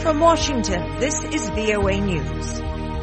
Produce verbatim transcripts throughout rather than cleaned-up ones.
From Washington, this is V O A News.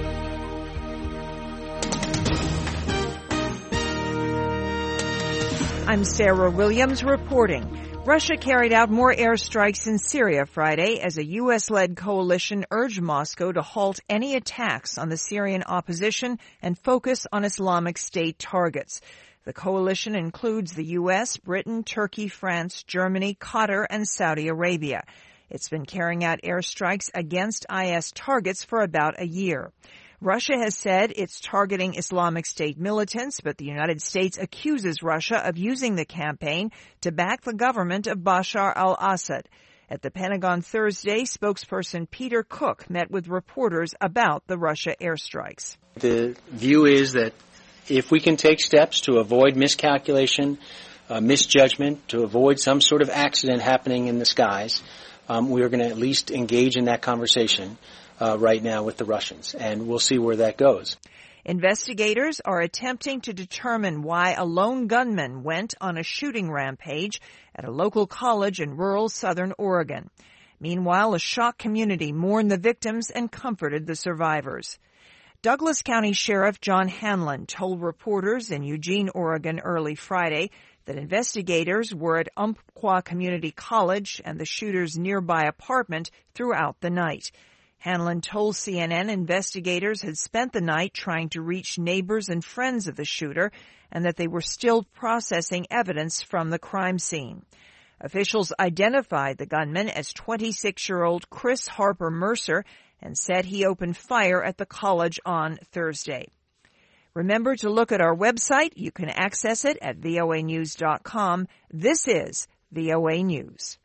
I'm Sarah Williams reporting. Russia carried out more airstrikes in Syria Friday as a U S-led coalition urged Moscow to halt any attacks on the Syrian opposition and focus on Islamic State targets. The coalition includes the U S, Britain, Turkey, France, Germany, Qatar, and Saudi Arabia. It's been carrying out airstrikes against I S targets for about a year. Russia has said it's targeting Islamic State militants, but the United States accuses Russia of using the campaign to back the government of Bashar al-Assad. At the Pentagon Thursday, spokesperson Peter Cook met with reporters about the Russia airstrikes. The view is that if we can take steps to avoid miscalculation, uh, misjudgment, to avoid some sort of accident happening in the skies, um, we are going to at least engage in that conversation uh, right now with the Russians, and we'll see where that goes. Investigators are attempting to determine why a lone gunman went on a shooting rampage at a local college in rural southern Oregon. Meanwhile, a shocked community mourned the victims and comforted the survivors. Douglas County Sheriff John Hanlon told reporters in Eugene, Oregon early Friday that investigators were at Umpqua Community College and the shooter's nearby apartment throughout the night. Hanlon told C N N investigators had spent the night trying to reach neighbors and friends of the shooter and that they were still processing evidence from the crime scene. Officials identified the gunman as twenty-six-year-old Chris Harper Mercer and said he opened fire at the college on Thursday. Remember to look at our website. You can access it at V O A news dot com. This is V O A News.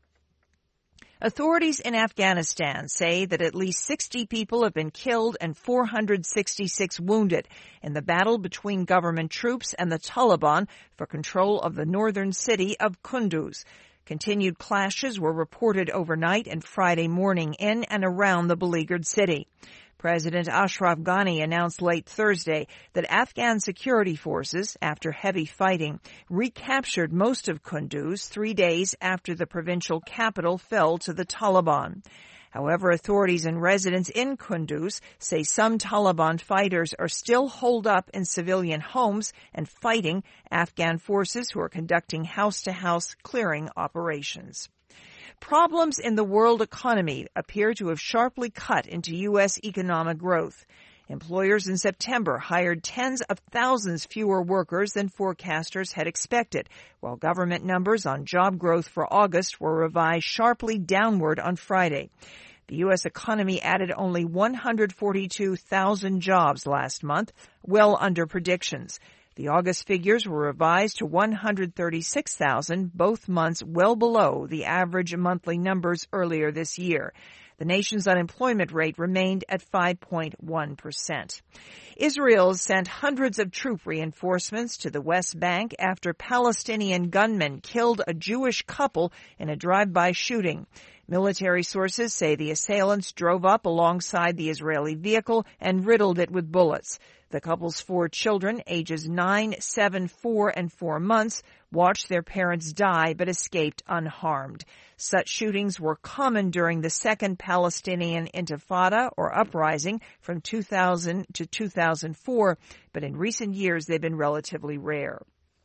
Authorities in Afghanistan say that at least sixty people have been killed and four hundred sixty-six wounded in the battle between government troops and the Taliban for control of the northern city of Kunduz. Continued clashes were reported overnight and Friday morning in and around the beleaguered city. President Ashraf Ghani announced late Thursday that Afghan security forces, after heavy fighting, recaptured most of Kunduz three days after the provincial capital fell to the Taliban. However, authorities and residents in Kunduz say some Taliban fighters are still holed up in civilian homes and fighting Afghan forces who are conducting house-to-house clearing operations. Problems in the world economy appear to have sharply cut into U S economic growth. Employers in September hired tens of thousands fewer workers than forecasters had expected, while government numbers on job growth for August were revised sharply downward on Friday. The U S economy added only one hundred forty-two thousand jobs last month, well under predictions. The August figures were revised to one hundred thirty-six thousand, both months well below the average monthly numbers earlier this year. The nation's unemployment rate remained at five point one percent. Israel sent hundreds of troop reinforcements to the West Bank after Palestinian gunmen killed a Jewish couple in a drive-by shooting. Military sources say the assailants drove up alongside the Israeli vehicle and riddled it with bullets. The couple's four children, ages nine, seven, four, and four months, watched their parents die but escaped unharmed. Such shootings were common during the Second Palestinian Intifada, or uprising, from two thousand to two thousand four, but in recent years they've been relatively rare.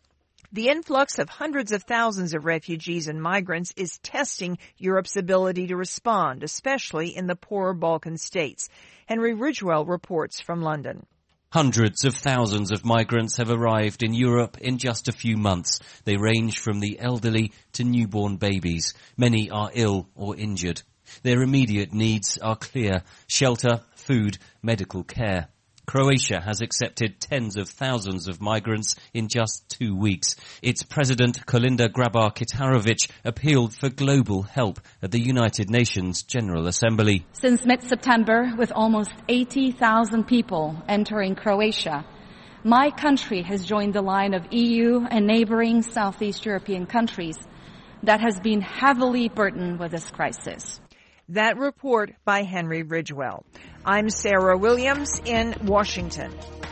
The influx of hundreds of thousands of refugees and migrants is testing Europe's ability to respond, especially in the poorer Balkan states. Henry Ridgewell reports from London. Hundreds of thousands of migrants have arrived in Europe in just a few months. They range from the elderly to newborn babies. Many are ill or injured. Their immediate needs are clear: shelter, food, medical care. Croatia has accepted tens of thousands of migrants in just two weeks. Its President, Kolinda Grabar-Kitarovic, appealed for global help at the United Nations General Assembly. Since mid-September, with almost eighty thousand people entering Croatia, my country has joined the line of E U and neighboring Southeast European countries that has been heavily burdened with this crisis. That report by Henry Ridgewell. I'm Sarah Williams in Washington.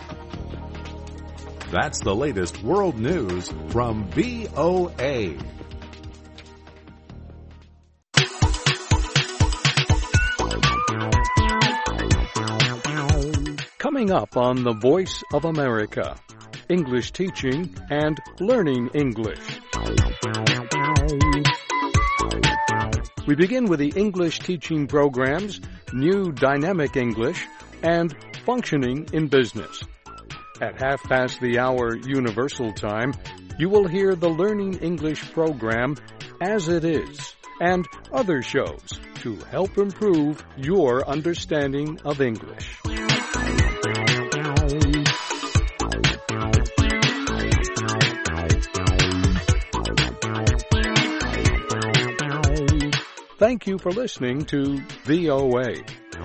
That's the latest world news from V O A. Coming up on The Voice of America, English teaching and learning English. We begin with the English teaching programs, New Dynamic English, and Functioning in Business. At half past the hour Universal Time, you will hear the Learning English program, As It Is, and other shows to help improve your understanding of English. Thank you for listening to V O A.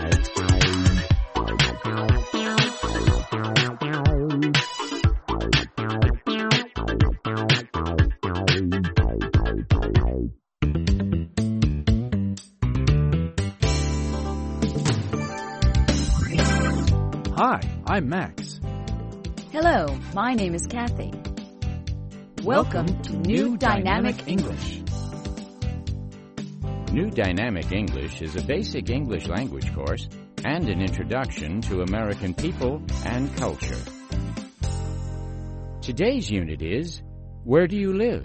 Hi, I'm Max. Hello, my name is Kathy. Welcome, Welcome to New Dynamic, Dynamic English. New Dynamic English is a basic English language course and an introduction to American people and culture. Today's unit is, Where do you live?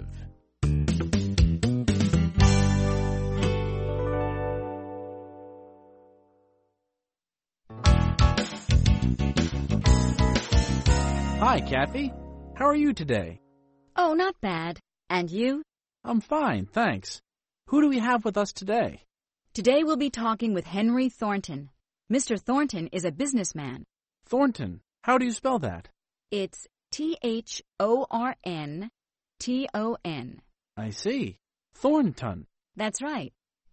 Hi, Kathy. How are you today? Oh, not bad. And you? I'm fine, thanks. Who do we have with us today? Today we'll be talking with Henry Thornton. Mister Thornton is a businessman. Thornton. How do you spell that? It's T H O R N T O N. I see. Thornton. That's right.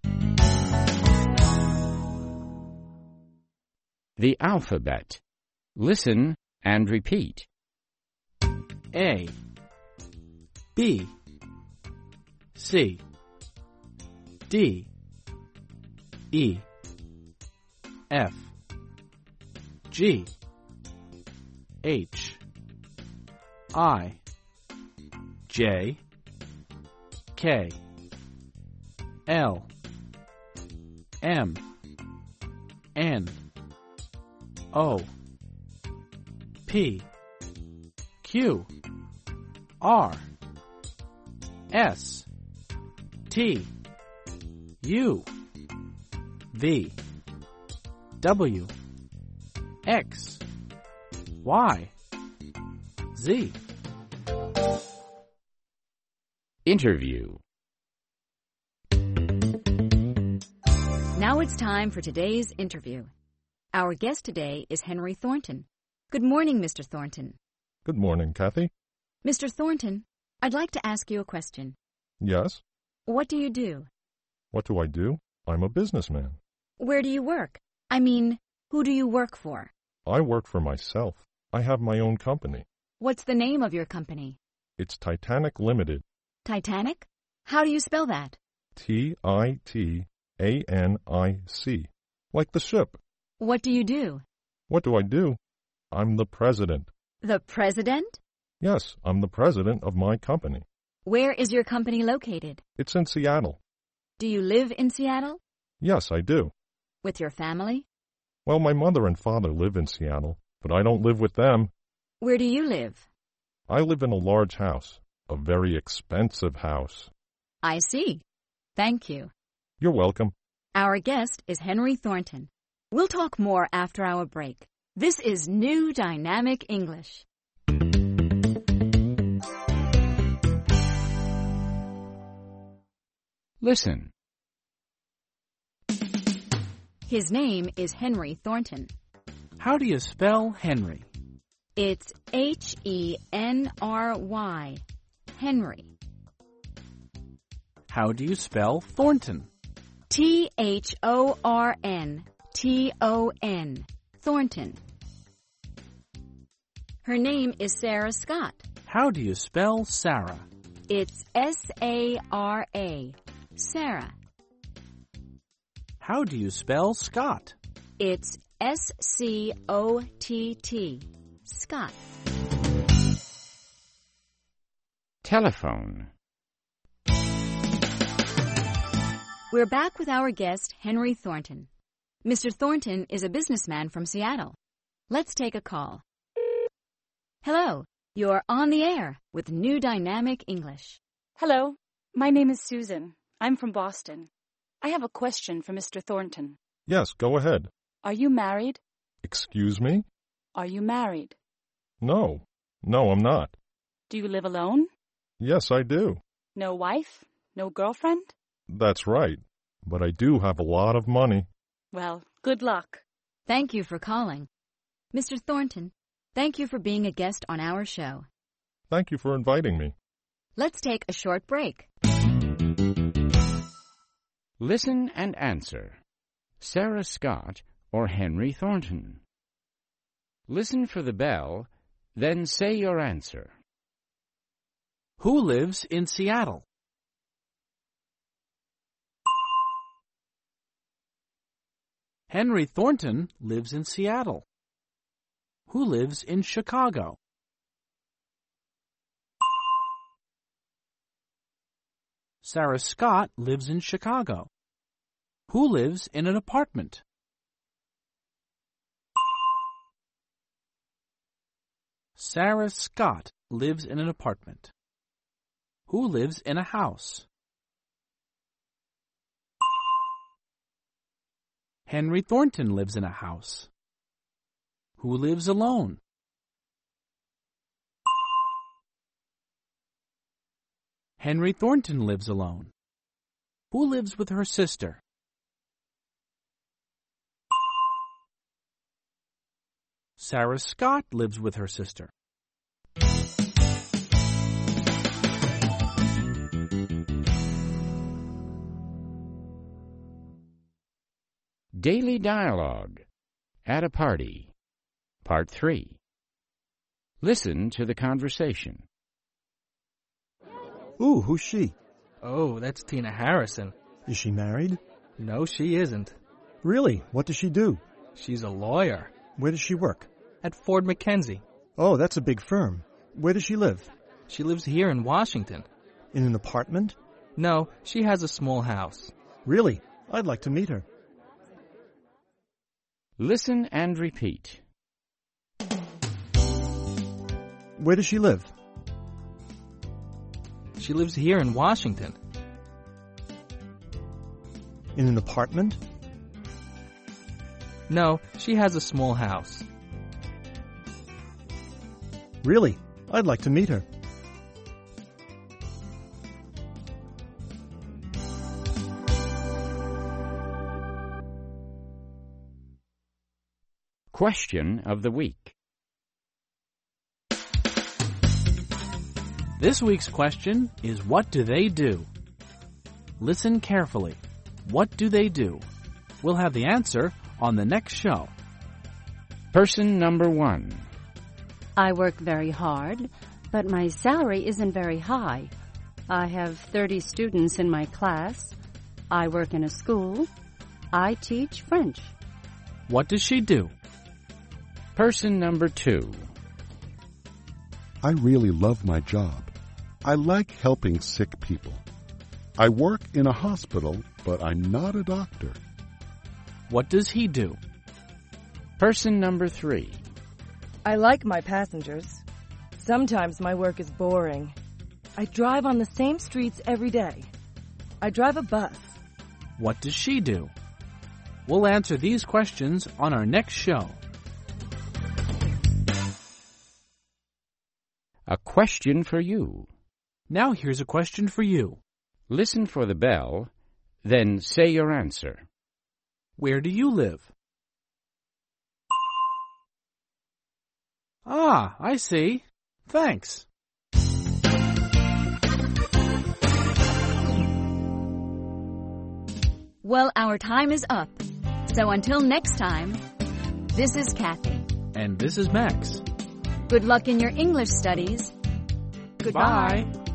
The alphabet. Listen and repeat. A. B. C. D, E, F, G, H, I, J, K, L, M, N, O, P, Q, R, S, T, U, V, W, X, Y, Z. Interview. Now it's time for today's interview. Our guest today is Henry Thornton. Good morning, Mister Thornton. Good morning, Kathy. Mister Thornton, I'd like to ask you a question. Yes? What do you do? What do I do? I'm a businessman. Where do you work? I mean, who do you work for? I work for myself. I have my own company. What's the name of your company? It's Titanic Limited. Titanic? How do you spell that? T I T A N I C. Like the ship. What do you do? What do I do? I'm the president. The president? Yes, I'm the president of my company. Where is your company located? It's in Seattle. Do you live in Seattle? Yes, I do. With your family? Well, my mother and father live in Seattle, but I don't live with them. Where do you live? I live in a large house, a very expensive house. I see. Thank you. You're welcome. Our guest is Henry Thornton. We'll talk more after our break. This is New Dynamic English. Listen. His name is Henry Thornton. How do you spell Henry? It's H E N R Y. Henry. How do you spell Thornton? T H O R N T O N. Thornton. Her name is Sarah Scott. How do you spell Sarah? It's S A R A. Sarah. How do you spell Scott? It's S C O T T. Scott. Telephone. We're back with our guest, Henry Thornton. Mister Thornton is a businessman from Seattle. Let's take a call. Hello, you're on the air with New Dynamic English. Hello, my name is Susan. I'm from Boston. I have a question for Mister Thornton. Yes, go ahead. Are you married? Excuse me? Are you married? No. No, I'm not. Do you live alone? Yes, I do. No wife? No girlfriend? That's right. But I do have a lot of money. Well, good luck. Thank you for calling. Mister Thornton, thank you for being a guest on our show. Thank you for inviting me. Let's take a short break. Listen and answer. Sarah Scott or Henry Thornton? Listen for the bell, then say your answer. Who lives in Seattle? Henry Thornton lives in Seattle. Who lives in Chicago? Sarah Scott lives in Chicago. Who lives in an apartment? Sarah Scott lives in an apartment. Who lives in a house? Henry Thornton lives in a house. Who lives alone? Henry Thornton lives alone. Who lives with her sister? Sarah Scott lives with her sister. Daily Dialogue at a Party, Part three. Listen to the conversation. Ooh, who's she? Oh, that's Tina Harrison. Is she married? No, she isn't. Really? What does she do? She's a lawyer. Where does she work? At Ford McKenzie. Oh, that's a big firm. Where does she live? She lives here in Washington. In an apartment? No, she has a small house. Really? I'd like to meet her. Listen and repeat. Where does she live? She lives here in Washington. In an apartment? No, she has a small house. Really? I'd like to meet her. Question of the week. This week's question is, what do they do? Listen carefully. What do they do? We'll have the answer on the next show. Person number one. I work very hard, but my salary isn't very high. I have thirty students in my class. I work in a school. I teach French. What does she do? Person number two. I really love my job. I like helping sick people. I work in a hospital, but I'm not a doctor. What does he do? Person number three. I like my passengers. Sometimes my work is boring. I drive on the same streets every day. I drive a bus. What does she do? We'll answer these questions on our next show. A question for you. Now here's a question for you. Listen for the bell, then say your answer. Where do you live? Ah, I see. Thanks. Well, our time is up. So until next time, this is Kathy. And this is Max. Good luck in your English studies. Goodbye. Bye.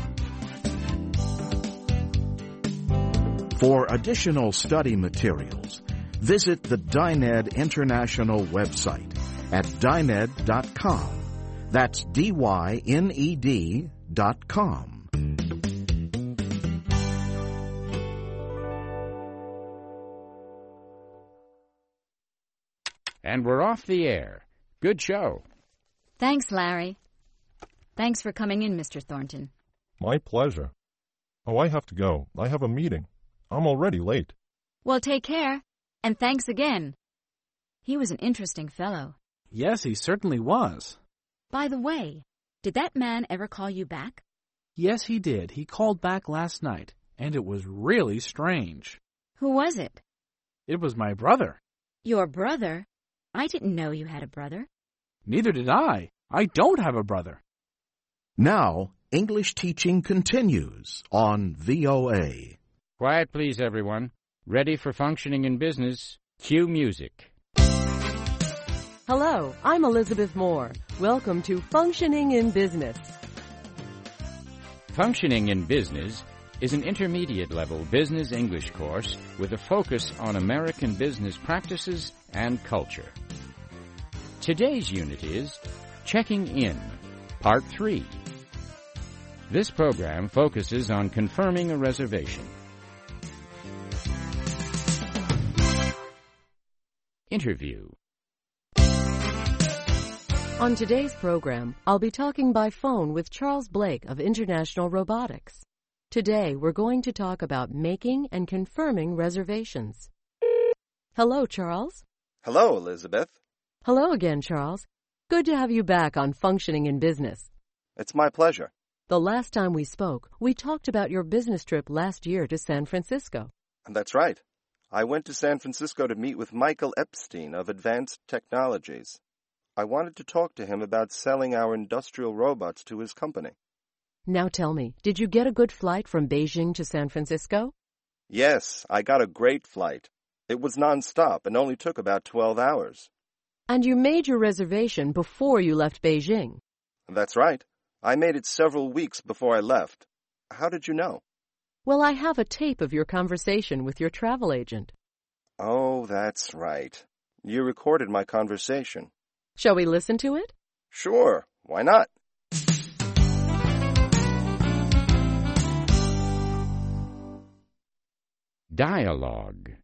For additional study materials, visit the Dyned International website at dyned dot com. That's D Y N E D dot com. And we're off the air. Good show. Thanks, Larry. Thanks for coming in, Mister Thornton. My pleasure. Oh, I have to go. I have a meeting. I'm already late. Well, take care, and thanks again. He was an interesting fellow. Yes, he certainly was. By the way, did that man ever call you back? Yes, he did. He called back last night, and it was really strange. Who was it? It was my brother. Your brother? I didn't know you had a brother. Neither did I. I don't have a brother. Now, English teaching continues on V O A. Quiet, please, everyone. Ready for functioning in business. Cue music. Hello, I'm Elizabeth Moore. Welcome to Functioning in Business. Functioning in Business is an intermediate-level business English course with a focus on American business practices and culture. Today's unit is Checking In, Part three. This program focuses on confirming a reservation. Interview. On today's program, I'll be talking by phone with Charles Blake of International Robotics. Today, we're going to talk about making and confirming reservations. Hello, Charles. Hello, Elizabeth. Hello again, Charles. Good to have you back on Functioning in Business. It's my pleasure. The last time we spoke, we talked about your business trip last year to San Francisco. That's right. I went to San Francisco to meet with Michael Epstein of Advanced Technologies. I wanted to talk to him about selling our industrial robots to his company. Now tell me, did you get a good flight from Beijing to San Francisco? Yes, I got a great flight. It was nonstop and only took about twelve hours. And you made your reservation before you left Beijing? That's right. I made it several weeks before I left. How did you know? Well, I have a tape of your conversation with your travel agent. Oh, that's right. You recorded my conversation. Shall we listen to it? Sure. Why not? Dialogue.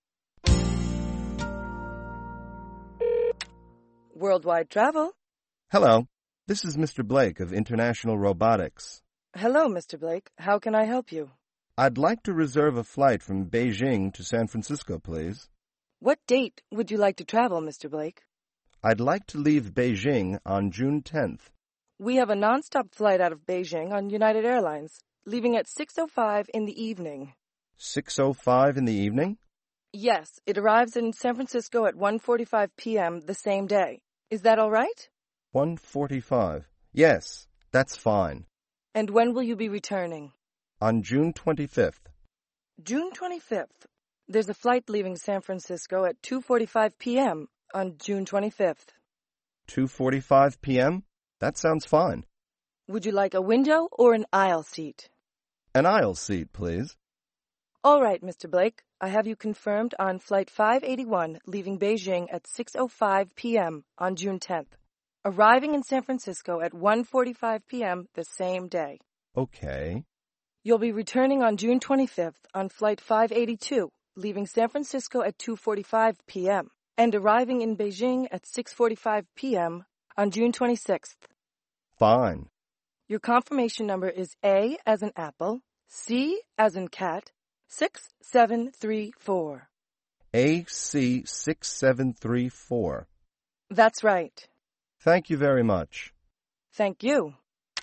Worldwide Travel. Hello. This is Mister Blake of International Robotics. Hello, Mister Blake. How can I help you? I'd like to reserve a flight from Beijing to San Francisco, please. What date would you like to travel, Mister Blake? I'd like to leave Beijing on June tenth. We have a nonstop flight out of Beijing on United Airlines, leaving at six oh five in the evening. six oh five in the evening? Yes, it arrives in San Francisco at one forty-five p.m. the same day. Is that all right? one forty-five. Yes, that's fine. And when will you be returning? On June twenty-fifth. June twenty-fifth. There's a flight leaving San Francisco at two forty-five p.m. on June twenty-fifth. two forty-five p.m.? That sounds fine. Would you like a window or an aisle seat? An aisle seat, please. All right, Mister Blake. I have you confirmed on Flight five eighty-one, leaving Beijing at six oh five p.m. on June tenth, arriving in San Francisco at one forty-five p.m. the same day. Okay. You'll be returning on June twenty-fifth on Flight five eighty-two, leaving San Francisco at two forty-five p.m. and arriving in Beijing at six forty-five p.m. on June twenty-sixth. Fine. Your confirmation number is A as in apple, C as in cat, six seven three four. A C six seven three four. That's right. Thank you very much. Thank you.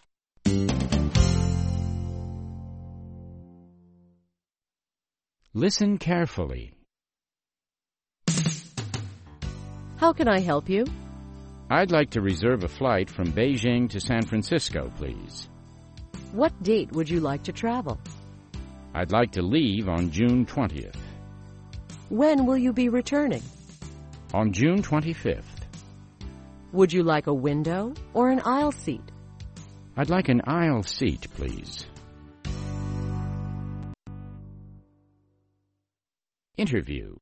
Listen carefully. How can I help you? I'd like to reserve a flight from Beijing to San Francisco, please. What date would you like to travel? I'd like to leave on June twentieth. When will you be returning? On June twenty-fifth. Would you like a window or an aisle seat? I'd like an aisle seat, please. Interview.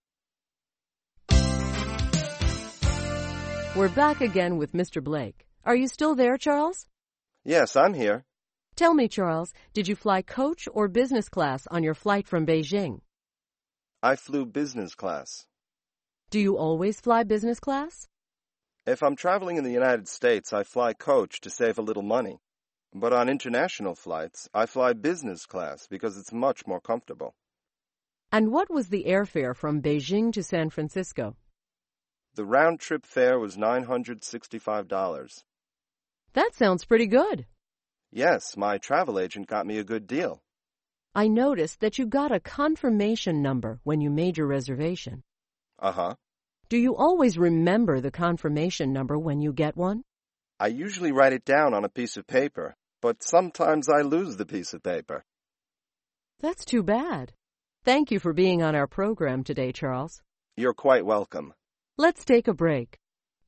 We're back again with Mister Blake. Are you still there, Charles? Yes, I'm here. Tell me, Charles, did you fly coach or business class on your flight from Beijing? I flew business class. Do you always fly business class? If I'm traveling in the United States, I fly coach to save a little money. But on international flights, I fly business class because it's much more comfortable. And what was the airfare from Beijing to San Francisco? The round-trip fare was nine hundred sixty-five dollars. That sounds pretty good. Yes, my travel agent got me a good deal. I noticed that you got a confirmation number when you made your reservation. Uh-huh. Do you always remember the confirmation number when you get one? I usually write it down on a piece of paper, but sometimes I lose the piece of paper. That's too bad. Thank you for being on our program today, Charles. You're quite welcome. Let's take a break.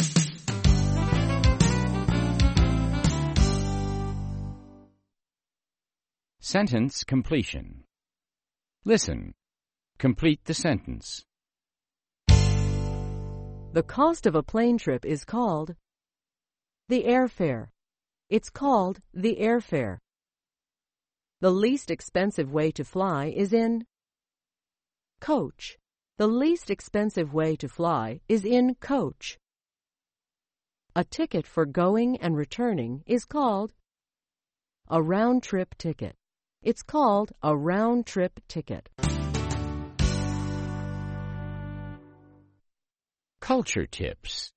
Sentence completion. Listen. Complete the sentence. The cost of a plane trip is called the airfare. It's called the airfare. The least expensive way to fly is in coach. The least expensive way to fly is in coach. A ticket for going and returning is called a round-trip ticket. It's called a round-trip ticket. Culture tips.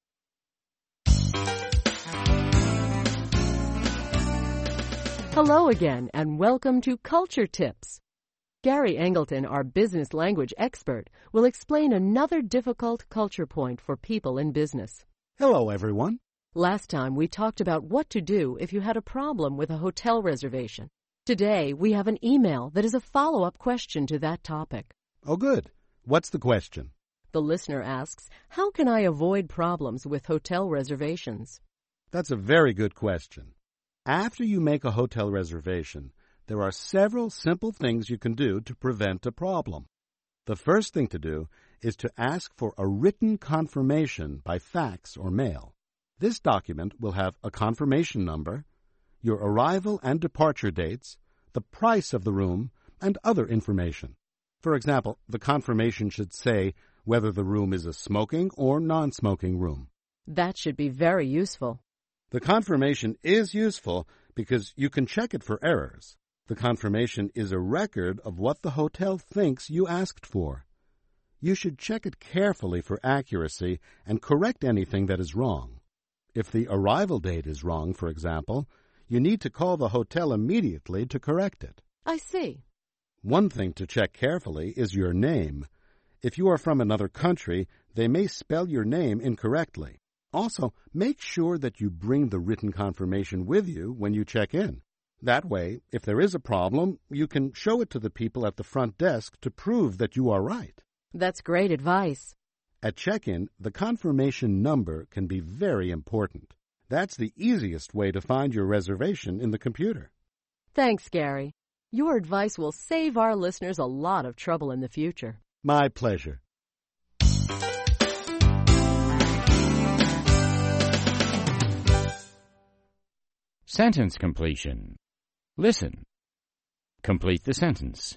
Hello again, and welcome to Culture Tips. Gary Angleton, our business language expert, will explain another difficult culture point for people in business. Hello, everyone. Last time we talked about what to do if you had a problem with a hotel reservation. Today we have an email that is a follow-up question to that topic. Oh, good. What's the question? The listener asks, how can I avoid problems with hotel reservations? That's a very good question. After you make a hotel reservation, there are several simple things you can do to prevent a problem. The first thing to do is to ask for a written confirmation by fax or mail. This document will have a confirmation number, your arrival and departure dates, the price of the room, and other information. For example, the confirmation should say whether the room is a smoking or non-smoking room. That should be very useful. The confirmation is useful because you can check it for errors. The confirmation is a record of what the hotel thinks you asked for. You should check it carefully for accuracy and correct anything that is wrong. If the arrival date is wrong, for example, you need to call the hotel immediately to correct it. I see. One thing to check carefully is your name. If you are from another country, they may spell your name incorrectly. Also, make sure that you bring the written confirmation with you when you check in. That way, if there is a problem, you can show it to the people at the front desk to prove that you are right. That's great advice. At check-in, the confirmation number can be very important. That's the easiest way to find your reservation in the computer. Thanks, Gary. Your advice will save our listeners a lot of trouble in the future. My pleasure. Sentence completion. Listen. Complete the sentence.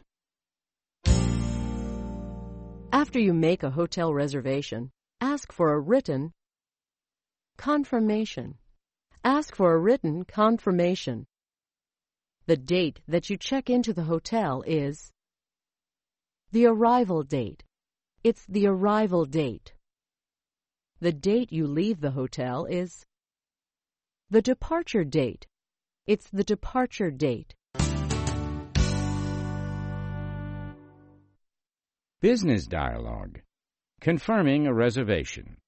After you make a hotel reservation, ask for a written confirmation. Ask for a written confirmation. The date that you check into the hotel is the arrival date. It's the arrival date. The date you leave the hotel is the departure date. It's the departure date. Business dialogue. Confirming a reservation.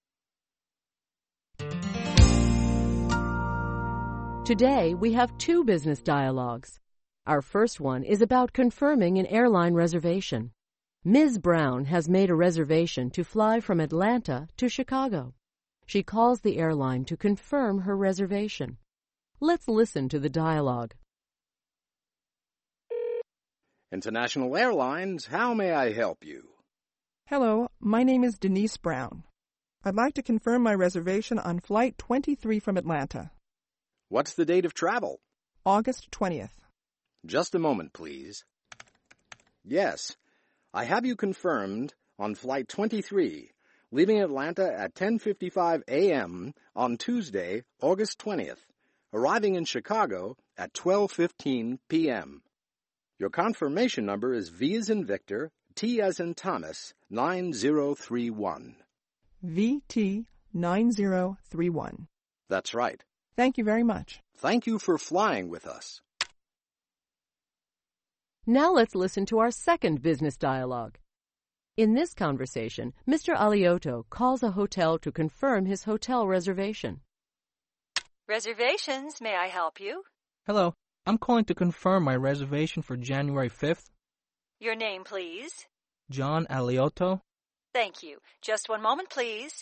Today, we have two business dialogues. Our first one is about confirming an airline reservation. Miz Brown has made a reservation to fly from Atlanta to Chicago. She calls the airline to confirm her reservation. Let's listen to the dialogue. International Airlines, how may I help you? Hello, my name is Denise Brown. I'd like to confirm my reservation on Flight twenty-three from Atlanta. What's the date of travel? August twentieth. Just a moment, please. Yes, I have you confirmed on Flight twenty-three leaving Atlanta at ten fifty-five a m on Tuesday, August twentieth, arriving in Chicago at twelve fifteen p m Your confirmation number is V as in Victor, T as in Thomas, nine zero three one. V T nine zero three one. That's right. Thank you very much. Thank you for flying with us. Now let's listen to our second business dialogue. In this conversation, Mister Aliotto calls a hotel to confirm his hotel reservation. Reservations, may I help you? Hello, I'm calling to confirm my reservation for January fifth. Your name, please. John Aliotto. Thank you. Just one moment, please.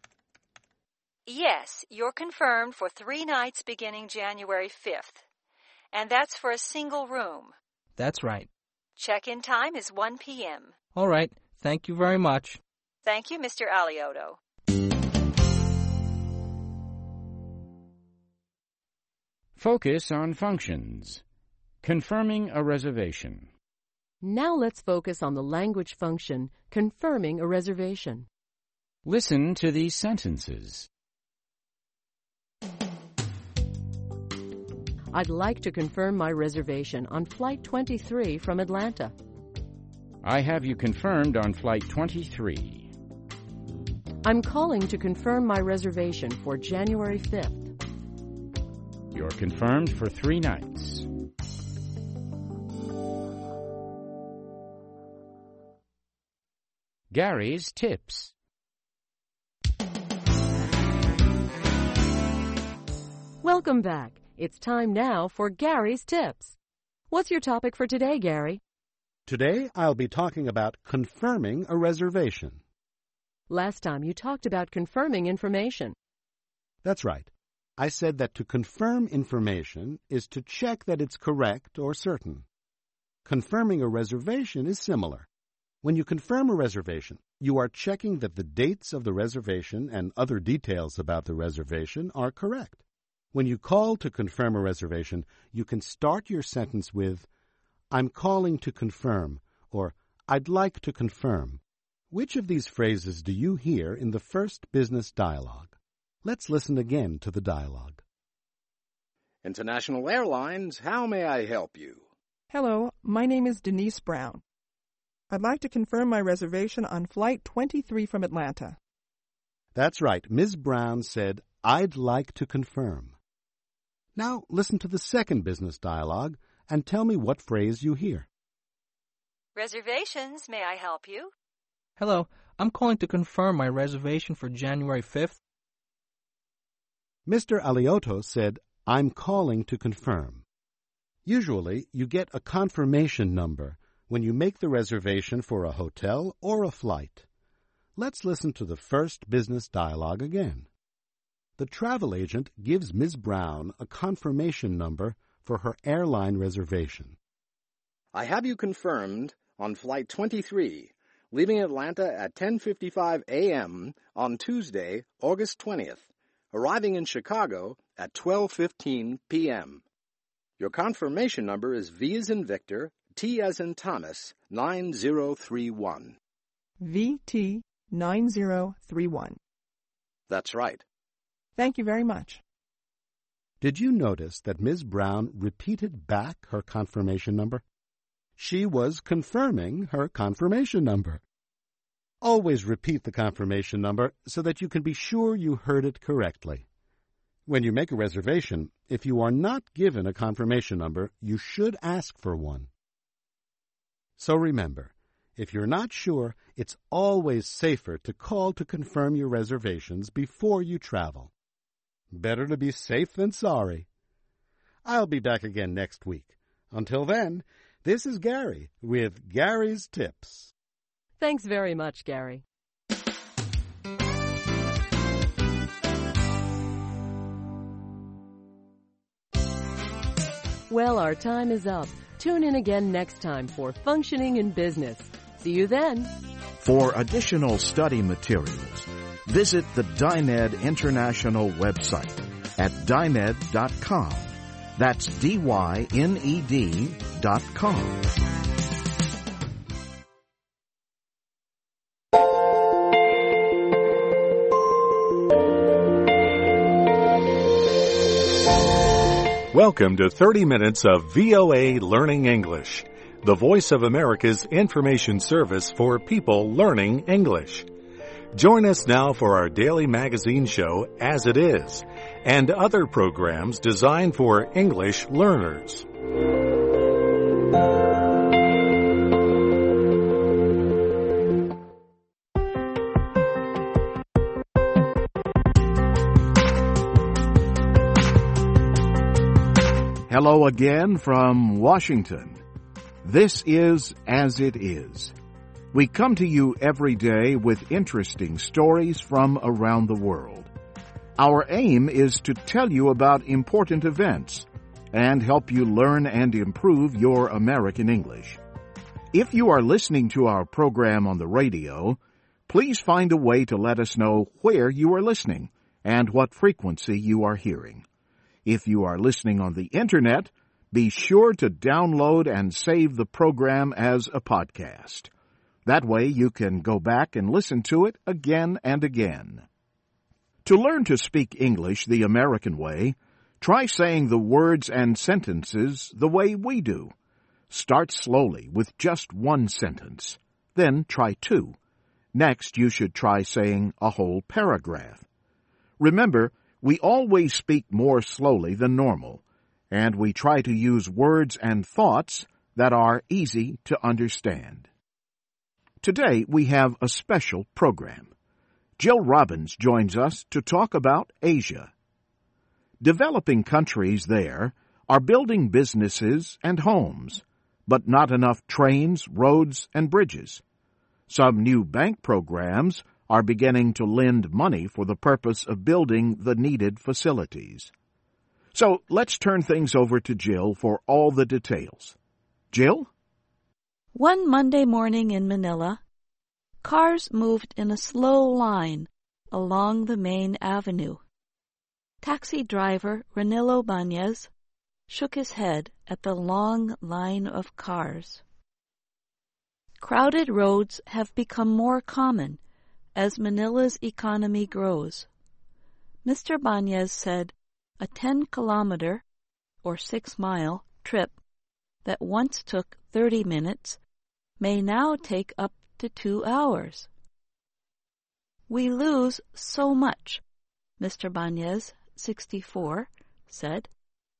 Yes, you're confirmed for three nights beginning January fifth. And that's for a single room. That's right. Check-in time is one p m All right. Thank you very much. Thank you, Mister Aliotto. Focus on functions. Confirming a reservation. Now let's focus on the language function, confirming a reservation. Listen to these sentences. I'd like to confirm my reservation on Flight twenty-three from Atlanta. I have you confirmed on Flight twenty-three. I'm calling to confirm my reservation for January fifth. You're confirmed for three nights. Gary's tips. Welcome back. It's time now for Gary's tips. What's your topic for today, Gary? Today, I'll be talking about confirming a reservation. Last time you talked about confirming information. That's right. I said that to confirm information is to check that it's correct or certain. Confirming a reservation is similar. When you confirm a reservation, you are checking that the dates of the reservation and other details about the reservation are correct. When you call to confirm a reservation, you can start your sentence with, I'm calling to confirm, or I'd like to confirm. Which of these phrases do you hear in the first business dialogue? Let's listen again to the dialogue. International Airlines, how may I help you? Hello, my name is Denise Brown. I'd like to confirm my reservation on Flight twenty-three from Atlanta. That's right. Miz Brown said, I'd like to confirm. Now listen to the second business dialogue and tell me what phrase you hear. Reservations, may I help you? Hello, I'm calling to confirm my reservation for January fifth. Mister Aliotto said, I'm calling to confirm. Usually, you get a confirmation number when you make the reservation for a hotel or a flight. Let's listen to the first business dialogue again. The travel agent gives Miz Brown a confirmation number for her airline reservation. I have you confirmed on Flight twenty-three, leaving Atlanta at ten fifty-five a m on Tuesday, August twentieth, arriving in Chicago at twelve fifteen p m Your confirmation number is V as in Victor, T as in Thomas, nine zero three one. V T nine zero three one. That's right. Thank you very much. Did you notice that Miz Brown repeated back her confirmation number? She was confirming her confirmation number. Always repeat the confirmation number so that you can be sure you heard it correctly. When you make a reservation, if you are not given a confirmation number, you should ask for one. So remember, if you're not sure, it's always safer to call to confirm your reservations before you travel. Better to be safe than sorry. I'll be back again next week. Until then, this is Gary with Gary's Tips. Thanks very much, Gary. Well, our time is up. Tune in again next time for Functioning in Business. See you then. For additional study materials, visit the Dyned International website at dyned dot com. That's D Y N E D dot com. Welcome to thirty minutes of V O A Learning English, the Voice of America's information service for people learning English. Join us now for our daily magazine show, As It Is, and other programs designed for English learners. Hello again from Washington. This is As It Is. We come to you every day with interesting stories from around the world. Our aim is to tell you about important events and help you learn and improve your American English. If you are listening to our program on the radio, please find a way to let us know where you are listening and what frequency you are hearing. If you are listening on the Internet, be sure to download and save the program as a podcast. That way you can go back and listen to it again and again. To learn to speak English the American way, try saying the words and sentences the way we do. Start slowly with just one sentence. Then try two. Next, you should try saying a whole paragraph. Remember, we always speak more slowly than normal, and we try to use words and thoughts that are easy to understand. Today we have a special program. Jill Robbins joins us to talk about Asia. Developing countries there are building businesses and homes, but not enough trains, roads, and bridges. Some new bank programs are beginning to lend money for the purpose of building the needed facilities. So let's turn things over to Jill for all the details. Jill? One Monday morning in Manila, cars moved in a slow line along the main avenue. Taxi driver Ranilo Banez shook his head at the long line of cars. Crowded roads have become more common as Manila's economy grows. Mister Banez said a ten-kilometer, or six-mile, trip that once took thirty minutes may now take up to two hours. We lose so much, Mister Banez, sixty-four, said.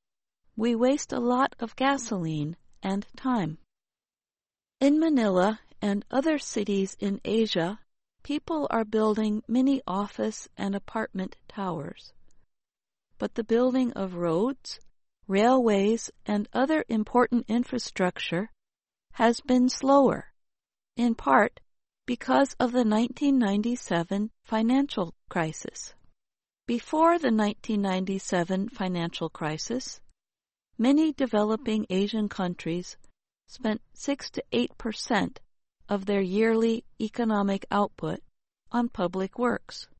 We waste a lot of gasoline and time. In Manila and other cities in Asia, people are building many office and apartment towers. But the building of roads, railways, and other important infrastructure has been slower, in part because of the nineteen ninety-seven financial crisis. Before the nineteen ninety-seven financial crisis, many developing Asian countries spent six to eight percent of their yearly economic output on public works.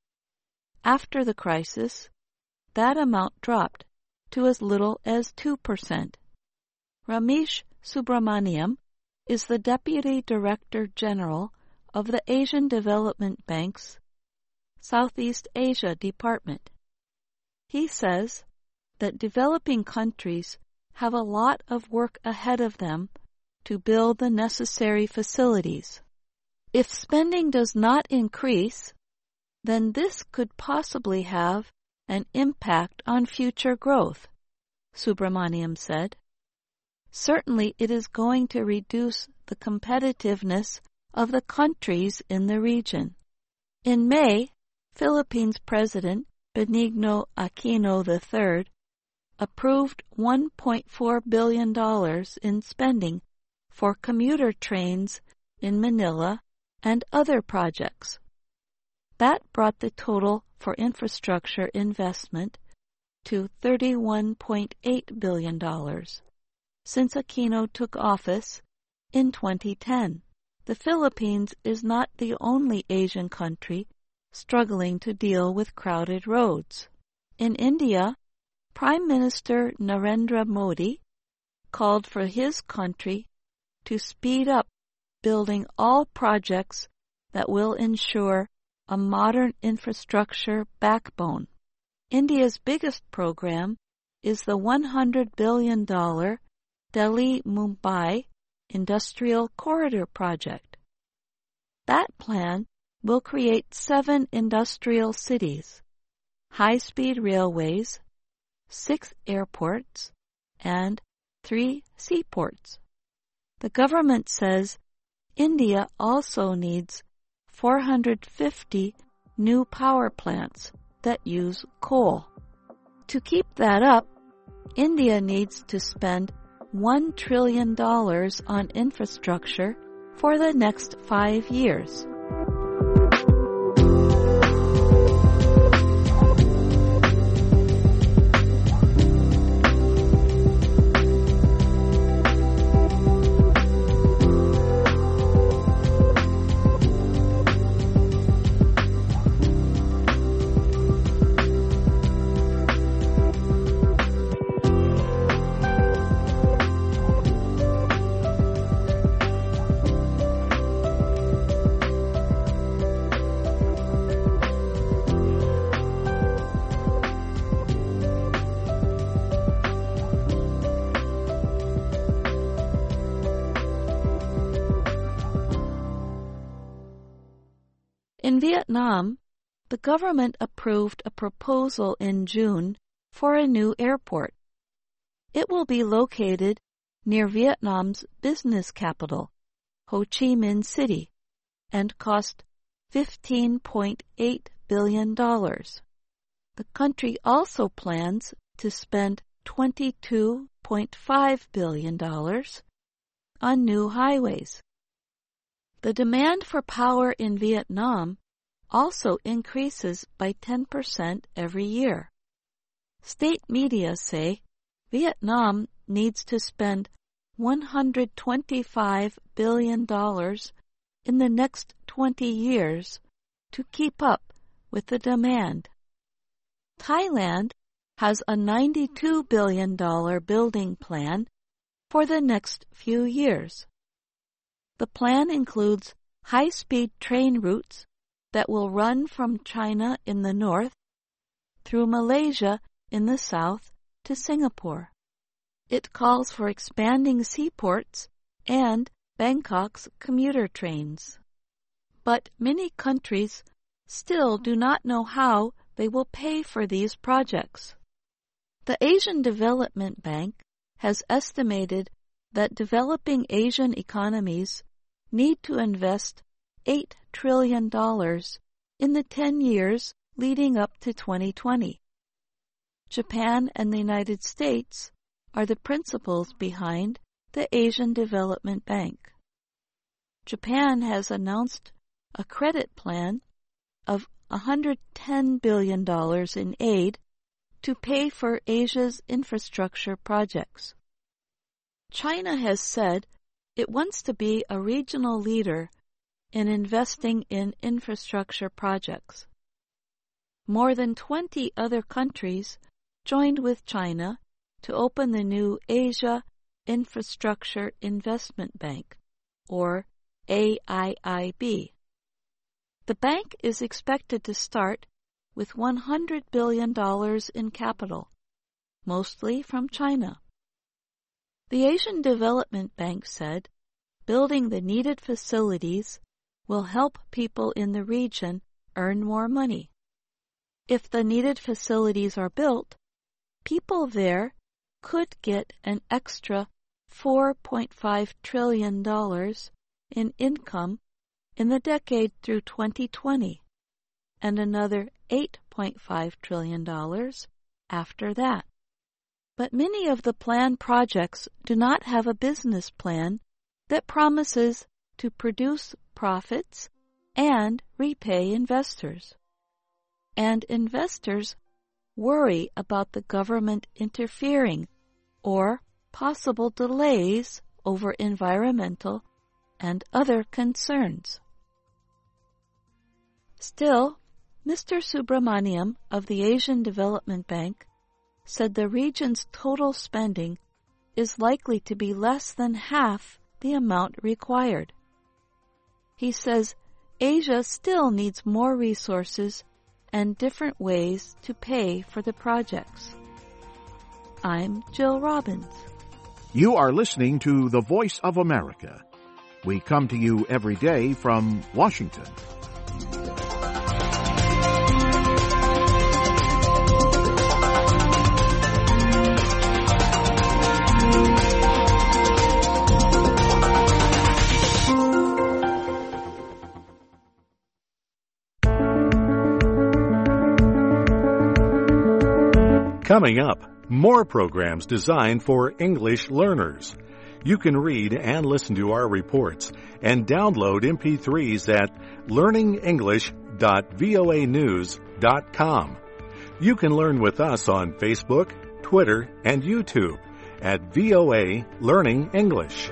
After the crisis, that amount dropped to as little as two percent. Ramesh Subramaniam is the Deputy Director General of the Asian Development Bank's Southeast Asia Department. He says that developing countries have a lot of work ahead of them to build the necessary facilities. If spending does not increase, then this could possibly have an impact on future growth, Subramaniam said. Certainly it is going to reduce the competitiveness of the countries in the region. In May, Philippines President Benigno Aquino the third approved one point four billion dollars in spending for commuter trains in Manila and other projects. That brought the total for infrastructure investment to thirty-one point eight billion dollars since Aquino took office in twenty ten. The Philippines is not the only Asian country struggling to deal with crowded roads. In India, Prime Minister Narendra Modi called for his country to speed up building all projects that will ensure a modern infrastructure backbone. India's biggest program is the one hundred billion dollars Delhi-Mumbai Industrial Corridor Project. That plan will create seven industrial cities, high-speed railways, six airports, and three seaports. The government says India also needs four hundred fifty new power plants that use coal. To keep that up, India needs to spend one trillion dollars on infrastructure for the next five years. In Vietnam, the government approved a proposal in June for a new airport. It will be located near Vietnam's business capital, Ho Chi Minh City, and cost fifteen point eight billion dollars. The country also plans to spend twenty-two point five billion dollars on new highways. The demand for power in Vietnam also increases by ten percent every year. State media say Vietnam needs to spend one hundred twenty-five billion dollars in the next twenty years to keep up with the demand. Thailand has a ninety-two billion dollars building plan for the next few years. The plan includes high-speed train routes that will run from China in the north through Malaysia in the south to Singapore. It calls for expanding seaports and Bangkok's commuter trains. But many countries still do not know how they will pay for these projects. The Asian Development Bank has estimated that developing Asian economies need to invest eight trillion dollars in the ten years leading up to twenty twenty. Japan and the United States are the principals behind the Asian Development Bank. Japan has announced a credit plan of one hundred ten billion dollars in aid to pay for Asia's infrastructure projects. China has said it wants to be a regional leader in investing in infrastructure projects. More than twenty other countries joined with China to open the new Asia Infrastructure Investment Bank, or A I I B. The bank is expected to start with one hundred billion dollars in capital, mostly from China. The Asian Development Bank said building the needed facilities will help people in the region earn more money. If the needed facilities are built, people there could get an extra four point five trillion dollars in income in the decade through twenty twenty, and another eight point five trillion dollars after that. But many of the planned projects do not have a business plan that promises to produce profits and repay investors. And investors worry about the government interfering or possible delays over environmental and other concerns. Still, Mister Subramaniam of the Asian Development Bank said the region's total spending is likely to be less than half the amount required. He says Asia still needs more resources and different ways to pay for the projects. I'm Jill Robbins. You are listening to The Voice of America. We come to you every day from Washington. Coming up, more programs designed for English learners. You can read and listen to our reports and download M P threes at learning english dot voa news dot com. You can learn with us on Facebook, Twitter, and YouTube at V O A Learning English.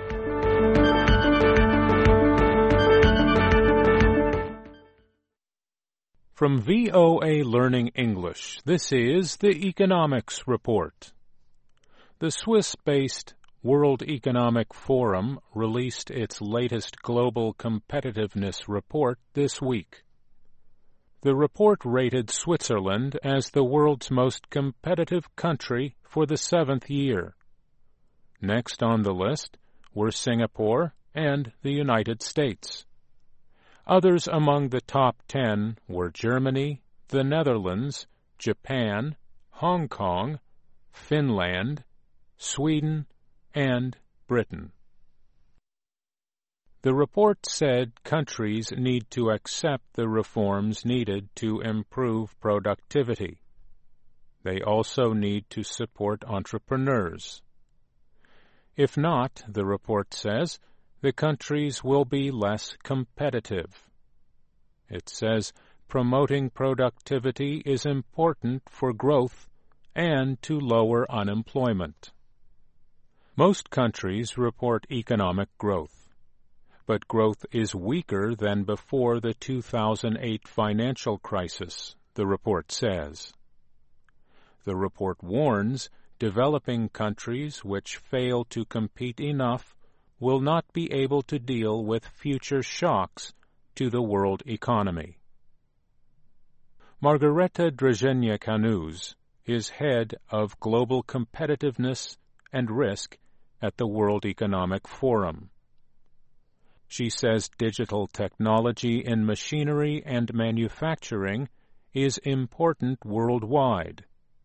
From V O A Learning English, this is the Economics Report. The Swiss-based World Economic Forum released its latest Global Competitiveness Report this week. The report rated Switzerland as the world's most competitive country for the seventh year. Next on the list were Singapore and the United States. Others among the top ten were Germany, the Netherlands, Japan, Hong Kong, Finland, Sweden, and Britain. The report said countries need to accept the reforms needed to improve productivity. They also need to support entrepreneurs. If not, the report says, the countries will be less competitive. It says promoting productivity is important for growth and to lower unemployment. Most countries report economic growth, but growth is weaker than before the two thousand eight financial crisis, the report says. The report warns developing countries which fail to compete enough will not be able to deal with future shocks to the world economy. Margareta Drzezienia-Kanuz is head of Global Competitiveness and Risk at the World Economic Forum. She says digital technology in machinery and manufacturing is important worldwide.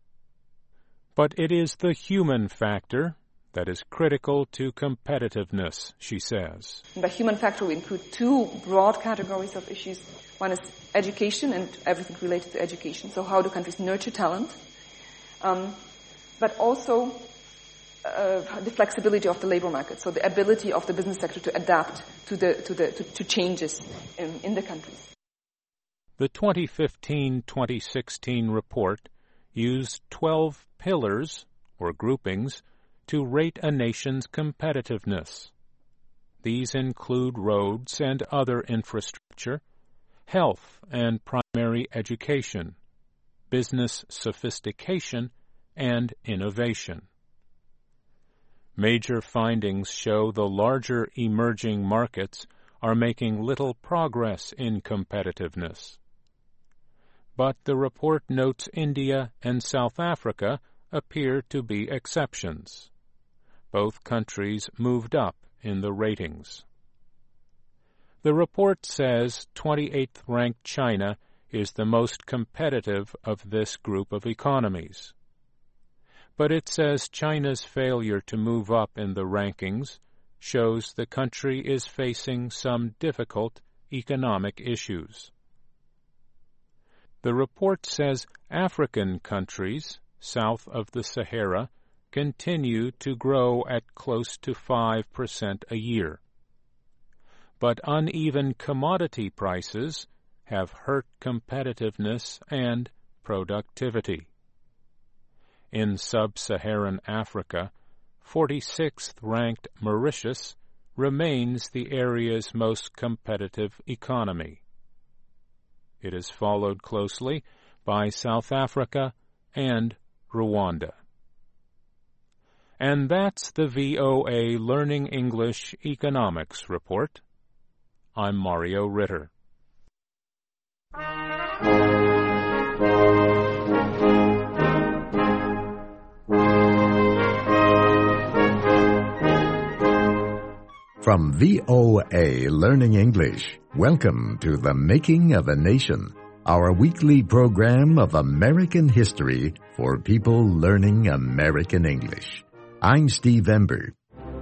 But it is the human factor that is critical to competitiveness, she says. By human factor, we include two broad categories of issues. One is education and everything related to education. So how do countries nurture talent? Um, but also uh, the flexibility of the labor market, so the ability of the business sector to adapt to the to the to, to changes in, in the countries. The twenty fifteen twenty sixteen report used twelve pillars, or groupings, to rate a nation's competitiveness. These include roads and other infrastructure, health and primary education, business sophistication, and innovation. Major findings show the larger emerging markets are making little progress in competitiveness. But the report notes India and South Africa appear to be exceptions. Both countries moved up in the ratings. The report says twenty-eighth ranked China is the most competitive of this group of economies. But it says China's failure to move up in the rankings shows the country is facing some difficult economic issues. The report says African countries south of the Sahara continue to grow at close to five percent a year. But uneven commodity prices have hurt competitiveness and productivity. In sub-Saharan Africa, forty-sixth ranked Mauritius remains the area's most competitive economy. It is followed closely by South Africa and Rwanda. And that's the V O A Learning English Economics Report. I'm Mario Ritter. From V O A Learning English, welcome to The Making of a Nation, our weekly program of American history for people learning American English. I'm Steve Ember.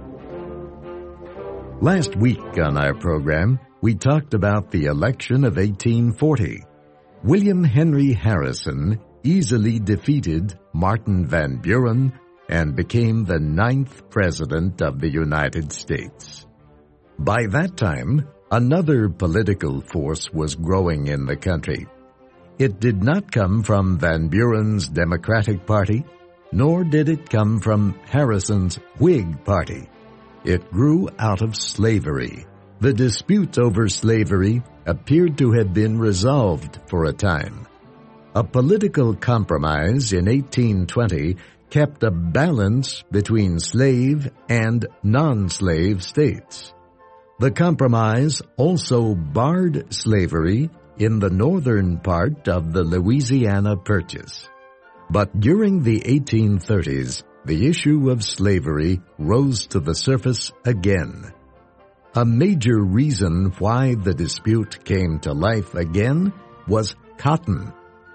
Last week on our program, we talked about the election of eighteen forty. William Henry Harrison easily defeated Martin Van Buren and became the ninth President of the United States. By that time, another political force was growing in the country. It did not come from Van Buren's Democratic Party, nor did it come from Harrison's Whig Party. It grew out of slavery. The dispute over slavery appeared to have been resolved for a time. A political compromise in eighteen twenty kept a balance between slave and non-slave states. The compromise also barred slavery in the northern part of the Louisiana Purchase. But during the eighteen thirties, the issue of slavery rose to the surface again. A major reason why the dispute came to life again was cotton.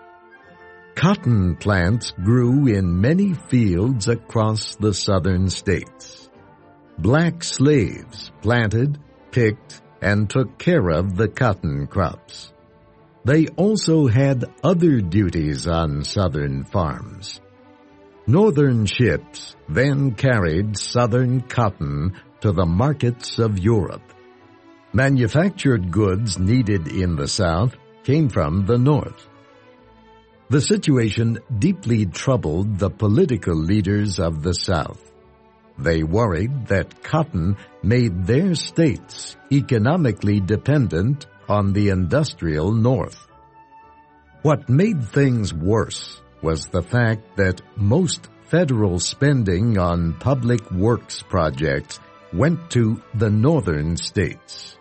Cotton plants grew in many fields across the southern states. Black slaves planted, picked, and took care of the cotton crops. They also had other duties on southern farms. Northern ships then carried southern cotton to the markets of Europe. Manufactured goods needed in the South came from the North. The situation deeply troubled the political leaders of the South. They worried that cotton made their states economically dependent on the industrial North. What made things worse was the fact that most federal spending on public works projects went to the northern states.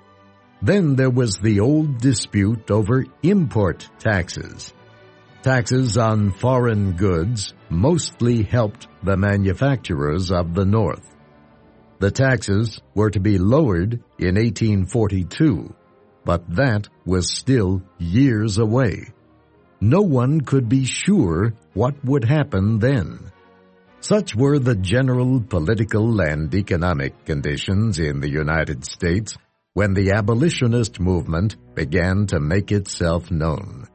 Then there was the old dispute over import taxes. Taxes on foreign goods mostly helped the manufacturers of the North. The taxes were to be lowered in eighteen forty-two, but that was still years away. No one could be sure what would happen then. Such were the general political and economic conditions in the United States when the abolitionist movement began to make itself known.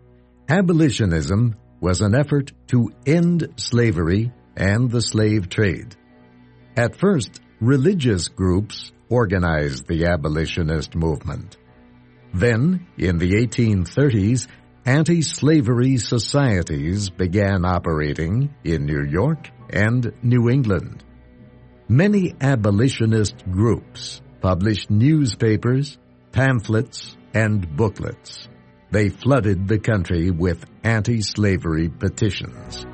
Abolitionism was an effort to end slavery and the slave trade. At first, religious groups organized the abolitionist movement. Then, in the eighteen thirties, anti-slavery societies began operating in New York and New England. Many abolitionist groups published newspapers, pamphlets, and booklets. They flooded the country with anti-slavery petitions.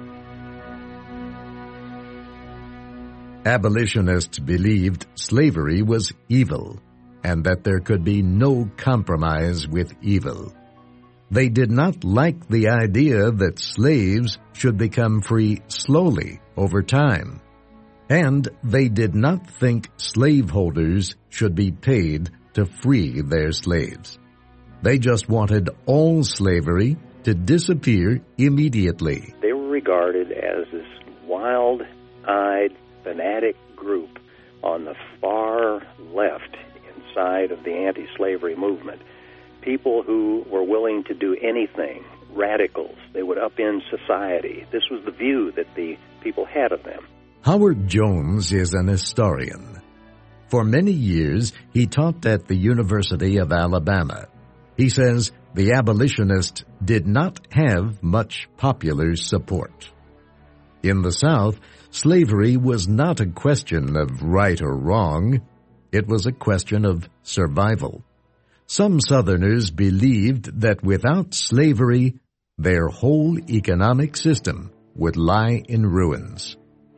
Abolitionists believed slavery was evil and that there could be no compromise with evil. They did not like the idea that slaves should become free slowly over time, and they did not think slaveholders should be paid to free their slaves. They just wanted all slavery to disappear immediately. They were regarded as this wild-eyed, fanatic group on the far left inside of the anti-slavery movement. People who were willing to do anything, radicals. They would upend society. This was the view that the people had of them. Howard Jones is an historian. For many years, he taught at the University of Alabama. He says the abolitionists did not have much popular support. In the South, slavery was not a question of right or wrong. It was a question of survival. Some Southerners believed that without slavery, their whole economic system would lie in ruins.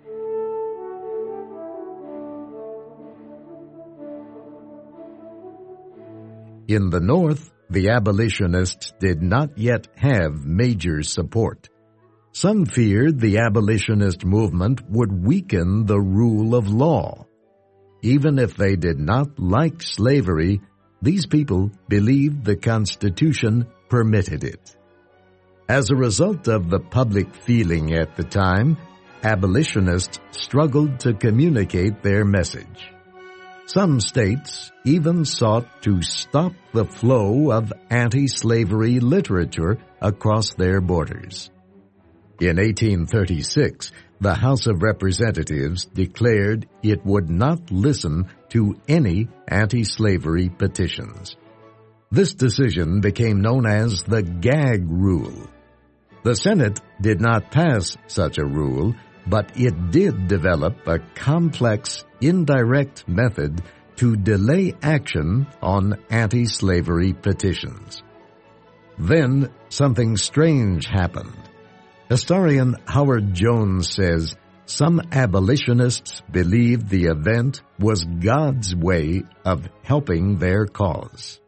In the North, the abolitionists did not yet have major support. Some feared the abolitionist movement would weaken the rule of law. even if they did not like slavery, these people believed the Constitution permitted it. As a result of the public feeling at the time, abolitionists struggled to communicate their message. Some states even sought to stop the flow of anti-slavery literature across their borders. In eighteen thirty-six, the House of Representatives declared it would not listen to any anti-slavery petitions. This decision became known as the gag rule. The Senate did not pass such a rule, but it did develop a complex, indirect method to delay action on anti-slavery petitions. Then something strange happened. Historian Howard Jones says some abolitionists believed the event was God's way of helping their cause.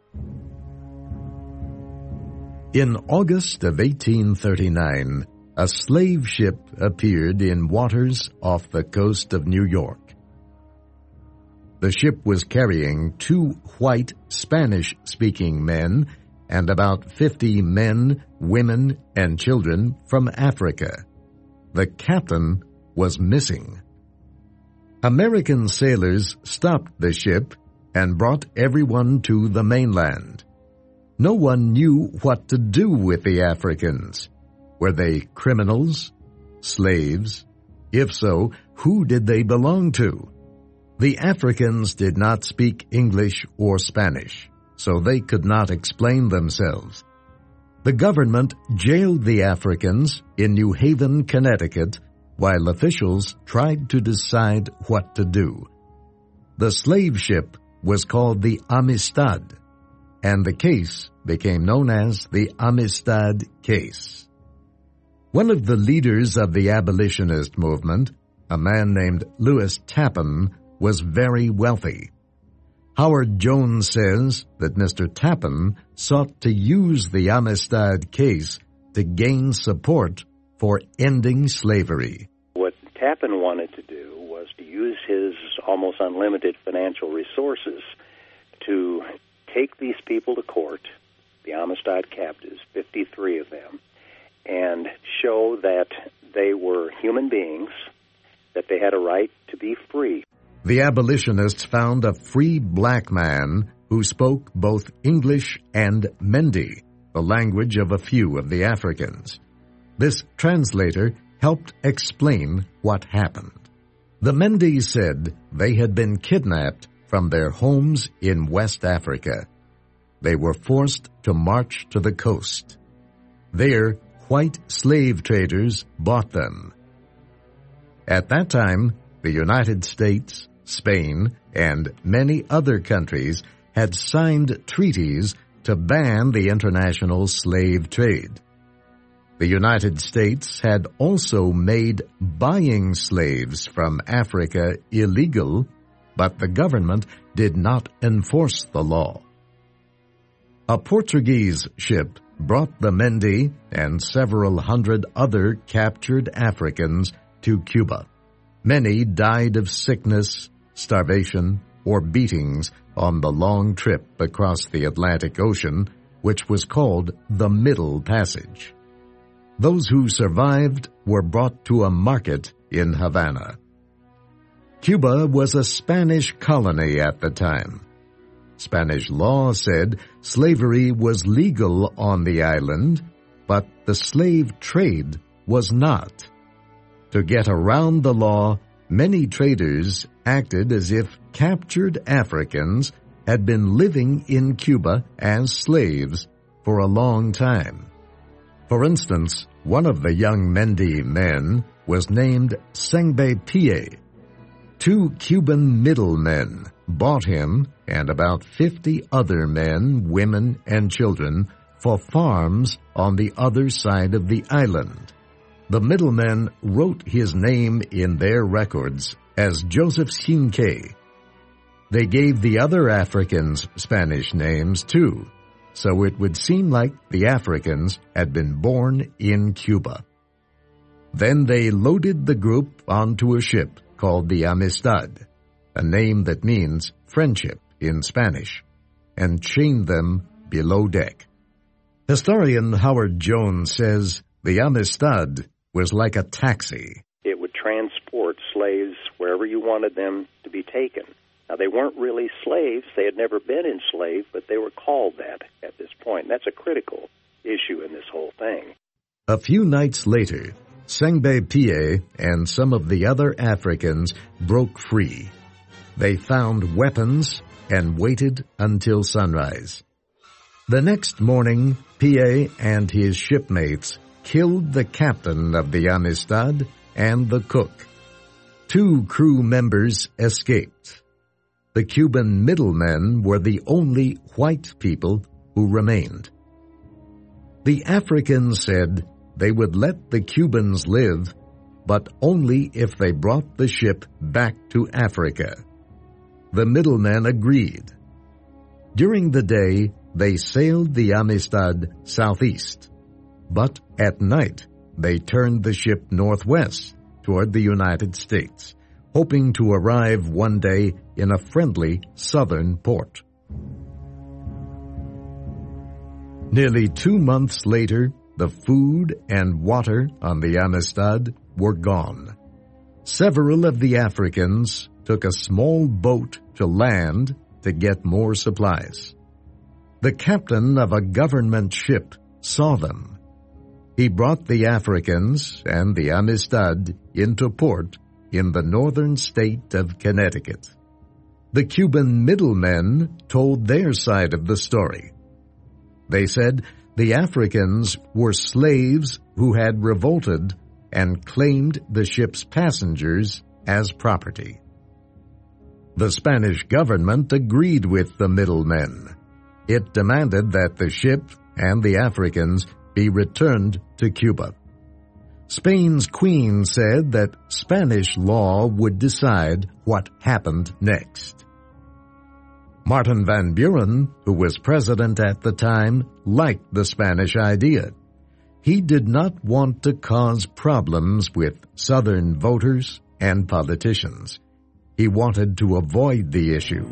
In August of eighteen thirty-nine, a slave ship appeared in waters off the coast of New York. The ship was carrying two white Spanish-speaking men and about fifty men, women, and children from Africa. The captain was missing. American sailors stopped the ship and brought everyone to the mainland. No one knew what to do with the Africans. Were they criminals? Slaves? If so, who did they belong to? The Africans did not speak English or Spanish, so they could not explain themselves. The government jailed the Africans in New Haven, Connecticut, while officials tried to decide what to do. The slave ship was called the Amistad, and the case became known as the Amistad Case. One of the leaders of the abolitionist movement, a man named Lewis Tappan, was very wealthy. Howard Jones says that Mister Tappan sought to use the Amistad Case to gain support for ending slavery. What Tappan wanted to do was to use his almost unlimited financial resources to take these people to court, the Amistad captives, fifty-three of them, and show that they were human beings, that they had a right to be free. The abolitionists found a free black man who spoke both English and Mende, the language of a few of the Africans. This translator helped explain what happened. The Mende said they had been kidnapped from their homes in West Africa. They were forced to march to the coast. There, white slave traders bought them. At that time, the United States, Spain, and many other countries had signed treaties to ban the international slave trade. The United States had also made buying slaves from Africa illegal, but the government did not enforce the law. A Portuguese ship brought the Mende and several hundred other captured Africans to Cuba. Many died of sickness, starvation, or beatings on the long trip across the Atlantic Ocean, which was called the Middle Passage. Those who survived were brought to a market in Havana. Cuba was a Spanish colony at the time. Spanish law said slavery was legal on the island, but the slave trade was not. To get around the law, many traders acted as if captured Africans had been living in Cuba as slaves for a long time. For instance, one of the young Mende men was named Sengbe Pie. Two Cuban middlemen bought him and about fifty other men, women, and children for farms on the other side of the island. The middlemen wrote his name in their records as Joseph Cinque. They gave the other Africans Spanish names too, so it would seem like the Africans had been born in Cuba. Then they loaded the group onto a ship called the Amistad. a name that means friendship in Spanish, and chained them below deck. Historian Howard Jones says the Amistad was like a taxi. It would transport slaves wherever you wanted them to be taken. Now, they weren't really slaves. They had never been enslaved, but they were called that at this point. That's a critical issue in this whole thing. A few nights later, Sengbe Pie and some of the other Africans broke free. They found weapons and waited until sunrise. The next morning, Pie and his shipmates killed the captain of the Amistad and the cook. Two crew members escaped. The Cuban middlemen were the only white people who remained. The Africans said they would let the Cubans live, but only if they brought the ship back to Africa. The middlemen agreed. During the day, they sailed the Amistad southeast, but at night they turned the ship northwest toward the United States, hoping to arrive one day in a friendly southern port. Nearly two months later, the food and water on the Amistad were gone. Several of the Africans took a small boat to land to get more supplies. The captain of a government ship saw them. He brought the Africans and the Amistad into port in the northern state of Connecticut. The Cuban middlemen told their side of the story. They said the Africans were slaves who had revolted and claimed the ship's passengers as property. The Spanish government agreed with the middlemen. It demanded that the ship and the Africans be returned to Cuba. Spain's queen said that Spanish law would decide what happened next. Martin Van Buren, who was president at the time, liked the Spanish idea. He did not want to cause problems with Southern voters and politicians. He wanted to avoid the issue.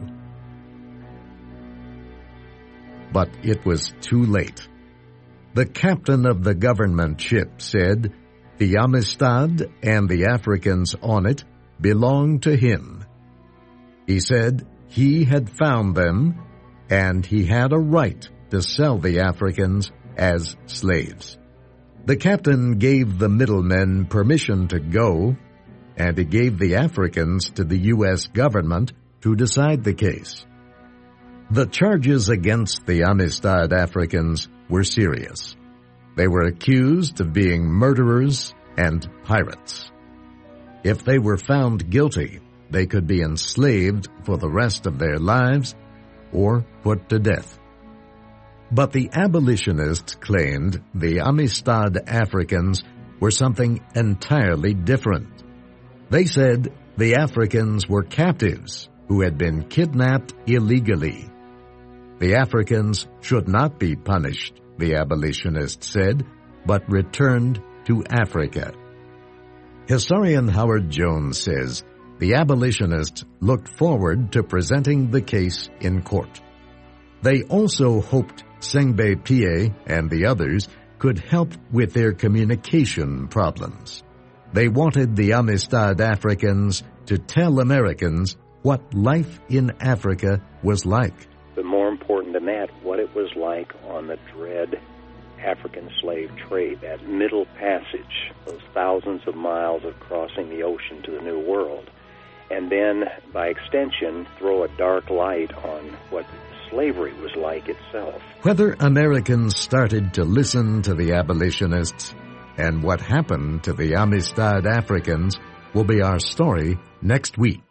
But it was too late. The captain of the government ship said the Amistad and the Africans on it belonged to him. He said he had found them and he had a right to sell the Africans as slaves. The captain gave the middlemen permission to go, and he gave the Africans to the U S government to decide the case. The charges against the Amistad Africans were serious. They were accused of being murderers and pirates. If they were found guilty, they could be enslaved for the rest of their lives or put to death. But the abolitionists claimed the Amistad Africans were something entirely different. They said the Africans were captives who had been kidnapped illegally. The Africans should not be punished, the abolitionists said, but returned to Africa. Historian Howard Jones says the abolitionists looked forward to presenting the case in court. They also hoped Sengbe Pie and the others could help with their communication problems. They wanted the Amistad Africans to tell Americans what life in Africa was like. But more important than that, what it was like on the dread African slave trade, that middle passage, those thousands of miles of crossing the ocean to the New World. And then, by extension, throw a dark light on what slavery was like itself. Whether Americans started to listen to the abolitionists and what happened to the Amistad Africans will be our story next week.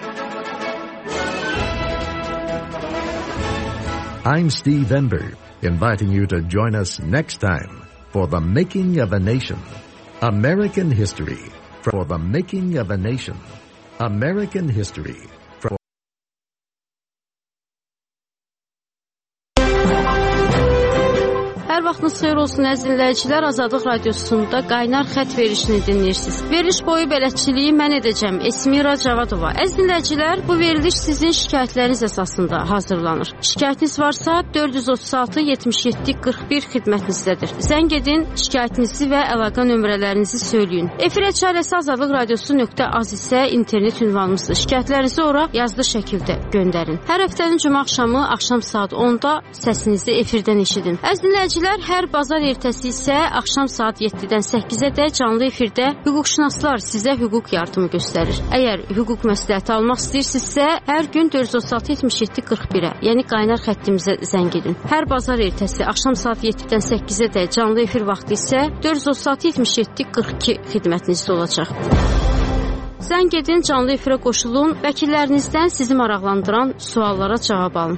I'm Steve Ember, inviting you to join us next time for The Making of a Nation, American History. For The Making of a Nation, American History. Hər vaxtınız xeyir olsun əziz dinləyicilər. Azadlıq Radiosunda qaynar xətt verilişini dinləyirsiniz. Veriliş boyu bələdçiliyi mən edəcəm. Esmira Cavadova. Əziz dinləyicilər, bu veriliş sizin şikayətləriniz əsasında hazırlanır. Şikayətiniz varsa dörd yüz otuz altı yetmiş yeddi qırx bir xidmətinizdədir. Zəng edin, şikayətinizi və əlaqə nömrələrinizi söyləyin. Efir əçaləsi azadlıq radiosu nöqtə az isə internet ünvanımızdır. Şikayətlərinizi ora yazılı şəkildə göndərin. Hər həftənin cümə axşamı axşam saat onda səsinizi efirdən eşidin. Əziz dinləyicilər, hər bazar ertəsi isə axşam saat yeddidən səkkizə canlı efirdə hüquqşünaslar sizə hüquq yardımı göstərir. Əgər hüquq məsləhəti almaq istəyirsinizsə, hər gün dörd yüz otuz altı yetmiş yeddi qırx birə, yəni qaynar xəttimizə zəng edin. Hər bazar ertəsi axşam saat yeddidən səkkizə canlı efir vaxtı isə dörd yüz otuz altı yetmiş yeddi qırx iki xidmətinizdə olacaq. Zəng edin, canlı efirə qoşulun, vəkillərinizdən sizi maraqlandıran suallara cavab alın.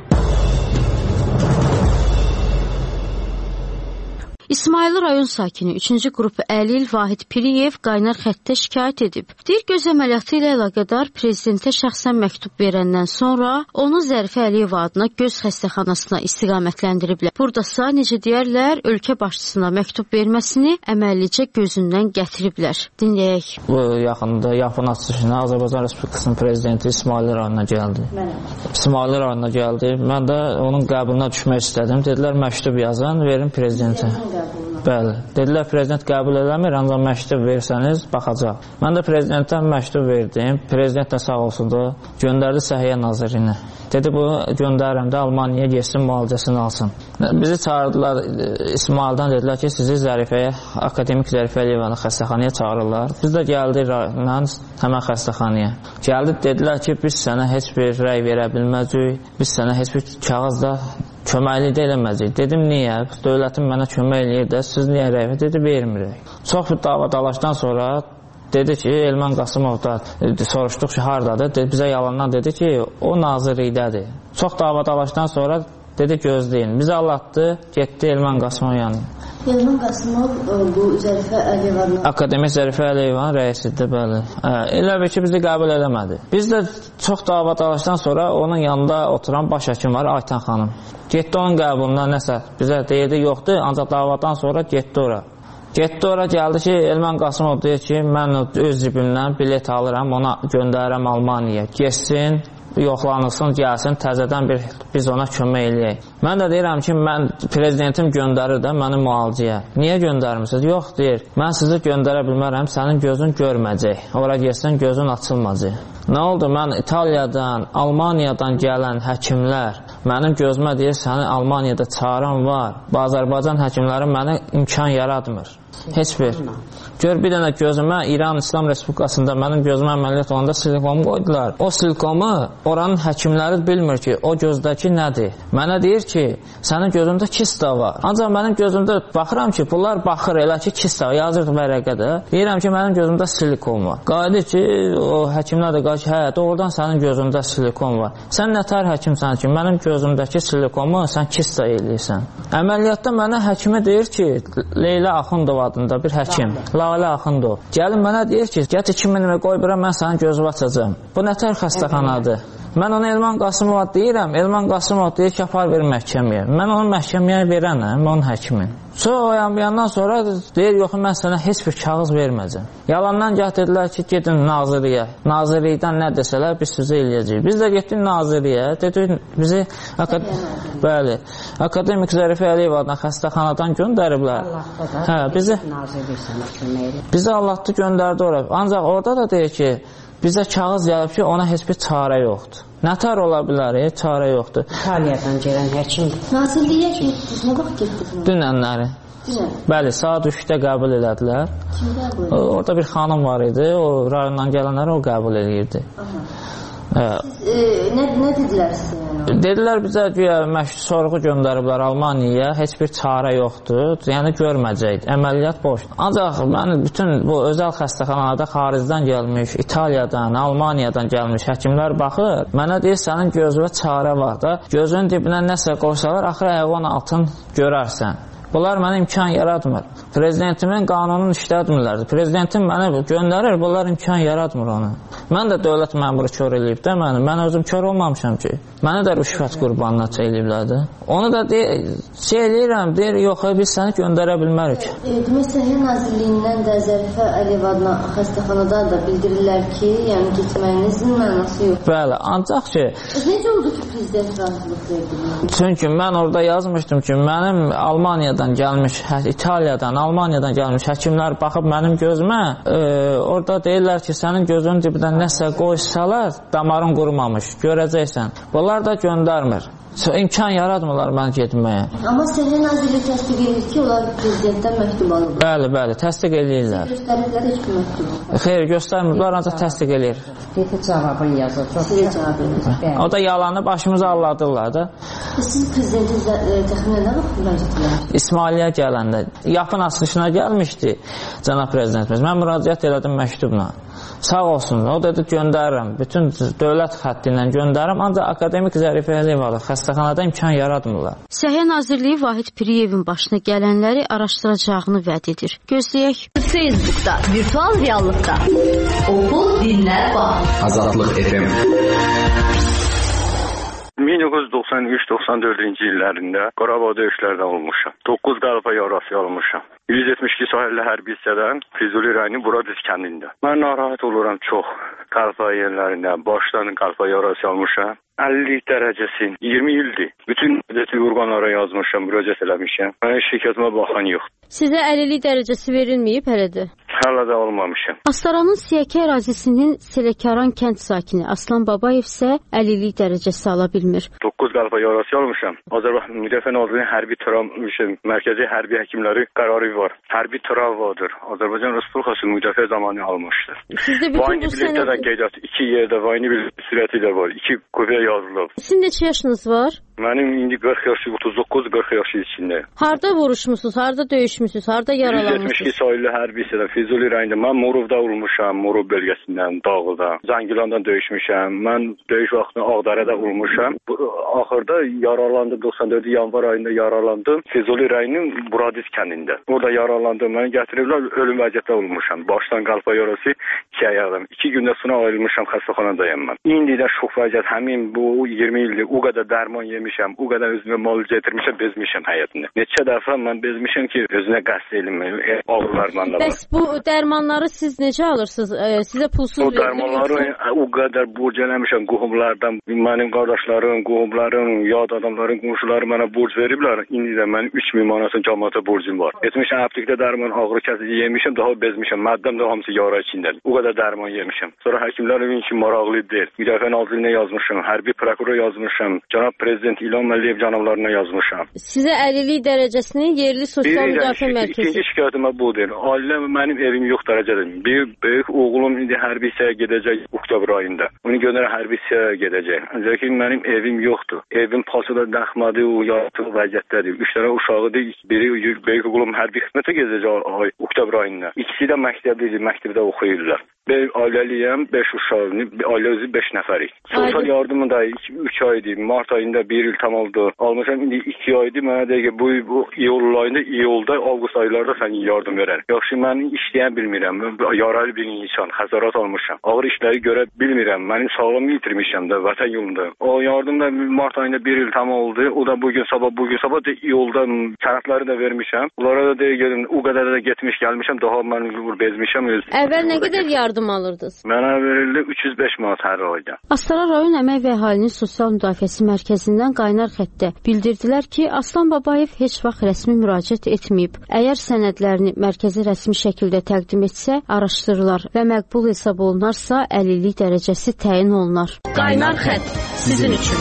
İsmayılı rayon sakini üçüncü qrupu Əlil Vahid Piriyev qaynar xəttə şikayət edib. Deyir, göz əməliyyatı ilə əlaqədar prezidentə şəxsən məktub verəndən sonra onu Zərifə Əliyev adına göz xəstəxanasına istiqamətləndiriblər. Buradasa, necə deyərlər, ölkə başçısına məktub verməsini əməllicə gözündən gətiriblər. Dinləyək. Bu yaxında yapın açılışına Azərbaycan Respublikasının prezidenti İsmayılı rayonuna gəldi. İsmayılı rayonuna gəldi. Mən də onun qəbuluna düşmək istədim. Dedilər, məktub yazın, verin prezidentə. Bəli. Dedilər, prezident qəbul eləmir, ancaq məktub versəniz, baxacaq. Mən də prezidentdən məktub verdim. Prezident də sağ olsun da göndərdi Səhiyyə Nazirinə. Dedi, bu göndərirəm də Almaniyaya getsin, müalicəsini alsın. Bizi çağırdılar İsmaildən, dedilər ki, sizi Zərifəyə, Akademik Zərifə Əliyevanı xəstəxanaya çağırırlar. Biz də gəldik rayondan həmən xəstəxanaya. Gəldi, dedilər ki, biz sənə heç bir rəy verə bilməcəyik, biz sənə heç bir kağızda köməklik də eləməyəcək. Dedim, niyə? Dövlətin mənə kömək eləyir də, siz niyə rəy? Dedi, vermirik. Çox bir dava dalaşdan sonra dedi ki, Elman Qasımov da soruşduq ki, haradadır? Dedi, bizə yalandan dedi ki, o nazirlikdədir. Çox dava dalaşdan sonra dedi, gözləyin. Bizi allatdı, getdi Elman Qasımov yanına. Elman Qasımov bu Zərifə Əliyevanın Akademik Zərifə Əliyevanın rəisidir, bəli. Elə bir ki, bizi qəbul eləmədi. Biz də çox dava dalaşdan sonra onun yanında oturan baş həkim var, Aytan xanım. Getdi onun qəbuluna nəsə, bizə deyildi, yoxdur, ancaq davadan sonra getdi ora. Getdi ora, gəldi ki, Elman Qasımov deyir ki, mən öz cibimdən bilet alıram, ona göndərirəm Almaniyaya. Geçsin, yoxlanılsın, gəlsin, təzədən bir, biz ona kömək eləyək. Mən də deyirəm ki, mən prezidentim göndərir də məni müalicəyə. Niyə göndərmirsiniz? Yox, deyir, mən sizi göndərə bilmərəm, sənin gözün görməyəcək. Ora geçsin, gözün açılmayacaq. Nə oldu? Mən İtaliyadan, Almaniyadan gələn həkimlər mənim gözümə deyir, səni Almaniyada çağıran var. Azərbaycan həkimləri mənə imkan yaratmır. Heç bir. Gör, bir dənə gözümə İran İslam Respublikasında mənim gözümə əməliyyat olanda silikomu qoydular. O silikomu oranın həkimləri bilmir ki, o gözdəki nədir. Mənə deyir ki, sənin gözündə kista var. Ancaq mənim gözümdə baxıram ki, bunlar baxır elə ki, kista var. Yazır vərəqədə. Deyirəm ki, mənim gözümdə silikon var. Qayıdır ki, o həkimlər də qayıdır ki, hə, doğrudan sənin gözündə silikon var. Sən nətər həkimsən ki, mənim gözümdəki silikomu sən kista eləyirsən. Əməliyyatda mənə həkimi deyir ki, Leyla Axundov adında bir həkim. Lalə Axundov. Gəlin mənə deyir ki, get iki min lira qoy bura, mən sənin gözünü açacağım. Bu nətər xəstəxanadır? Mən ona Elman Qasımova deyirəm, Elman Qasımov deyir ki, apar verir məhkəməyə. Mən onu məhkəməyə verənəm, onun həkimin. Sonra o yandan sonra deyir, yox, mən sənə heç bir kağız verməyəcəm. Yalandan gəh dedilər ki, gedin naziriyə. Nazirlikdən nə desələr, biz sizə eləyəcəyik. Biz də getdik naziriyə, dedik, bizi akad bəli, Akademik Zərifə Əliyev adına xəstəxanadan göndəriblər. Hə, bizi bizi Allah'tı göndərdi ora. Ancaq orada da deyir ki, bizə kağız gəlib ki, ona heç bir çarə yoxdur. Nətər ola bilər, e? Çarə yoxdur. İtaliyadan gələn həkimdir. Nazirliyə getdiniz, nə vaxt getdiniz? Dünənləri. Dünən? Bəli, saat üçdə qəbul elədilər. Kim qəbul edir? Orada bir xanım var idi, o rayondan gələnləri o qəbul edirdi. Aha. Siz, e, nə, nə dedilər sizə? Dedilər bizə sorğu göndəriblər Almaniyaya, heç bir çarə yoxdur, yəni görməyəcək, əməliyyat boş. Ancaq mən bütün bu özəl xəstəxanalarda xaricdən gəlmiş, İtaliyadan, Almaniyadan gəlmiş həkimlər baxır, mənə deyir, sənin gözünə çarə var da, gözünün dibinə nəsə qoysalar, axır həyvan altın görərsən. Bunlar mənə imkan yaratmır. Prezidentimin qanununu işlətmirlər. Prezidentim mənə göndərir, bunlar imkan yaratmır onu. Mən də dövlət məmuru kör eləyib də məni. Mən özüm kör olmamışam ki. Məni də rüşvət qurbanına çəkiliblər də. Onu da deyir, şey eləyirəm, deyir, yox, biz səni göndərə bilmərik. Demək, Səhiyyə Nazirliyindən də Zərifə Əliyev adına xəstəxanadan da bildirirlər ki, yəni getməyinizin mənası yox. Bəli, ancaq ki... Necə oldu ki, prezident razılıq verdi? Çünki mən orada yazmışdım ki, mənim Almaniyadan gəlmiş, İtaliyadan, Almaniyadan gəlmiş həkimlər baxıb mənim gözümə, e, orada deyirlər ki, sənin gözünün dibindən nəsə qoysalar, damarın qurumamış, görəcəksən. Bunlar da göndərmir. İmkan yaratmırlar mən getməyə. Amma Səhiyyə Nazirliyi təsdiq edir ki, onlar prezidentdən məktub alıb. Bəli, bəli, təsdiq edirlər. Göstəriblər heç bir məktubu. Xeyr, göstərmirlər, ancaq təsdiq edir. Deyir cavabını yazır. Sizə cavab verir. O da yalanı başımıza alladırlar da. Siz prezidentin təxminən nə vaxt müraciət edirsiniz? İsmailiyə gələndə, yapın açılışına gəlmişdi cənab prezidentimiz. Mən müraciət elədim məktubla. Sağ olsun, o dedi göndərirəm. Bütün dövlət xətti ilə göndərirəm, ancaq akademik Zərifə Əliyev xəstəxanada imkan yaratmırlar. Səhiyyə Nazirliyi Vahid Piriyevin başına gələnləri araşdıracağını vəd edir. Gözləyək. Facebookda, virtual reallıqda. Oxu, dinlə, bax. Azadlıq F M. min doqquz yüz doxsan üç doxsan dördüncü illərində Qarabağ döyüşlərdə olmuşam. doqquz qəlpə yarası almışam. yüz yetmiş iki sahilli hərbi hissədən Füzuli rayonu Buradiz kəndində. Mən narahat oluram çox. Qəlpə yerlərində başdan qəlpə yarası almışam. əlli dərəcəsi, iyirmi ildir. Bütün müdəti orqanlara yazmışam, müraciət eləmişəm. Mənim şirkətimə baxan yox. Sizə əlillik dərəcəsi verilməyib hələdir? Hələ də almamışam. Astaranın Siyəkə ərazisinin Selekaran kənd sakini Aslan Babayev isə əlillik dərəcəsi ala bilmir. doqquz qəlpə yarası almışam. Azərbaycan Müdafiə Nazirliyinin hərbi tram mərkəzi hərbi həkimləri qərarı var. Hərbi travadır. Azərbaycan Respublikası müdafiə zamanı almışdır. Sizdə bütün bu sənəd qeydiyyat iki yerdə vayni bir sürəti də var. İki qüvvə yazılıb. Sizin neçə yaşınız var? Mənim indi qırx yaşı, otuz doqquz qırx yaşı içində. Harda vuruşmusunuz, harda döyüşmüsünüz, harda yaralanmışsınız? yüz yetmiş iki sahilli hərbi hissədə Füzuli rayonunda. Mən Morovda vurmuşam, Morov bölgəsindən, Dağlıda. Zangilandan döyüşmüşəm. Mən döyüş vaxtında Ağdərədə vurmuşam. Axırda yaralandım, doxsan dördü yanvar ayında yaralandım. Füzuli rayonunun Buradiz kəndində. Orada yaralandım, məni gətiriblər, ölüm vəziyyətdə vurmuşam. Başdan qəlpə yarası iki ayağım. İki gündə sonra ayrılmışam, xəstəxanadayım mən. İndi də şox vəziyyət, həmin bu iyirmi ildir, o qədər dərman yemişəm, o qədər özümə müalicə etmişəm, bezmişəm həyatında. Neçə dəfə mən bezmişəm ki, özünə qəsd eləməyim, ağırlarla da. Bəs bu dərmanları siz necə alırsınız? E, sizə pulsuz verilir? O dərmanları o qədər borc eləmişəm qohumlardan, mənim qardaşlarım, qohumlarım, yad adamların, qonşuları mənə borc veriblər. İndi də mənim üç min manatın cəmiyyətə borcum var. Etmişəm aptekdə dərman, ağrı kəsici yemişəm, daha bezmişəm. Məddəm də hamısı yara içindədir. O qədər dərman yemişəm. Sonra həkimlər üçün maraqlı deyil. Müdafiə Nazirliyinə yazmışam, hərbi prokurora yazmışam, cənab prezident İlham Əliyev cənablarına yazmışam. Sizə əlillik dərəcəsini yerli sosial müdafiə mərkəzi. İkinci şikayətimə budur. Ailəm mənim evim yox dərəcədir. Bir böyük oğlum indi hərbi hissəyə gedəcək oktyabr ayında. Onu göndərə hərbi hissəyə gedəcək. Ancaq ki mənim evim yoxdur. Evim pasıda daxmadı, o yatıq vəziyyətdədir. Üç dənə uşağıdır. Biri böyük oğlum hərbi xidmətə gedəcək oktyabr ayında. İkisi də məktəblidir, məktəbdə oxuyurlar. Ben ailəliyəm, beş uşağım, ailə özü beş nəfərik. Sosial yardımı da üç aydır, mart ayında bir il tam oldu. Almışam, indi iki aydır, mənə deyək ki, bu, bu iyul ayında, iyulda, avqust aylarda sən yardım verər. Yaxşı, mən işləyən bilmirəm, yaralı bir insan, xəsarət almışam. Ağır işləri görə bilmirəm, mənim sağlamı yitirmişəm də, vətən yolunda. O yardımda mart ayında bir il tam oldu, o da bugün sabah, bugün sabah da iyulda sənədləri də vermişəm. Onlara da deyək, o qədər də getmiş, gəlmişəm, daha mən bezmişəm. Öz, Əvvəl nə qədər yardım alırdınız? Mənə verildi üç yüz beş manat hər ayda. Astara rayon Əmək və Əhalinin Sosial Müdafiəsi Mərkəzindən qaynar xəttdə bildirdilər ki, Aslan Babayev heç vaxt rəsmi müraciət etməyib. Əgər sənədlərini mərkəzi rəsmi şəkildə təqdim etsə, araşdırılar və məqbul hesab olunarsa, əlillik dərəcəsi təyin olunar. Qaynar xətt sizin üçün.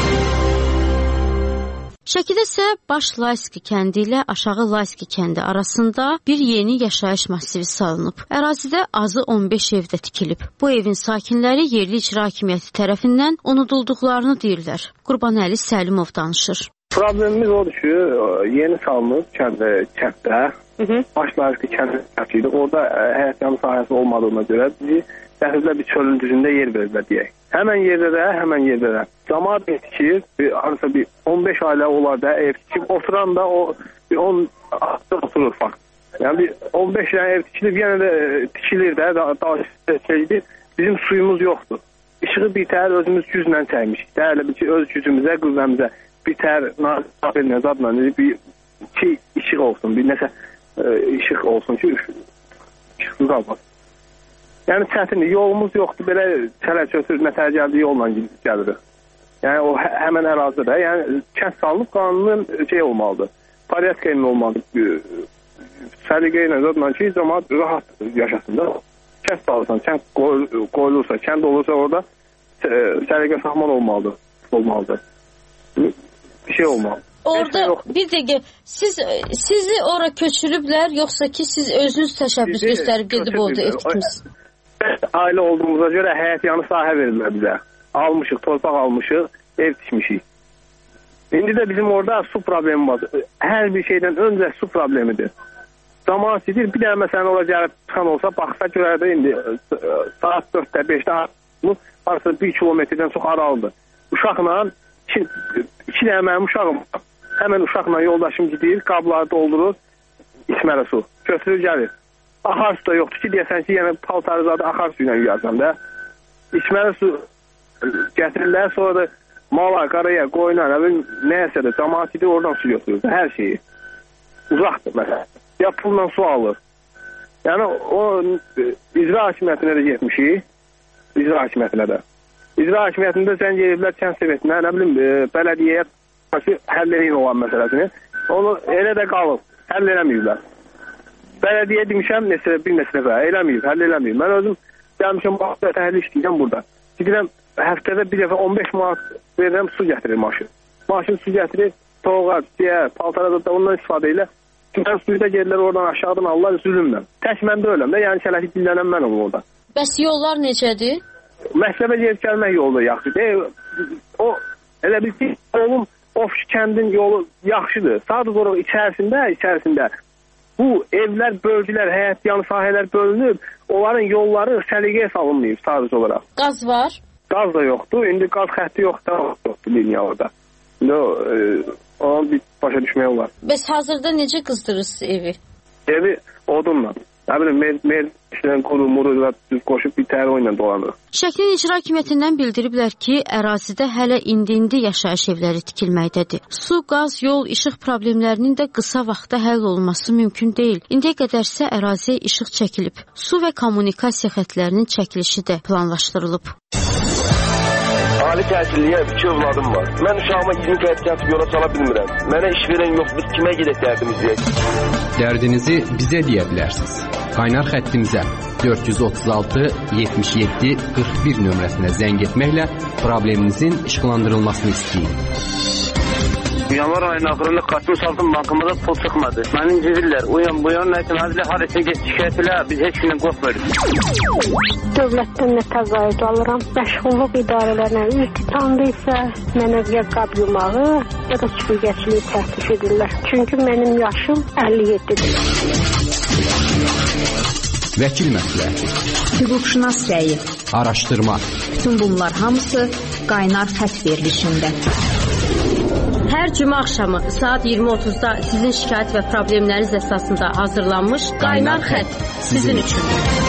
Şəkidə isə Baş Layski kəndi ilə Aşağı Layski kəndi arasında bir yeni yaşayış masivi salınıb. Ərazidə azı on beş evdə tikilib. Bu evin sakinləri yerli icra hakimiyyəti tərəfindən unudulduqlarını deyirlər. Qurbanəli Səlimov danışır. Problemimiz odur ki, yeni salınıb kəndə, kənddə, Baş Layski kəndi idi. Orada həyat yanı sahəsi olmadığına görə bizi dəhlizlə bir çölün düzündə yer verirlər deyək. Həmən yerdə də, həmən yerdə də. Camaat ev tikir, arası bir on beş ailə olar da ev tikib, oturan da o bir on oturur fakt. Yəni bir on beş dənə ev tikilib, yenə də tikilir də, daha şeydir. bizim suyumuz yoxdur. İşığı bitər, özümüz güclə çəkmişik. Elə bir ki, öz gücümüzə, qüvvəmizə bitər, nazir zadla bir iki işıq olsun, bir nəsə e, işıq olsun ki, işıqsız qalmasın. Yəni çətinlik, yolumuz yoxdur, belə çələ-çötür, nətər gəldiyi yolla gəlirik. Yəni o hə, həmən ərazidə, yəni kənd salınıb qanunun şey olmalıdır, pariyat qeymin olmalıdır, səliqə ilə zadla ki, cəmaat rahat yaşasın da. Kənd salırsan, kənd qoyulursa, kənd olursa orada səliqə sahman olmalıdır, olmalıdır. Bir şey olmalı. Orada bir dəqiqə, siz sizi ora köçürüblər, yoxsa ki siz özünüz təşəbbüs göstərib gedib orada ev tutmuşsunuz? Ailə olduğumuza görə həyət yanı sahə verirlər bizə. Almışıq, torpaq almışıq, ev tikmişik. İndi də bizim orada su problemi var. Hər bir şeydən öncə su problemidir. Zaman sidir, bir dənə məsələn ora gəlib çıxan olsa, baxsa görərdə indi saat dörddə, beşdə arası bir kilometrdən çox aralıdır. Uşaqla, iki, iki dənə mənim uşağım, həmən uşaqla yoldaşım gidir, qabları doldurur, içməli su, götürür gəlir. Axar su da yoxdur ki, deyəsən ki, yəni paltarı zadı axar su ilə yuyarsan da. İçməli su gətirirlər, sonra da mala, qaraya, qoyuna, nəyəsə də cəmaat gidir, oradan su götürür, hər şeyi. Uzaqdır məsələn. Ya pulla su alır. Yəni o icra hakimiyyətinə də getmişik. İcra hakimiyyətinə də. İcra hakimiyyətində zəng ediblər kənd sovetinə, nə bilim, bələdiyyəyə həll edin olan məsələsini. Onu elə də qalıb, həll eləməyiblər. Bələdiyyə demişəm, nesə, bir nesə dəfə, eləməyib, həll eləməyib. Mən özüm gəlmişəm, baxda təhli işləyəcəm burada. Gidirəm, həftədə bir dəfə on beş manat verirəm, su gətirir maşın. Maşın su gətirir, toğuğa, diyə, paltara da ondan istifadə ilə. Mən suyu da gelirlər oradan aşağıdan Allah zülümlə. Tək mən də öləm də, yəni şələti dillənəm mən olum orada. Bəs yollar necədir? Məktəbə gedib gəlmək yolu da yaxşıdır. E, o, elə bir ki, oğlum, of kəndin yolu yaxşıdır. Sadəcə olaraq içərisində, içərisində bu evlər, bölgülər, həyət yanı sahələr bölünüb, onların yolları səliqəyə salınmayıb sadəcə olaraq. Qaz var? Qaz da yoxdur, indi qaz xətti yoxdur, yoxdur liniya orada. No, e, onu bir başa düşmək olar. Bəs hazırda necə qızdırırsınız evi? Evi odunla. Nə bilim, mer işlən quru, muru düz qoşub bir təhər oyla dolanır. Şəklin icra hakimiyyətindən bildiriblər ki, ərazidə hələ indi-indi yaşayış evləri tikilməkdədir. Su, qaz, yol, işıq problemlərinin də qısa vaxtda həll olması mümkün deyil. İndiyə qədərsə əraziyə işıq çəkilib. Su və kommunikasiya xətlərinin çəkilişi də planlaşdırılıb. Ali təhsilliyə iki övladım var. Mən uşağıma iyirmi faiz kəsib yola sala bilmirəm. Mənə iş verən yox, biz kimə gedək dərdimiz deyək? Dərdinizi bizə deyə bilərsiniz. Qaynar xəttimizə dörd yüz otuz altı yetmiş yeddi qırx bir nömrəsinə zəng etməklə probleminizin işıqlandırılmasını istəyin. Yanvar ayının axırında kartımı saldım, bankamada pul çıxmadı. Məni incidirlər, uyan buyan, nəyəsin, hazırla harasa geç şikayət elə, biz heç gündən qorxmuyoruz. Dövlətdən nə təqaüd alıram, məşğulluq idarələrlə üz tutandı isə mənə ya qab yumağı, ya da süpürgəçiliyi təklif edirlər. Çünki mənim yaşım əlli yeddidir. Vəkil məsləhəti, hüquqşünas rəyi, araşdırma. Bütün bunlar hamısı qaynar xətt verilişində. Hər cümə axşamı saat iyirmi otuzda sizin şikayət və problemləriniz əsasında hazırlanmış Qaynar Xətt sizin üçün.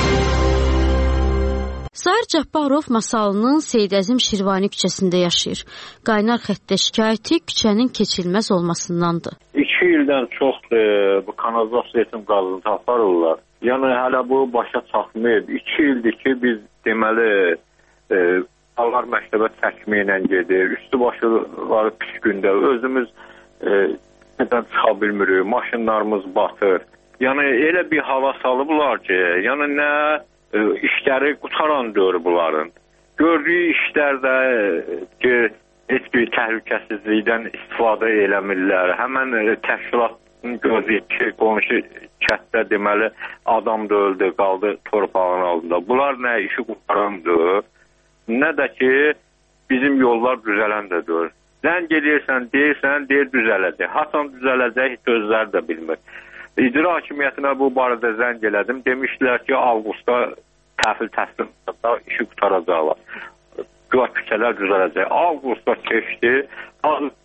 Zahir Cabbarov Masalının Seyid Əzim Şirvani küçəsində yaşayır. Qaynar Xəttdə şikayəti küçənin keçilməz olmasındandır. İki ildən çoxdur bu kanalizasiya qazıntı aparırlar. Yəni hələ bu başa çatmayıb. İki ildir ki biz deməli e, Onlar məktəbə çəkməklə gedir, üstü başları pis gündə, özümüz e, nədən çıxa bilmirik, maşınlarımız batır. Yəni elə bir hava salıblar ki, yəni nə e, işləri qutarandır bunların. Gördüyü işlərdə ki, heç bir təhlükəsizlikdən istifadə eləmirlər. Həmən e, təşkilatın gördüyü ki, qonşu kətdə deməli adam da öldü, qaldı torpağın altında. Bunlar nə işi qutarandır? Nə də ki, bizim yollar düzələn də deyir. Zəng eləyirsən, deyirsən, deyir düzələcək. Hasan düzələcək, heç özləri də bilmir. İcra hakimiyyətinə bu barədə zəng elədim. Demişdilər ki, avqustda təhvil təsdiqatda işi qutaracaqlar. Güya küçələr düzələcək. Avqustda keçdi,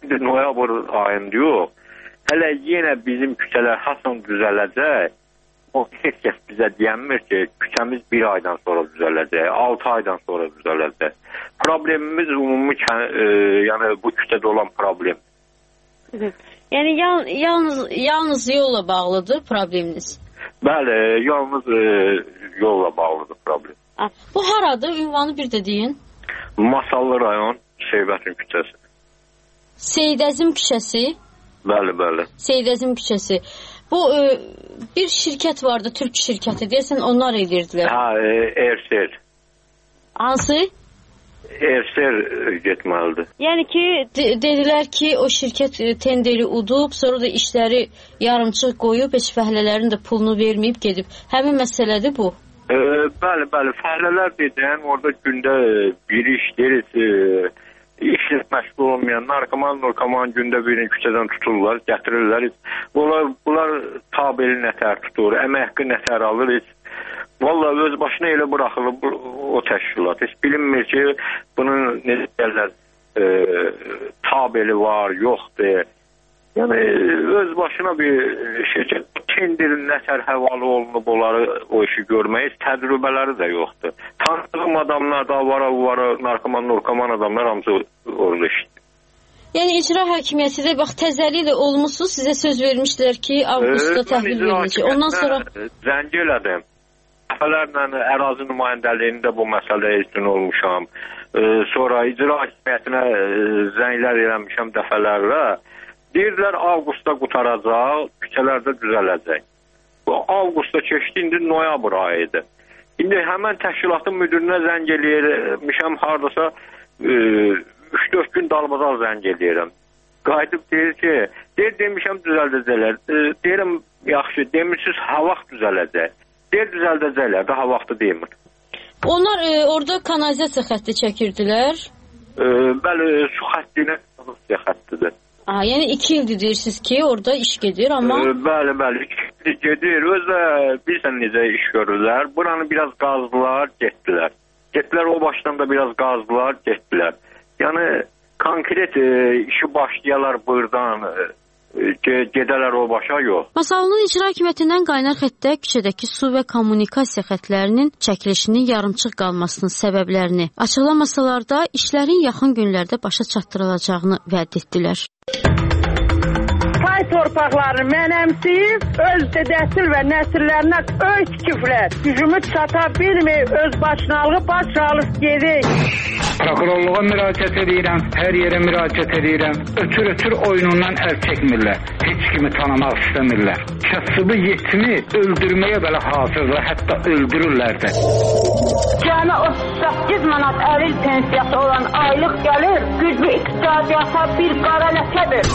noyabr ayında yox. Hələ yenə bizim küçələr hasan düzələcək. o heç kəs bizə deyənmir ki, küçəmiz bir aydan sonra düzələcək, altı aydan sonra düzələcək. Problemimiz ümumi, e, yəni bu küçədə olan problem. Yəni yal, yalnız, yalnız yolla bağlıdır probleminiz? Bəli, yalnız e, yolla bağlıdır problem. Ha, bu haradır? Ünvanı bir də deyin. Masallı rayon, Seybətin küçəsi. Seydəzim küçəsi? Bəli, bəli. Seydəzim küçəsi. Bu e, bir şirkət vardı, Türk şirkəti deyəsən, onlar edirdilər. Ha, e, Ersel. Hansı? Ersel getməlidir. Yəni ki, de dedilər ki, o şirkət tenderi udub, sonra da işləri yarımçıq qoyub, heç fəhlələrin də pulunu verməyib gedib. Həmin məsələdir bu. E, bəli, bəli. Fəhlələr dedən, orada gündə bir iş deriz, e, işlə məşğul olmayan narkoman, narkoman gündə birini küçədən tuturlar, gətirirlər. Bunlar, bunlar tabeli nətər tutur, əmək nətər alır. Vallahi öz başına elə bıraxılır bu, o təşkilat. Heç bilinmir ki, bunun necə deyirlər, e, tabeli var, yoxdur. Yəni öz başına bir şirkət tenderin nətər həvalı olunub onları o işi görməyiz, təcrübələri də yoxdur. Tanıdığım adamlar da var, var, narkoman, narkoman adamlar hamısı orada işdir. Yəni icra hakimiyyəti də bax təzəliklə olmuşsunuz, sizə söz vermişdilər ki, avqustda təhvil verilecək. Ondan sonra zəng elədim. Dəfələrlə ərazi nümayəndəliyində bu məsələyə üstün olmuşam. E, sonra icra hakimiyyətinə e, zənglər eləmişəm dəfələrlə. Deyirlər, avqustda qutaracaq, küçələrdə düzələcək. Bu avqustda keçdi, indi noyabr ayıdır. İndi həmən təşkilatın müdürünə zəng eləyirmişəm, haradasa üç dörd gün dalbadal zəng eləyirəm. Qayıdıb deyir ki, deyir, demişəm düzəldəcəklər. E, deyirəm, yaxşı, demişsiniz, ha vaxt düzələcək. Deyir, düzəldəcəklər, daha vaxtı demir. Onlar e, orada kanalizasiya xətti çəkirdilər? E, bəli, su xəttinə kanalizasiya xəttidir. Aha, yəni iki ildir deyirsiniz ki, orada iş gedir, amma... E, bəli, bəli, iki ildir gedir. Özdə bilsən necə iş görürlər. Buranı biraz qazdılar, getdilər. Getdilər, o başdan da biraz qazdılar, getdilər. Yəni, konkret e, işi başlayalar buradan... E, gedələr o başa, yox. Masalının icra hakimiyyətindən qaynar xəttə küçədəki su və kommunikasiya xətlərinin çəkilişinin yarımçıq qalmasının səbəblərini açıqlamasalar da işlərin yaxın günlərdə başa çatdırılacağını vəd etdilər. Pay torpaqlarını mənəmsiyib, öz dədəsil və nəsillərinə öy tikiblər. Gücümü çata bilməyib, öz başınalığı baş alıb gedik. Prokurorluğa müraciət edirəm, hər yerə müraciət edirəm. Ötür-ötür oyunundan əl çəkmirlər. Heç kimi tanımaq istəmirlər. Kasıbı yetimi öldürməyə belə hazırlar, hətta öldürürlər də. Cəmi otuz səkkiz manat əlil pensiyası olan aylıq gəlir, güclü iqtisadiyyata bir qara ləkədir.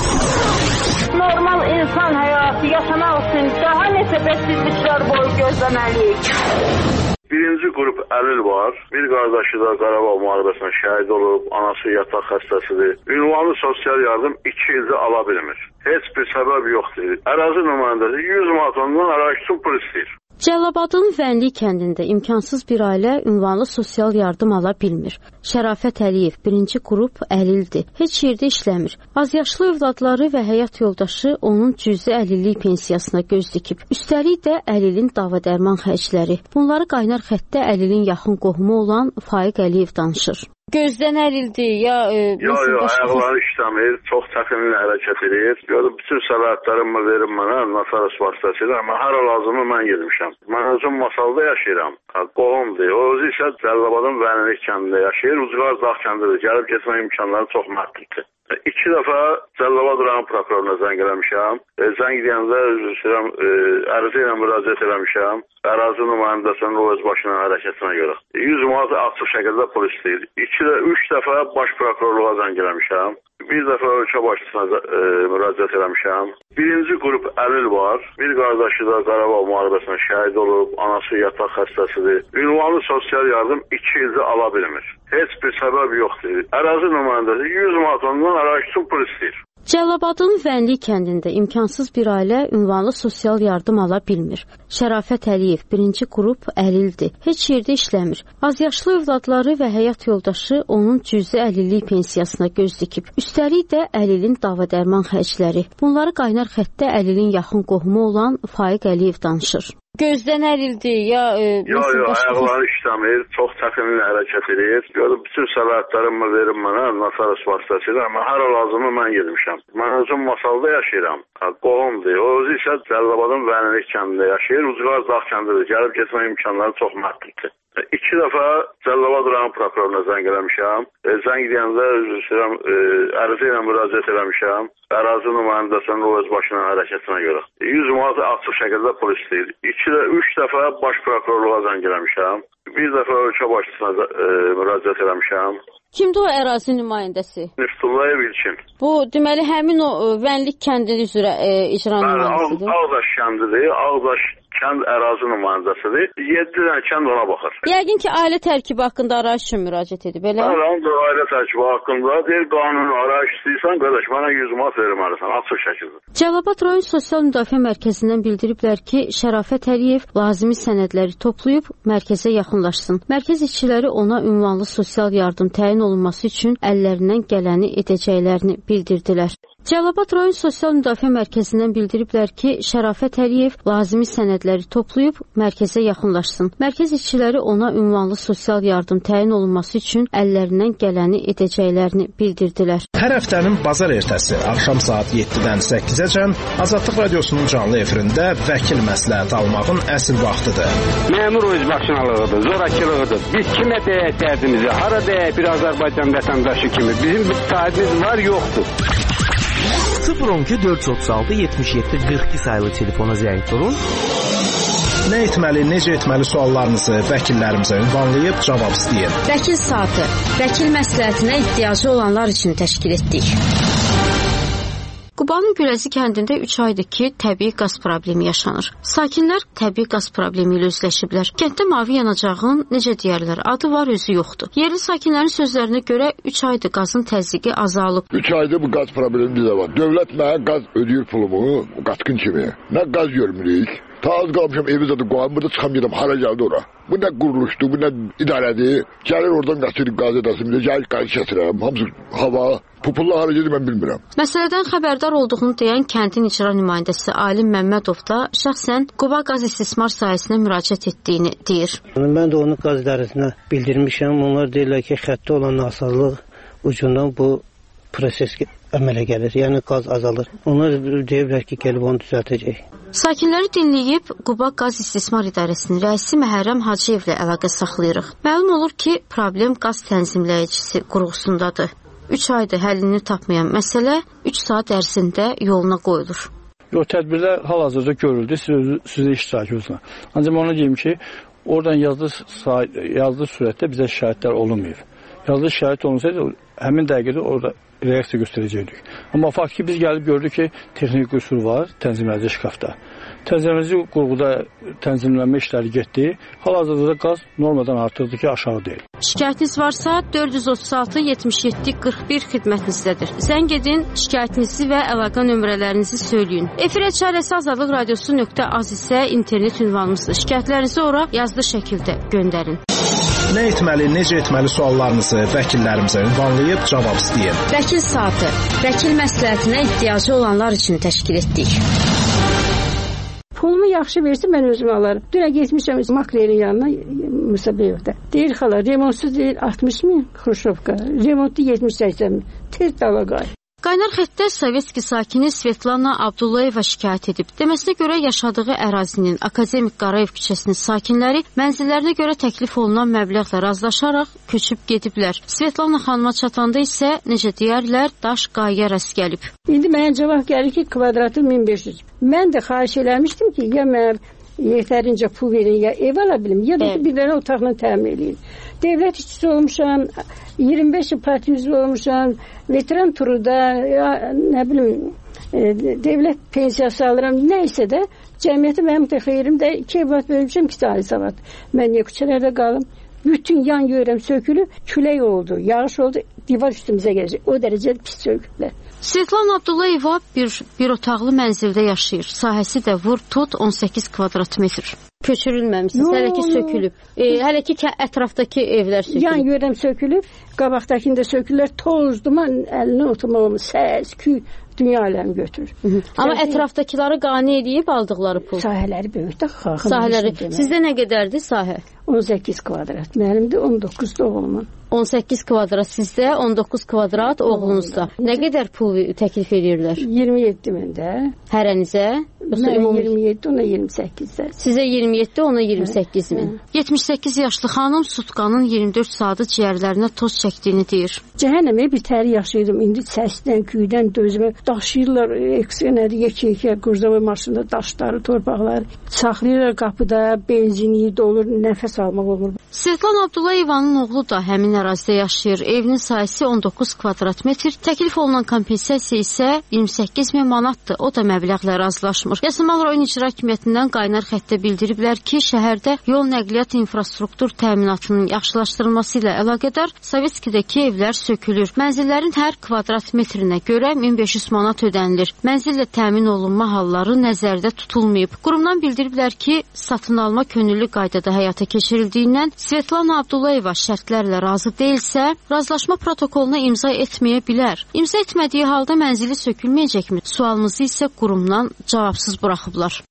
Normal insan həyatı yaşamaq üçün daha neçə bəksizliklər boyu gözləməliyik. Birinci qrup əlil var. Bir qardaşı da Qarabağ müharibəsində şəhid olub, anası yataq xəstəsidir. Ünvanlı sosial yardım iki ildir ala bilmir. Heç bir səbəb yoxdur. Ərazi nümayəndəsi yüz manat ondan ərazi üçün pul istəyir. Cəlilabadın Vənli kəndində imkansız bir ailə ünvanlı sosial yardım ala bilmir. Şərafət Əliyev birinci qrup əlildir. Heç yerdə işləmir. Azyaşlı övladları və həyat yoldaşı onun cüzi əlillik pensiyasına göz dikib. Üstəlik də əlilin dava dərman xərcləri. Bunları qaynar xəttə əlilin yaxın qohumu olan Faiq Əliyev danışır. Gözdən əlildir, ya... Yox, yox, ayaqları işləmir, çox çətinlə hərəkət edir. Görüm, bütün səlahiyyətlərimi verim mənə, Nasaras vasitəsilə, amma hər lazımı mən gedmişəm. Mən özüm Masalda yaşayıram, qohumdur. O özü isə Cəlilabadın Vənli kəndində yaşayır, Ucqar Dağ kəndidir, gəlib getmə imkanları çox məhduddur. İki dəfə Cəlilabad rayon prokuroruna zəng eləmişəm. E, zəng deyəndə e, ərizə ilə müraciət eləmişəm. Ərazi nümayəndəsinin o öz başına hərəkətinə görə. yüz manat açıq şəkildə pul istəyir. İki də, üç dəfə baş prokurorluğa zəng eləmişəm. Bir dəfə ölkə başçısına e, müraciət eləmişəm. Birinci qrup əlil var. Bir qardaşı da Qarabağ müharibəsində şəhid olub, anası yataq xəstəsidir. Ünvanlı sosial yardım iki ildir ala bilmir. Heç bir səbəb yoxdur. Ərazi nümayəndəsi yüz manat ondan ərazi üçün pul istəyir. Cəlilabadın Vənli kəndində imkansız bir ailə ünvanlı sosial yardım ala bilmir. Şərafət Əliyev birinci qrup əlildir. Heç yerdə işləmir. Azyaşlı övladları və həyat yoldaşı onun cüzi əlillik pensiyasına göz dikib. Üstəlik də əlilin dava dərman xərcləri. Bunları qaynar xəttə əlilin yaxın qohumu olan Faiq Əliyev danışır. gözdən ərildi, ya... Yox, yox, ayaqları işləmir, çox çətinliklə hərəkət edir. Gördüm, bütün səlahiyyətlərimi verim mənə, Nasaros vasitəsilə, amma hər lazımı mən gedmişəm. Mən özüm Masalda yaşayıram, qohumdur. O özü isə Cəlilabadın Vənilik kəndində yaşayır, Ucqar Dağ kəndidir, gəlib getmək imkanları çox məhduddur. İki dəfə Cəlilabad rayon prokuroruna zəng eləmişəm. E, zəng deyəndə üzr istəyirəm, e, ərizə ilə müraciət eləmişəm. Ərazi nümayəndəsinin o öz başına hərəkətinə görə. yüz manat açıq şəkildə pul istəyir. İki də, üç dəfə baş prokurorluğa zəng eləmişəm. Bir dəfə ölkə başçısına e, müraciət eləmişəm. Kimdir o ərazi nümayəndəsi? Niftullayev İlkin. Bu, deməli, həmin o Vənlik kəndi üzrə e, icra nümayəndəsidir. Ağdaş kəndidir, Ağdaş kənd ərazi nümayəndəsidir. yeddi dənə kənd ona baxır. Yəqin ki, ailə tərkibi haqqında arayış üçün müraciət edib, elə? Hər ailə tərkibi haqqında deyir, qanun arayış istəyirsən, qardaş, mənə yüz manat verməlisən, açıq şəkildə. Cəlilabad rayon Sosial Müdafiə Mərkəzindən bildiriblər ki, Şərafət Əliyev lazımi sənədləri toplayıb mərkəzə yaxınlaşsın. Mərkəz işçiləri ona ünvanlı sosial yardım təyin olunması üçün əllərindən gələni edəcəklərini bildirdilər. Cəlilabad rayon Sosial Müdafiə Mərkəzindən bildiriblər ki, Şərafət Əliyev lazımi sənədləri toplayıb mərkəzə yaxınlaşsın. Mərkəz işçiləri ona ünvanlı sosial yardım təyin olunması üçün əllərindən gələni edəcəklərini bildirdilər. Hər həftənin bazar ertəsi axşam saat yeddidən səkkizəcən Azadlıq Radiosunun canlı efirində vəkil məsləhət almağın əsl vaxtıdır. Məmur özbaşınalığıdır, zorakılığıdır. Biz kimə deyək dərdimizi, hara deyək bir Azərbaycan vətəndaşı kimi. Bizim bir sahibimiz var, yoxdur. sıfır on iki dörd yüz otuz altı yetmiş yeddi qırx iki sayılı telefona zəng vurun. Nə etməli, necə etməli suallarınızı vəkillərimizə ünvanlayıb cavab istəyin. Vəkil saatı, vəkil məsləhətinə ehtiyacı olanlar üçün təşkil etdik. Qubanın Gürəzi kəndində üç aydır ki, təbii qaz problemi yaşanır. Sakinlər təbii qaz problemi ilə üzləşiblər. Kənddə mavi yanacağın, necə deyərlər, adı var, özü yoxdur. Yerli sakinlərin sözlərinə görə üç aydır qazın təzyiqi azalıb. üç aydır bu qaz problemi bizə var. Dövlət mənə qaz ödəyir pulumu, qatqın kimi. Nə qaz görmürük. Ta az qalmışam evi zadı qoyam, burada çıxam gedim, hara gəldi ora. Bu nə quruluşdur, bu nə idarədir. Gəlir oradan qaçırıq qaz edəsim, gəlir qaz kəsirəm, hamısı hava. Pupulla hara gedir, mən bilmirəm. Məsələdən xəbərdar olduğunu deyən kəndin icra nümayəndəsi Alim Məmmədov da şəxsən Quba qaz istismar sahəsinə müraciət etdiyini deyir. Mən də onu qaz idarəsinə bildirmişəm. Onlar deyirlər ki, xəttə olan nasazlıq ucundan bu proses əmələ gəlir. Yəni qaz azalır. Onlar deyirlər ki, gəlib onu düzəltəcək. Sakinləri dinləyib Quba Qaz İstismar İdarəsinin rəisi Məhərrəm Hacıyevlə əlaqə saxlayırıq. Məlum olur ki, problem qaz tənzimləyicisi qurğusundadır. üç aydır həllini tapmayan məsələ üç saat ərzində yoluna qoyulur. Yox, tədbirlər hal-hazırda görüldü, siz sizə iştirak edirsiniz. Ancaq onu deyim ki, oradan yazılı, yazılı surətdə bizə şikayətlər olunmayıb. Yazılı şikayət olunsaydı, həmin dəqiqədə orada reaksiya göstərəcəkdik. Amma fakt ki, biz gəlib gördük ki, texnik qüsur var tənzimləyici şkafda. Tənzimləyici qurğuda tənzimlənmə işləri getdi. Hal-hazırda qaz normadan artıqdır ki, aşağı deyil. Şikayətiniz varsa dörd yüz otuz altı yetmiş yeddi qırx bir xidmətinizdədir. Zəng edin, şikayətinizi və əlaqə nömrələrinizi söyləyin. Efir çarəsi azadlıq radiosu nöqtə az isə internet ünvanımızdır. Şikayətlərinizi ora yazılı şəkildə göndərin. Nə etməli, necə etməli suallarınızı vəkillərimizə ünvanlayıb cavab istəyin. Vəkil saatı, vəkil məsləhətinə ehtiyacı olanlar üçün təşkil etdik. Pulumu yaxşı versə mən özüm alarım. Dünə getmişəm maklerin yanına Musa Beyovda. Deyir xala, remontsuz deyil altmış min Xruşovka. Remontlu yetmiş səksən min. Tez dala qay. Qaynar xəttdə Sovetski sakini Svetlana Abdullayeva şikayət edib. Deməsinə görə yaşadığı ərazinin Akademik Qarayev küçəsinin sakinləri mənzillərinə görə təklif olunan məbləğlə razılaşaraq köçüb gediblər. Svetlana xanıma çatanda isə, necə deyərlər, daş qayaya rast gəlib. İndi mənə cavab gəlir ki, kvadratı min beş yüz. Mən də xahiş eləmişdim ki, ya mən yetərincə pul verin, ya ev ala bilim, ya da ki, bir dənə otaqla təmin edin. Dövlət işçisi olmuşam, iyirmi beş il partiyası olmuşam, veteran turuda, ya, nə bilim, e, devlət pensiyası alıram, nəysə də, cəmiyyəti mənim də xeyrim də iki evlat bölmüşəm, iki tane savad. Mən niyə küçələrdə qalım? Bütün yan yörəm sökülüb, külək oldu, yağış oldu, divar üstümüzə gələcək. O dərəcədə pis söküblər. Svetlana Abdullayeva bir, bir otaqlı mənzildə yaşayır. Sahəsi də vur tut on səkkiz kvadrat metr. Köçürülməmişsiniz, hələ ki sökülüb. E, hələ ki ətrafdakı evlər sökülüb. Yan yörəm sökülüb, qabaqdakında sökülürlər, toz, duman, əlinə oturmağımız, səs, küy, dünya aləmi götürür. Hı -hı. Amma Sən ətrafdakıları qane edib aldıqları pul. Sahələri böyükdə xalqın. Sahələri. Sizdə nə qədərdir sahə? on səkkiz kvadrat. Mənim də on doqquz oğlumun. on səkkiz kvadrat sizdə, on doqquz kvadrat oğlunuzda. Nə qədər pul təklif edirlər? iyirmi yeddi məndə. Hərənizə? Mən iyirmi yeddi, ona iyirmi səkkizdə. Sizə iyirmi yeddi, ona iyirmi səkkiz min. yetmiş səkkiz yaşlı xanım sutkanın iyirmi dörd saatı ciyərlərinə toz çəkdiyini deyir. Cəhənnəmə bir tər yaşayırdım. İndi səsdən, küydən dözmə daşıyırlar. Eksenəri yekə-yekə qurzava maşında daşları, torpaqları saxlayırlar qapıda, benzini dolur, nəfəs almaq olmur. Svetlana Abdullayevanın oğlu da həmin ərazidə yaşayır. Evinin sahəsi on doqquz kvadrat metr. Təklif olunan kompensasiya isə iyirmi səkkiz min manatdır. O da məbləğlə razılaşmır. Yasamal rayon icra hakimiyyətindən qaynar xəttə bildiriblər ki, şəhərdə yol nəqliyyat infrastruktur təminatının yaxşılaşdırılması ilə əlaqədar Sovetskidəki evlər sökülür. Mənzillərin hər kvadrat metrinə görə min beş yüz manat ödənilir. Mənzillə təmin olunma halları nəzərdə tutulmayıb. Qurumdan bildiriblər ki, satın alma könüllü qaydada həyata keçirildiyindən Svetlana Abdullayeva şərtlərlə razı deyilsə, razılaşma protokoluna imza etməyə bilər. İmza etmədiyi halda mənzili sökülməyəcəkmi? Sualımızı isə qurumdan cavabsız buraxıblar.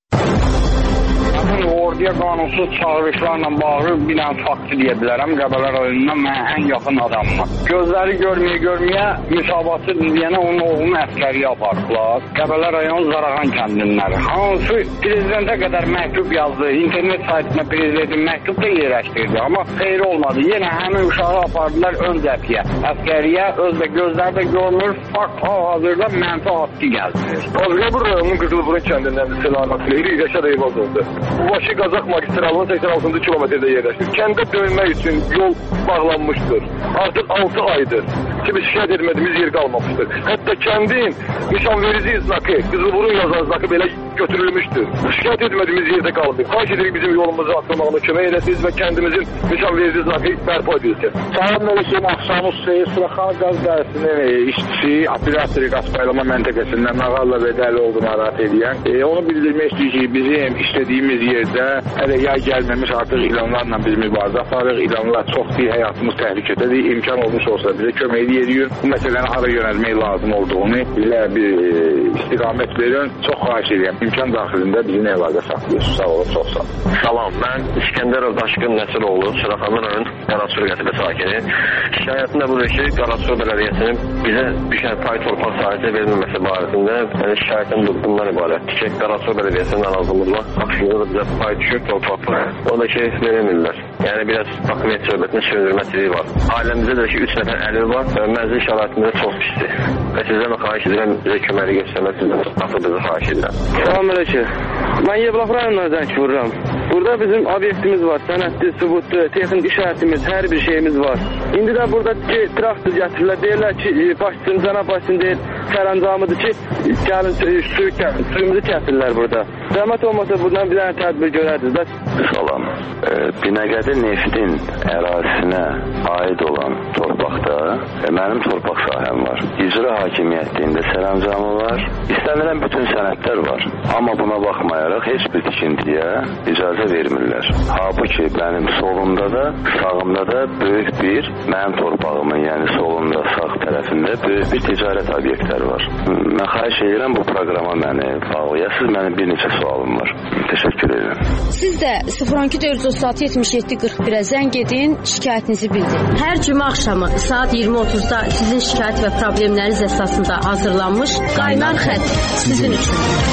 Orduya qanunsuz çağırışlarla bağlı bir dənə faktı deyə bilərəm. Qəbələ rayonundan mənə ən yaxın adamım. Gözləri görməyə-görməyə müsabatı deyənə onun oğlunu əskəriyə apardılar. Qəbələ rayon Zarağan kəndinləri. Hansı prezidentə qədər məktub yazdı. İnternet saytına prezidentin məktub da yerləşdirdi. Amma xeyri olmadı. Yenə həmin uşağı apardılar ön cəbhəyə. Əskəriyə özdə gözləri də görmür. Fakt hal-hazırda mənfi haqqı gəldirir. Qazqabur rayonunun Qızılburun kəndindən selamat Leyli Rəşad Eyvaz oldu. Bakı Qazax magistralının səksən altıncı kilometrdə yerləşir. Kəndə dönmək üçün yol bağlanmışdır. Artıq altı aydır ki, biz şikayət etmədiyimiz yer qalmamışdır. Hətta kəndin nişanverici znakı, Qızılburun yazan znakı belə götürülmüşdür. Şikayət etmədiyimiz yerdə qalmır. Xahiş edirik bizim yolumuzu atılmağına kömək edəsiniz və kəndimizin nişanverici znakı bərpa edilsin. Salam Məlikən Axşamuz Seyir Suraxan qaz dərəsinin işçisi, operatori qaz paylama məntəqəsindən Nağalla Bədəli oldu narahat edən. E, onu bildirmək istəyir ki, bizim işlədiyimiz yerdə hələ yay gəlməmiş artıq ilanlarla biz mübarizə aparırıq. İlanlar çoxdur, həyatımız təhlükədədir. İmkan olmuş olsa bizə kömək edirik. Bu məsələni hara yönəlmək lazım olduğunu bizə bir e, istiqamət verin. Çox xahiş edirəm. İmkan daxilində bizim əlaqə saxlayırsınız. Sağ olun, çox sağ olun. Salam, mən İskəndərov Daşqın Nəsiroğlu, Suraxanlı rayon Qarasur qəsəbə sakini. Şikayətim də budur ki, Qarasur bələdiyyəsinin bizə düşən pay torpaq sahəsi verilməməsi barəsində yəni şikayətim bundan ibarətdir ki, Qarasur bələdiyyəsinin narazılıqla aksiyonu da bizə pay düşür torpaqlar. O da ki, verilmirlər. Yəni biraz hakimiyyət söhbətinin sürdürməsiliyi var. Ailəmizdə də ki, üç nəfər əlil var və mənzil şəraitində çox pisdir. Və sizdən də xahiş edirəm, bizə köməli göstərməsindən nasıl bizi xahiş edirəm. Salam əleykum. Mən Yevlax rayonundan zəng vururam. Burada bizim obyektimiz var, sənədli, sübutlu, texnik işarətimiz, hər bir şeyimiz var. İndi də burada ki, traktor gətirirlər, deyirlər ki, başçısın, cənab başçısın deyir, sərəncamıdır ki, gəlin suyu, suyumuzu kəsirlər burada. Zəhmət olmasa buradan bir dənə tədbir görərdiniz. Salam. E, Binəqədi Neftin ərazisinə aid olan torpaqda e, mənim torpaq sahəm var. İcra hakimiyyətində sərəncamı var. İstənilən bütün sənədlər var. Amma buna baxmayaraq heç bir tikintiyə icazə vermirlər. Halbuki mənim solumda da, sağımda da böyük bir mənim torpağımın, yəni solumda, sağ tərəfində böyük bir ticarət obyektləri var. Mən xahiş edirəm bu proqrama məni bağlayasınız. Mənim bir neçə sualım var. Təşəkkür edirəm. Siz də sıfır on iki dörd yüz otuz altı yetmiş yeddi qırx birə zəng edin, şikayətinizi bildirin. Hər cümə axşamı saat iyirmi otuzda sizin şikayət və problemləriniz əsasında hazırlanmış Qaynar Xətt sizin üçün.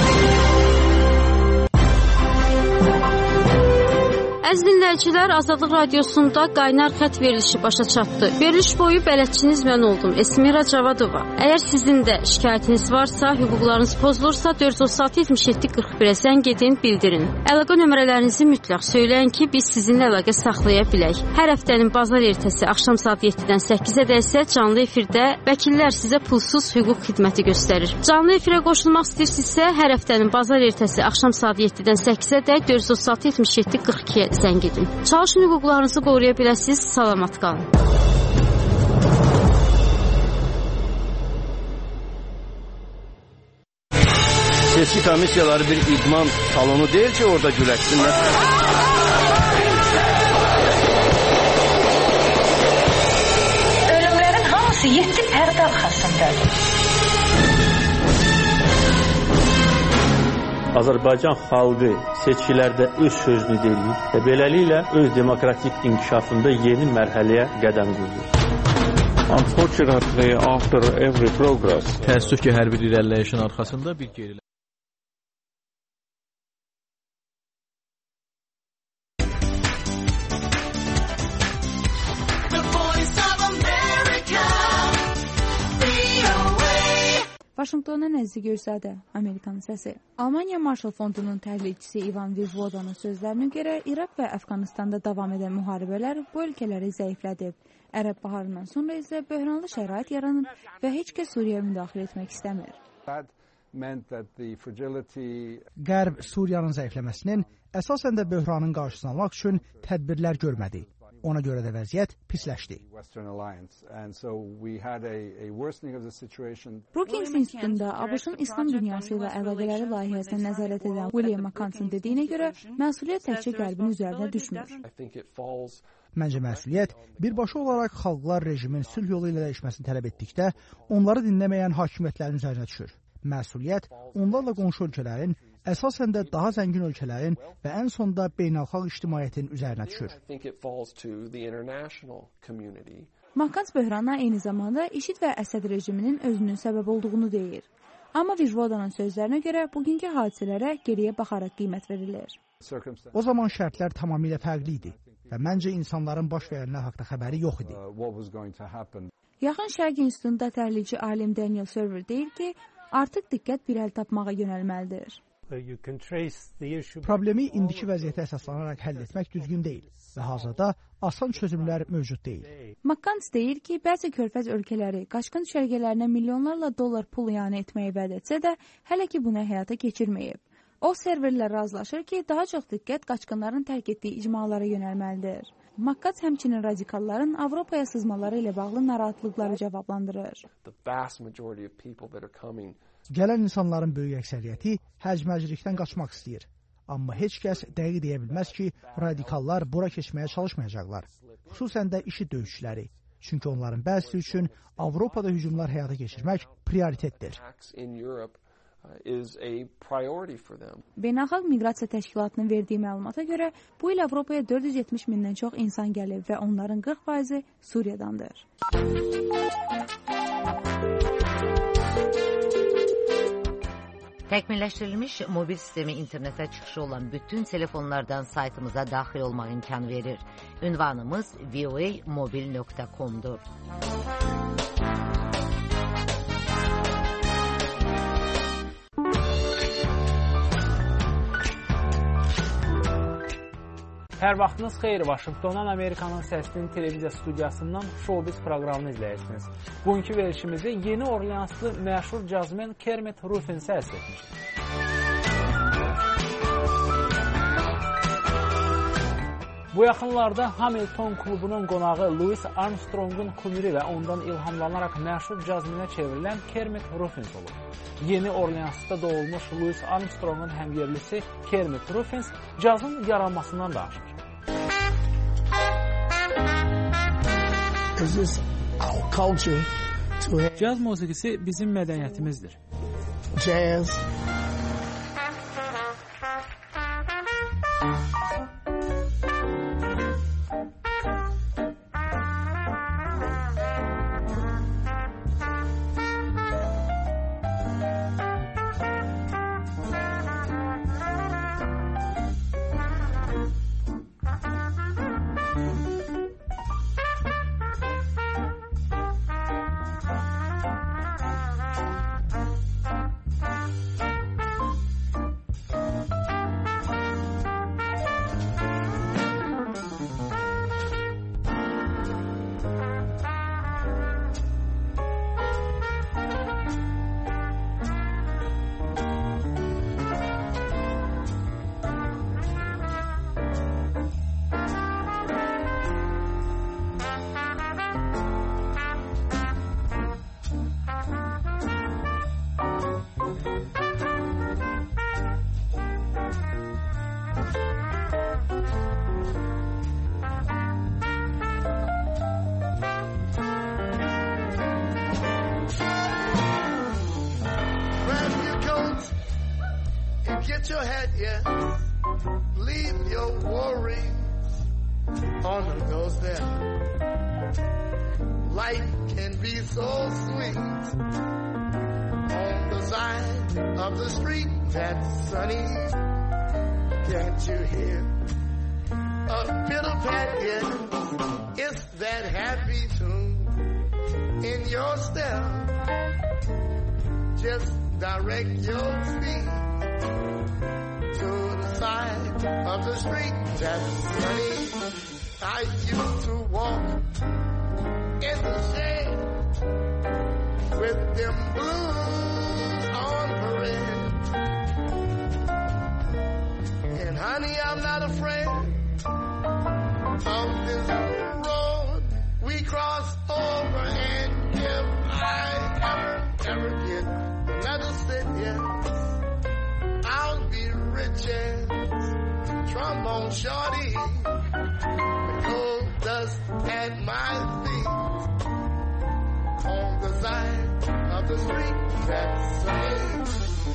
Əziz dinləyicilər, Azadlıq Radiosunda Qaynar Xətt verilişi başa çatdı. Veriliş boyu bələdçiniz mən oldum, Esmira Cavadova. Əgər sizin də şikayətiniz varsa, hüquqlarınız pozulursa, dörd yüz otuz altı yetmiş yeddi qırx birə zəng edin, bildirin. Əlaqə nömrələrinizi mütləq söyləyin ki, biz sizinlə əlaqə saxlaya bilək. Hər həftənin bazar ertəsi axşam saat yeddidən səkkizədək isə canlı efirdə vəkillər sizə pulsuz hüquq xidməti göstərir. Canlı efirə qoşulmaq istəyirsinizsə, hər həftənin bazar ertəsi axşam saat yeddidən səkkizədək dörd yüz otuz altı yetmiş yeddi qırx ikiyə zəng edin. Çalışın hüquqlarınızı qoruya biləsiniz. Salamat qalın. Seçki komissiyaları bir idman salonu deyil ki, orada güləşsinlər. Ölümlərin hamısı yeddi pərdə arxasındadır. Azərbaycan xalqı seçkilərdə öz sözünü deyir və beləliklə öz demokratik inkişafında yeni mərhələyə qədəm qoyur. Unfortunately, after every progress, təəssüf ki, hər bir irəliləyişin arxasında bir gerilə. Vaşinqtondan Əziz Göyzadə, Amerikanın səsi. Almaniya Marshall Fondunun təhlilçisi İvan Vizvoda'nın sözlərinə görə İraq və Əfqanistanda davam edən müharibələr bu ölkələri zəiflədib. Ərəb baharından sonra isə böhranlı şərait yaranıb və heç kəs Suriyaya müdaxilə etmək istəmir. Qərb Suriyanın zəifləməsinin əsasən də böhranın qarşısını almaq üçün tədbirlər görmədi. Ona görə də vəziyyət pisləşdi. Brookings İnstitutunda ABŞ-ın İslam dünyası ilə əlaqələri layihəsinə nəzarət edən William McCann dediyinə görə məsuliyyət təkcə Qərbin üzərinə düşmür. Məncə məsuliyyət birbaşa olaraq xalqlar rejimin sülh yolu ilə dəyişməsini tələb etdikdə onları dinləməyən hakimiyyətlərin üzərinə düşür. Məsuliyyət onlarla qonşu ölkələrin, əsasən də daha zəngin ölkələrin və ən sonda beynəlxalq ictimaiyyətin üzərinə düşür. McCann böhrana eyni zamanda IŞİD və Əsəd rejiminin özünün səbəb olduğunu deyir. Amma Vizvoda'nın sözlərinə görə bugünkü hadisələrə geriyə baxaraq qiymət verilir. O zaman şərtlər tamamilə fərqli idi və məncə insanların baş verənlər haqqında xəbəri yox idi. Yaxın Şərq İnstitutunda təhlilçi alim Daniel Server deyir ki, artıq diqqət bir əl tapmağa yönəlməlidir. Problemi indiki vəziyyətə əsaslanaraq həll etmək düzgün deyil və hazırda asan çözümlər mövcud deyil. McCann deyir ki, bəzi körfəz ölkələri qaçqın düşərgələrinə milyonlarla dollar pul ianə etməyi vəd etsə də, hələ ki bunu həyata keçirməyib. O serverlə razılaşır ki, daha çox diqqət qaçqınların tərk etdiyi icmalara yönəlməlidir. McCann həmçinin radikalların Avropaya sızmaları ilə bağlı narahatlıqları cavablandırır. Gələn insanların böyük əksəriyyəti həcməclikdən qaçmaq istəyir. Amma heç kəs dəqiq deyə bilməz ki, radikallar bura keçməyə çalışmayacaqlar. Xüsusən də IŞİD döyüşçüləri. Çünki onların bəzisi üçün Avropada hücumlar həyata keçirmək prioritetdir. Beynəlxalq Miqrasiya Təşkilatının verdiyi məlumata görə bu il Avropaya dörd yüz yetmiş mindən çox insan gəlib və onların qırx faizi Suriyadandır. Təkmilləşdirilmiş mobil sistemi internetə çıxışı olan bütün telefonlardan saytımıza daxil olmaq imkanı verir. Ünvanımız v o a mobil nöqtə com'dur. Hər vaxtınız xeyir, Vaşinqtondan Amerikanın səsinin televiziya studiyasından Showbiz proqramını izləyirsiniz. Bugünkü verilişimizi Yeni Orleanslı məşhur cazmen Kermit Ruffin səs etmişdir. Bu yaxınlarda Hamilton klubunun qonağı Louis Armstrong'un kumiri və ondan ilhamlanaraq məşhur cazmenə çevrilən Kermit Ruffin olub. Yeni Orleansda doğulmuş Louis Armstrong'un həmyerlisi Kermit Ruffin cazın yaranmasından danışır. Caz musiqisi bizim mədəniyyətimizdir. Jazz. get your hat, yeah. Leave your worries on the doorstep. Life can be so sweet on the side of the street that's sunny. Can't you hear a pitter pat, yeah? It's that happy tune in your step. Just direct your feet to the side of the street that's sunny. I used to walk in the shade with them blues on parade. And honey, I'm not afraid of this road we cross over. And if I ever, ever get another cent, yes, I'll be rich as trombone shorty. The gold dust at my feet on the side of the street that's sunny.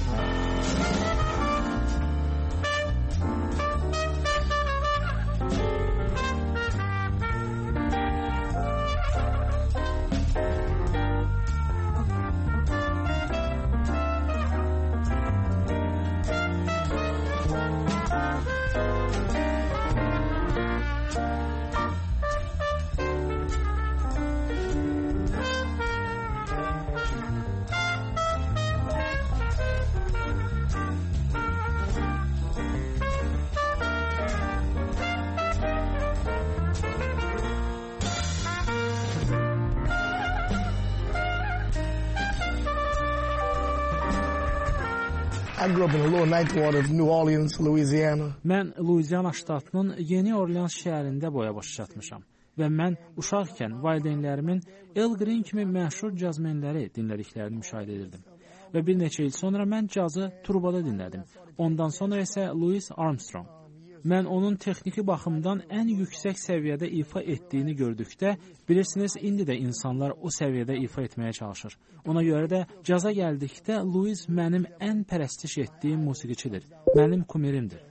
I grew up in the lower ninth ward of New Orleans, Louisiana. Mən Louisiana ştatının Yeni Orleans şəhərində boya başa çatmışam və mən uşaqkən valideynlərimin El Green kimi məşhur cazmenləri dinlədiklərini müşahidə edirdim. Və bir neçə il sonra mən cazı turbada dinlədim. Ondan sonra isə Louis Armstrong. Mən onun texniki baxımdan ən yüksək səviyyədə ifa etdiyini gördükdə, bilirsiniz, indi də insanlar o səviyyədə ifa etməyə çalışır. Ona görə də caza gəldikdə Louis mənim ən pərəstiş etdiyim musiqiçidir. Mənim kumirimdir.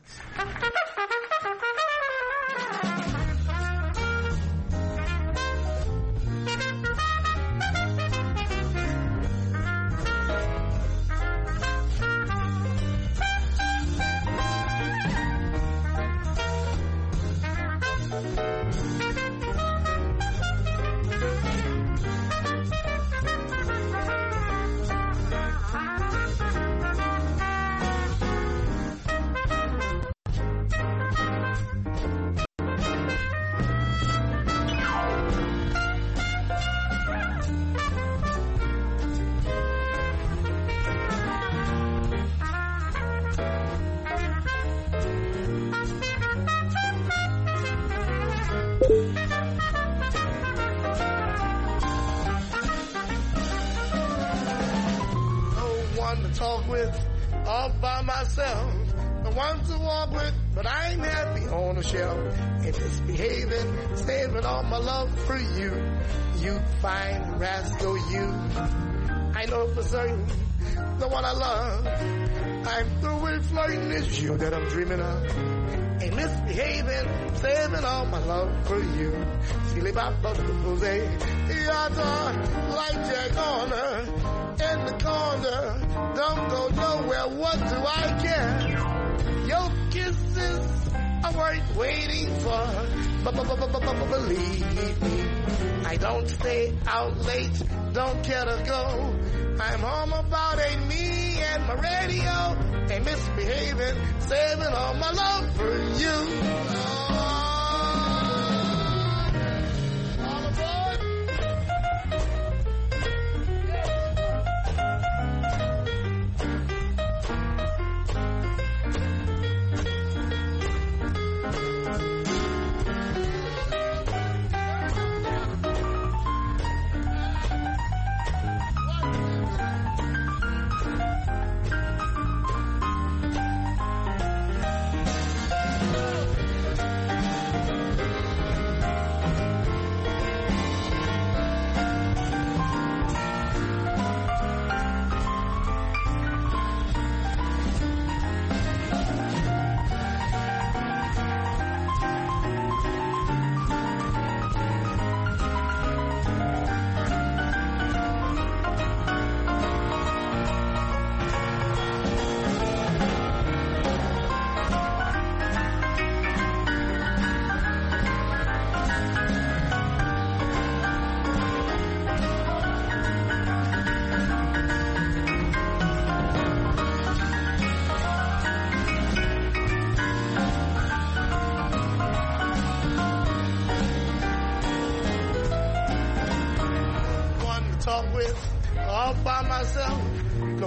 Talk with all by myself. The ones to walk with, but I ain't happy on the shelf. And misbehaving, saving all my love for you. You fine rascal, you. I know for certain the one I love. I'm through with flirting, it's you that I'm dreaming of. Ain't misbehaving, saving all my love for you. Silly bop bop Jose, yada, like Jack Horner. In the corner, don't go nowhere, what do I care? Your kisses are worth waiting for, believe me. I don't stay out late, don't care to go. I'm home about eight, me and my radio. Ain't misbehaving, saving all my love for you. Oh.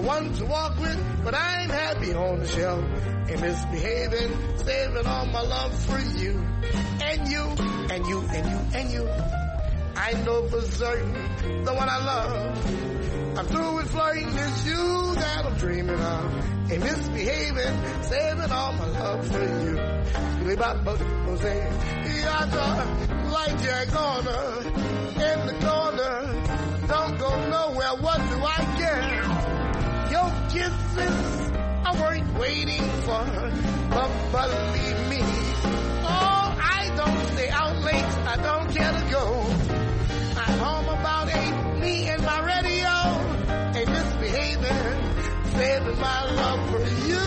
one to walk with, but I'm happy on the shelf and misbehaving, saving all my love for you and you and you and you and you. I know for certain the one I love. I'm through with flirting, it's you that I'm dreaming of. And misbehaving, saving all my love for you. Jose, like Jack Horner in the corner. Don't go nowhere, what do I get? Your kisses are worth waiting for. But believe me, oh, I don't stay out late, I don't care to go. I'm home about eight, me and my radio, and misbehaving, saving my love for you.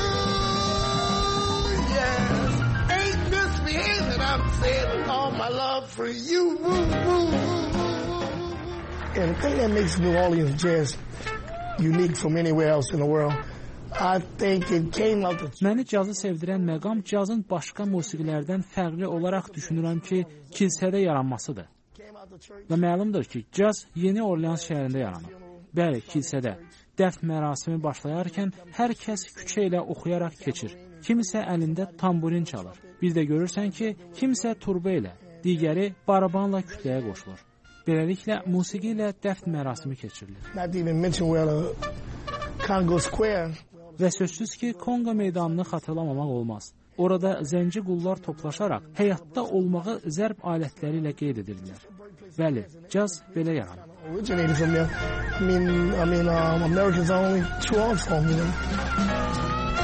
Yes, ain't misbehaving, I'm saving all my love for you. Woo, woo, woo, woo. And the thing that makes New Orleans jazz unique from anywhere else in the world, I think it came out of... Məni cazı sevdirən məqam cazın başqa musiqilərdən fərqli olaraq düşünürəm ki, kilsədə yaranmasıdır. Və məlumdur ki, caz Yeni Orleans şəhərində yaranıb. Bəli, kilsədə. Dəfn mərasimi başlayarkən hər kəs küçə ilə oxuyaraq keçir. Kimisə əlində tamburin çalır. Bir də görürsən ki, kimsə turba ilə, digəri barabanla kütləyə qoşulur. Beləliklə, musiqi ilə dəfn mərasimi keçirilir. Not even mention where the Congo Square. Və sözsüz ki, Kongo meydanını xatırlamamaq olmaz. Orada zənci qullar toplaşaraq həyatda olmağı zərb alətləri ilə qeyd edirdilər. Bəli, caz belə yaranır. Originated from there. I mean, I mean, um, Americans are only two arms from, you know.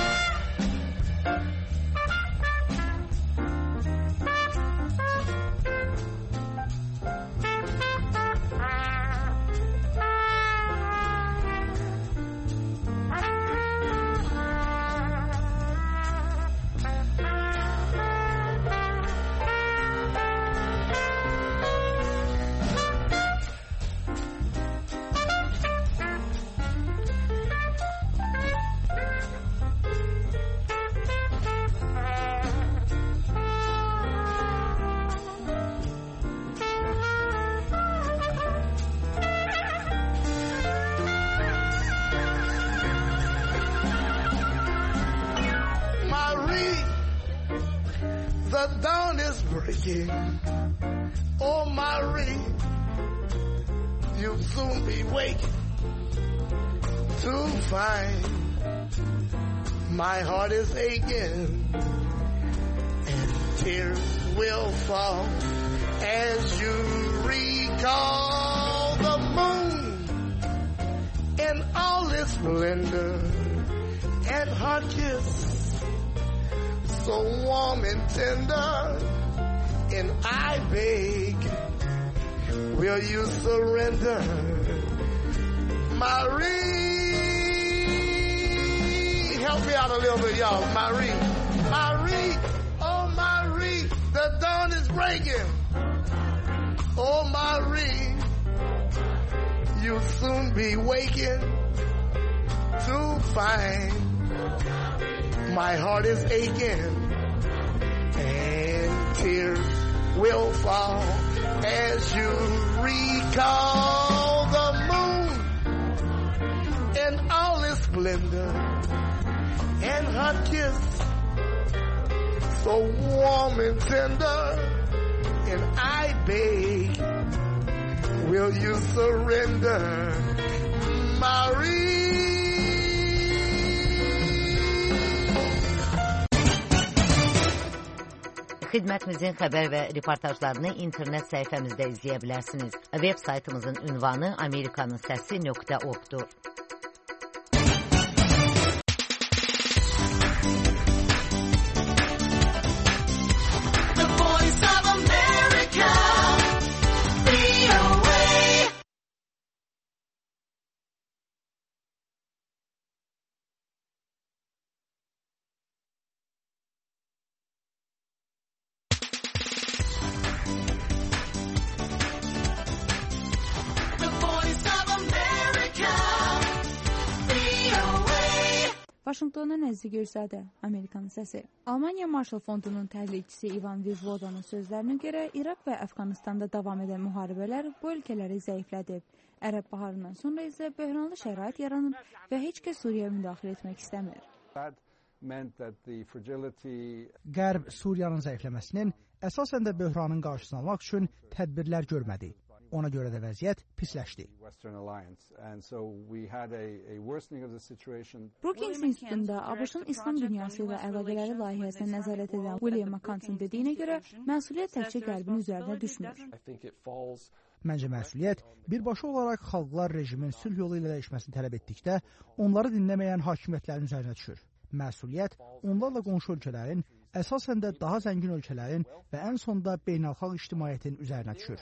The dawn is breaking. Oh, Marie, you'll soon be waking to find my heart is aching and tears will fall as you recall the moon in all its splendor and her kiss so warm and tender, and I beg, will you surrender, Marie? Help me out a little bit, y'all, Marie. Marie, oh Marie, the dawn is breaking. Oh Marie, you'll soon be waking to find my heart is aching and tears will fall as you recall the moon in all its splendor and her kiss so warm and tender, and I beg, will you surrender, Marie? Xidmətimizin xəbər və reportajlarını internet səhifəmizdə izləyə bilərsiniz. Web saytımızın ünvanı amerikanın səsi nöqtə org-dur. Vaşinqtona nəzri görsədə, Amerikanın səsi. Almaniya Marshall Fondunun təhlilçisi Ivan Vizvodanın sözlərinə görə İraq və Əfqanistanda davam edən müharibələr bu ölkələri zəiflədib. Ərəb baharından sonra isə böhranlı şərait yaranır və heç kəs Suriyaya müdaxilə etmək istəmir. Qərb Suriyanın zəifləməsinin əsasən də böhranın qarşısını almaq üçün tədbirlər görmədi. Ona görə də vəziyyət pisləşdi. Brookings İnstitutunda ABŞ-ın İslam dünyası ilə əlaqələri layihəsinə nəzarət edən William McCann dediyinə görə məsuliyyət təkcə Qərbin üzərinə düşmür. Məncə məsuliyyət birbaşa olaraq xalqlar rejimin sülh yolu ilə dəyişməsini tələb etdikdə onları dinləməyən hakimiyyətlərin üzərinə düşür. Məsuliyyət onlarla qonşu ölkələrin, əsasən də daha zəngin ölkələrin və ən sonda beynəlxalq ictimaiyyətin üzərinə düşür.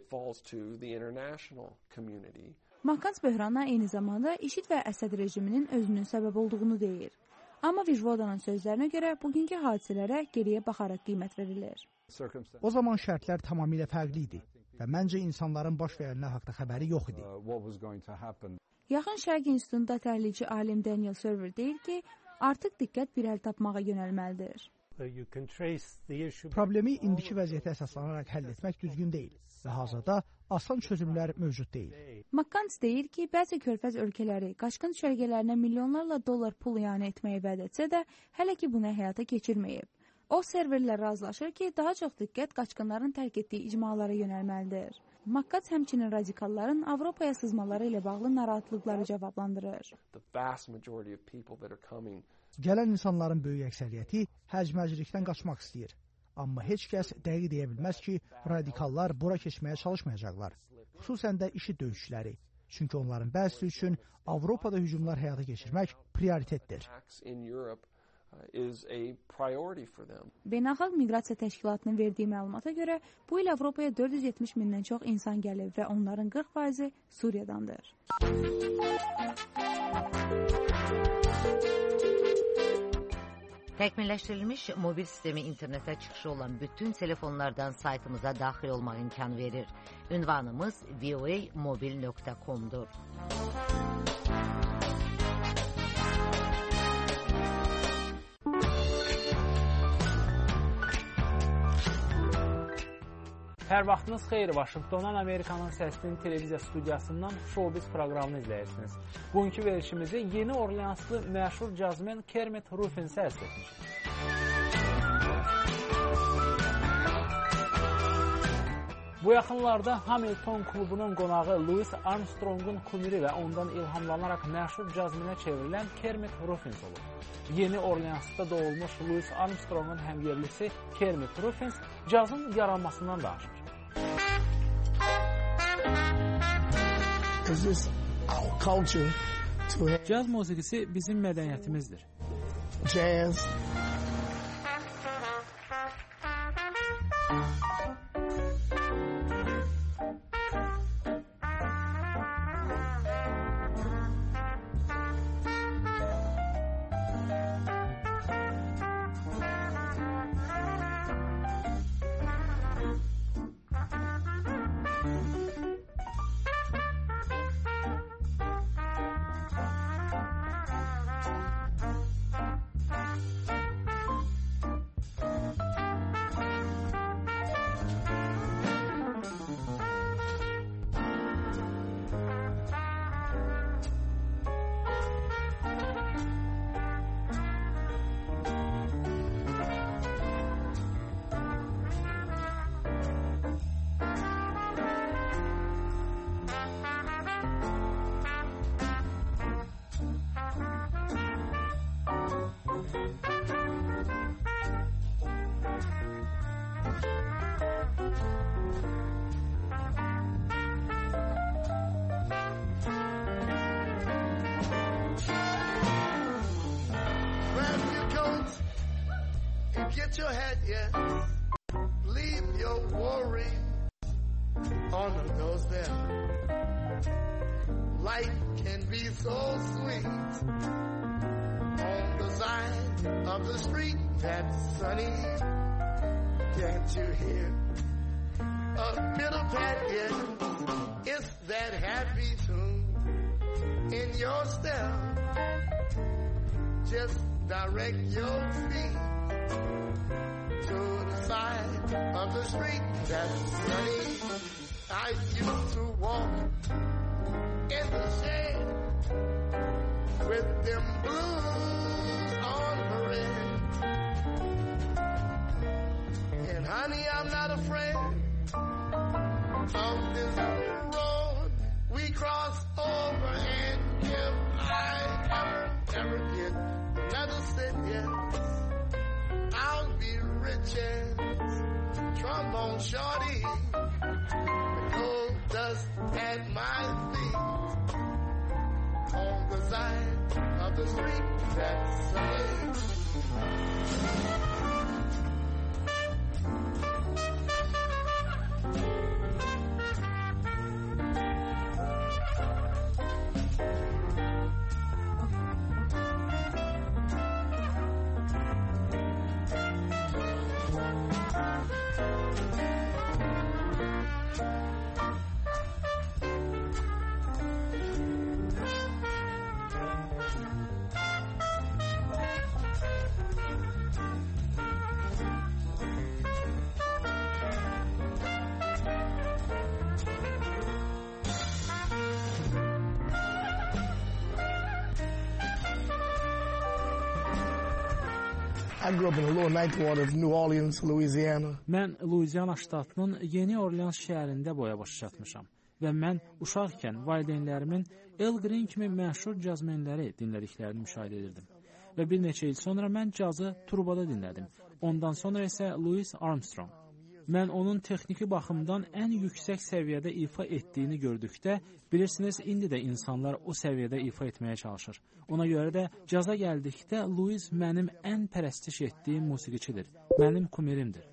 McCann böhranla eyni zamanda IŞİD və Əsəd rejiminin özünün səbəb olduğunu deyir. Amma Vijvodanın sözlərinə görə bugünkü hadisələrə geriyə baxaraq qiymət verilir. O zaman şərtlər tamamilə fərqli idi və məncə insanların baş verənlər haqda xəbəri yox idi. Yaxın Şərq İnstitutunda təhlilçi alim Daniel Server deyir ki, artıq diqqət bir əl tapmağa yönəlməlidir. Problemi indiki vəziyyətə əsaslanaraq həll etmək düzgün deyil və hazırda asan çözümlər mövcud deyil. McCann deyir ki, bəzi körfəz ölkələri qaçqın düşərgələrinə milyonlarla dollar pul ianə etməyi vəd etsə də, hələ ki bunu həyata keçirməyib. O serverlə razılaşır ki, daha çox diqqət qaçqınların tərk etdiyi icmalara yönəlməlidir. McCann həmçinin radikalların Avropaya sızmaları ilə bağlı narahatlıqları cavablandırır. Gələn insanların böyük əksəriyyəti həcməclikdən qaçmaq istəyir. Amma heç kəs dəqiq deyə bilməz ki, radikallar bura keçməyə çalışmayacaqlar. Xüsusən də IŞİD döyüşçüləri. Çünki onların bəzisi üçün Avropada hücumlar həyata keçirmək prioritetdir. Beynəlxalq Miqrasiya Təşkilatının verdiyi məlumata görə bu il Avropaya dörd yüz yetmiş mindən çox insan gəlib və onların qırx faizi Suriyadandır. Təkmilləşdirilmiş mobil sistemi internetə çıxışı olan bütün telefonlardan saytımıza daxil olmaq imkanı verir. Ünvanımız v o a mobil nöqtə com'dur. Hər vaxtınız xeyir, Vaşinqtondan Amerikanın Səsinin televiziya studiyasından Showbiz proqramını izləyirsiniz. Bugünkü verilişimizi Yeni Orleanslı məşhur cazmen Kermit Ruffin səs etmişik. Bu yaxınlarda Hamilton klubunun qonağı Louis Armstrongun kumiri və ondan ilhamlanaraq məşhur cazmenə çevrilən Kermit Ruffin olub. Yeni Orleansda doğulmuş Louis Armstrongun həmyerlisi Kermit Ruffin cazın yaranmasından danışır. Caz musiqisi bizim mədəniyyətimizdir. Jazz. Get your head, yes. Leave your worry on the doorstep. Life can be so sweet on the side of the street that's sunny. Can't you hear a pitter pat? Yes, it's that happy tune in your step. Just direct your feet to the side of the street that's sunny. I used to walk in the shade with them blues on parade. And honey, I'm not afraid of this road we cross over, and if I ever, ever get another cent, yes, I'll be rich as trombone shorty, the gold dust at my feet on the side of the street that's Sunday. I grew up in the lower ninth ward of New Orleans, Louisiana. Mən Louisiana ştatının Yeni Orleans şəhərində boya başa çatmışam və mən uşaqkən valideynlərimin El Green kimi məşhur cazmenləri dinlədiklərini müşahidə edirdim. Və bir neçə il sonra mən cazı turbada dinlədim. Ondan sonra isə Louis Armstrong. Mən onun texniki baxımdan ən yüksək səviyyədə ifa etdiyini gördükdə, bilirsiniz, indi də insanlar o səviyyədə ifa etməyə çalışır. Ona görə də caza gəldikdə Louis mənim ən pərəstiş etdiyim musiqiçidir, mənim kumirimdir.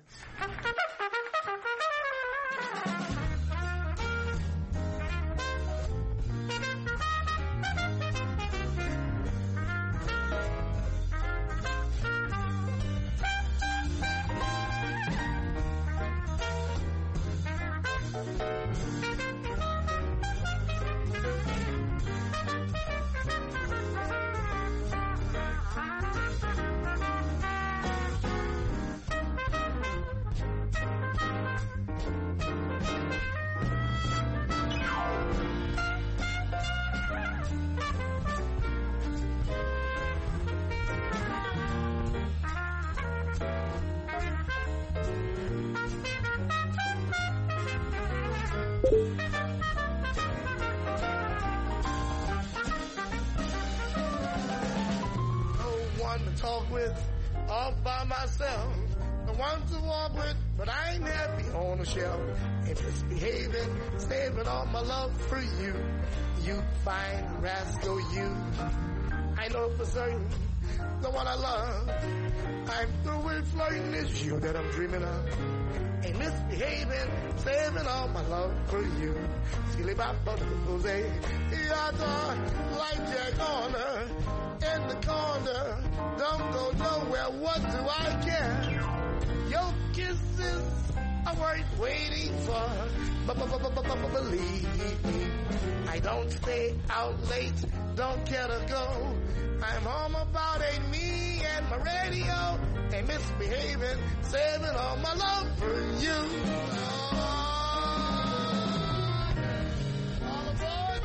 Talk with all by myself. The one to walk with, but I ain't happy on the shelf. And misbehaving, saving all my love for you. You fine rascal, you. I know for certain the one I love. I'm through with flirting, it's you that I'm dreaming of. Ain't misbehaving, saving all my love for you. Silly bop on the Jose. Yada, like Jack Horner in the corner. Don't go nowhere, what do I care? Your kisses are worth waiting for. Believe me, I don't stay out late, don't care to go. I'm home about eight, me and my radio. Ain't misbehaving, saving all my love for you. All aboard.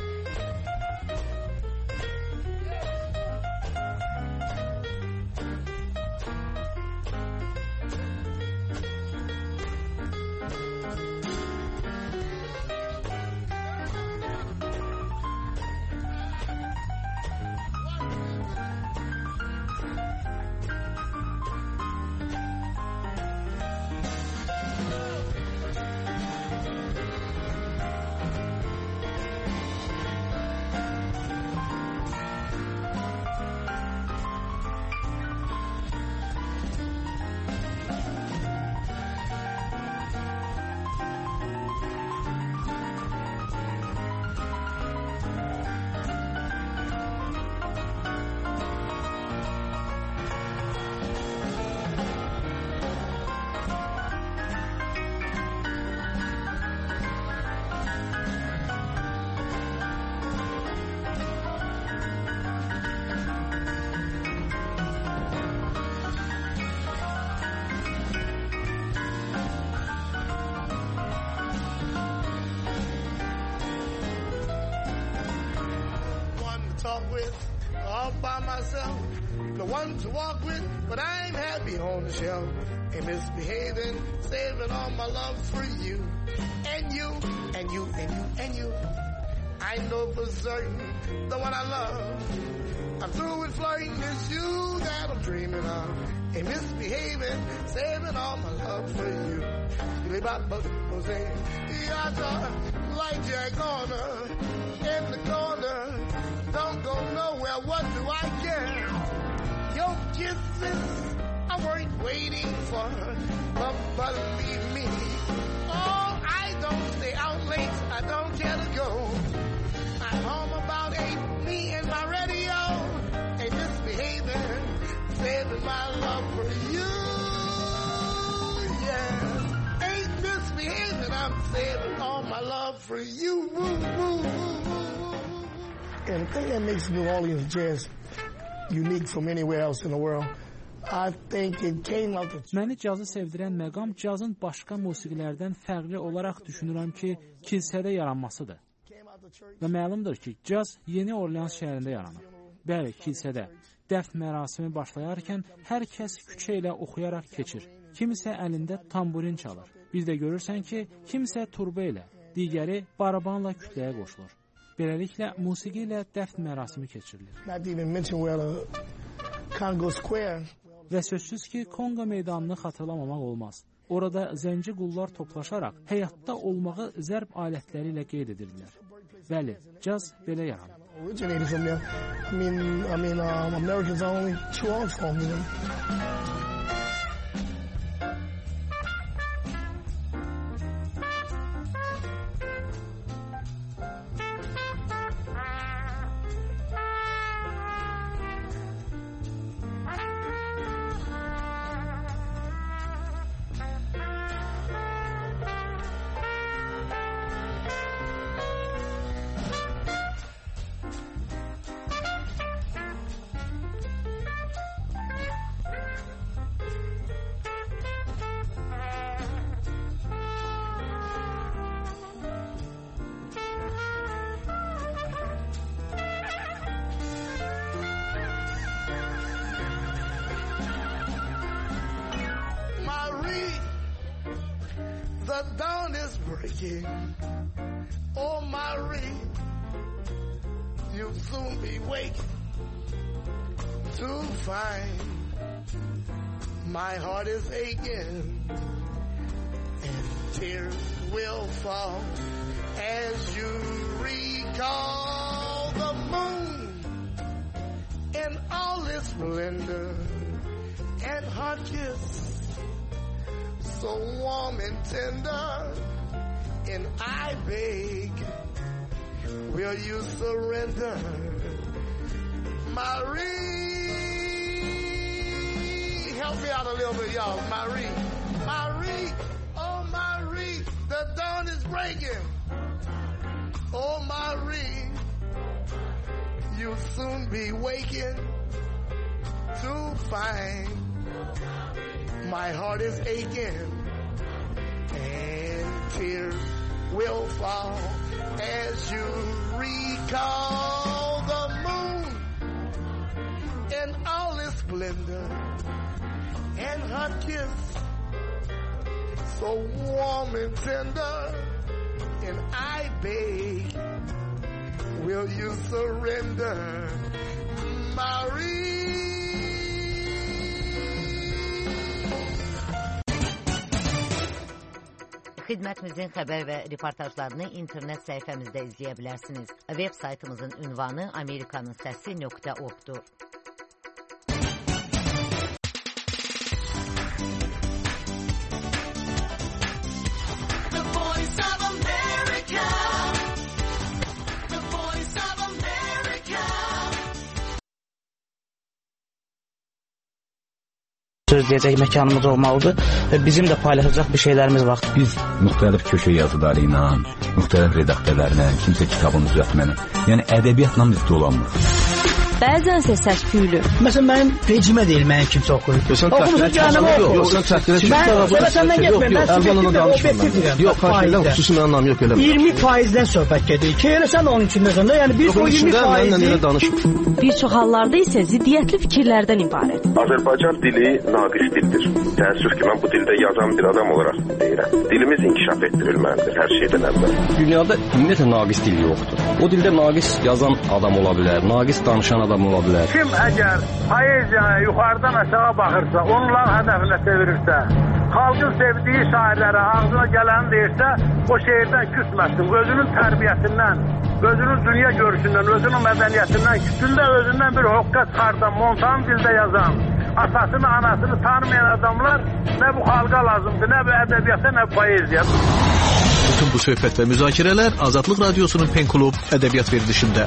myself, the one to walk with, but I'm happy on the shelf and misbehaving, saving all my love for you and you and you and you and you. I know for certain the one I love. I'm through with flirting, it's you that I'm dreaming of. And misbehaving, saving all my love for you. Like Jack Horner in the corner, don't go nowhere, what do I care? Your kisses I weren't waiting for, but believe me, oh, I don't stay out late, I don't care to go. I'm home about eight, me and my radio, and misbehaving, saving my love for you, yeah. Ain't misbehaving, I'm saving all my love for you. Woo, woo, woo, woo. And the thing that makes New Orleans jazz unique from anywhere else in the world, I think it came out of... Məni cazı sevdirən məqam cazın başqa musiqilərdən fərqli olaraq düşünürəm ki, kilsədə yaranmasıdır. Və məlumdur ki, caz Yeni Orleans şəhərində yaranır. Bəli, kilsədə. Dəfn mərasimi başlayarkən hər kəs küçə ilə oxuyaraq keçir. Kimisə əlində tamburin çalır. Bir də görürsən ki, kimsə turba ilə, digəri barabanla kütləyə qoşulur. Beləliklə, musiqi ilə dəfn mərasimi keçirilir. Və sözsüz ki, Konqa meydanını xatırlamamaq olmaz. Orada zənci qullar toplaşaraq həyatda olmağı zərb alətləri ilə qeyd edirdilər. Bəli, caz belə yaranır. Originated from there. I mean, I mean, um, Americans are only two arms from them. The dawn is breaking. Oh, Marie, you'll soon be waking to find my heart is aching and tears will fall as you recall the moon in all its splendor and hot kiss. So warm and tender, and I beg, will you surrender, Marie? Help me out a little bit, y'all, Marie. Marie, oh Marie, the dawn is breaking. Oh Marie, you'll soon be waking to find my heart is aching and tears will fall as you recall the moon in all its splendor and her kiss so warm and tender, and I beg, will you surrender, Marie? Xidmətimizin xəbər və reportajlarını internet səhifəmizdə izləyə bilərsiniz. Web saytımızın ünvanı amerikanın səsi nöqtə org-dur. Söz deyəcək məkanımız olmalıdır və bizim də paylaşacaq bir şeylərimiz var. Biz müxtəlif köşə yazıları ilə, müxtəlif redaktörlərlə, kimsə kitabını düzəltməni, yəni ədəbiyyatla biz dolanmırıq. bəzən isə səs-küylü. Məsələn, mənim rejimə deyil, mənim kimsə oxuyur. Oxumuşsun canımı oxu. Yox, sən çəkdirə ki, mən səndən getməyim, mən subyektiv deyirəm. Yox, xahiş edirəm, xüsusi mənim anlam yox eləmə. iyirmi faizdən söhbət gedir ki, elə sən onun içindəsən də, yəni biz o iyirmi faizi... Bir çox hallarda isə ziddiyyətli fikirlərdən ibarət. Azərbaycan dili naqis dildir. Təəssüf ki, mən bu dildə yazan bir adam olaraq deyirəm. Dilimiz inkişaf etdirilməlidir hər şeydən əvvəl. Dünyada ümumiyyətlə naqis dil yoxdur. O dildə naqis yazan adam ola bilər, naqis danışan adam ola bilər. Kim əgər poeziyaya yuxarıdan aşağı baxırsa, onların hədəfinə çevirirsə, xalqın sevdiyi şairlərə ağzına gələni deyirsə, o şeirdən küsməsin. Özünün tərbiyəsindən, özünün dünya görüşündən, özünün mədəniyyətindən, kütündə özündən bir hoqqa çıxardan, montan dildə yazan, atasını, anasını tanımayan adamlar nə bu xalqa lazımdır, nə bu ədəbiyyata, nə bu poeziya. Bütün bu söhbət və müzakirələr Azadlıq Radiosunun Pen Klub ədəbiyyat verilişində.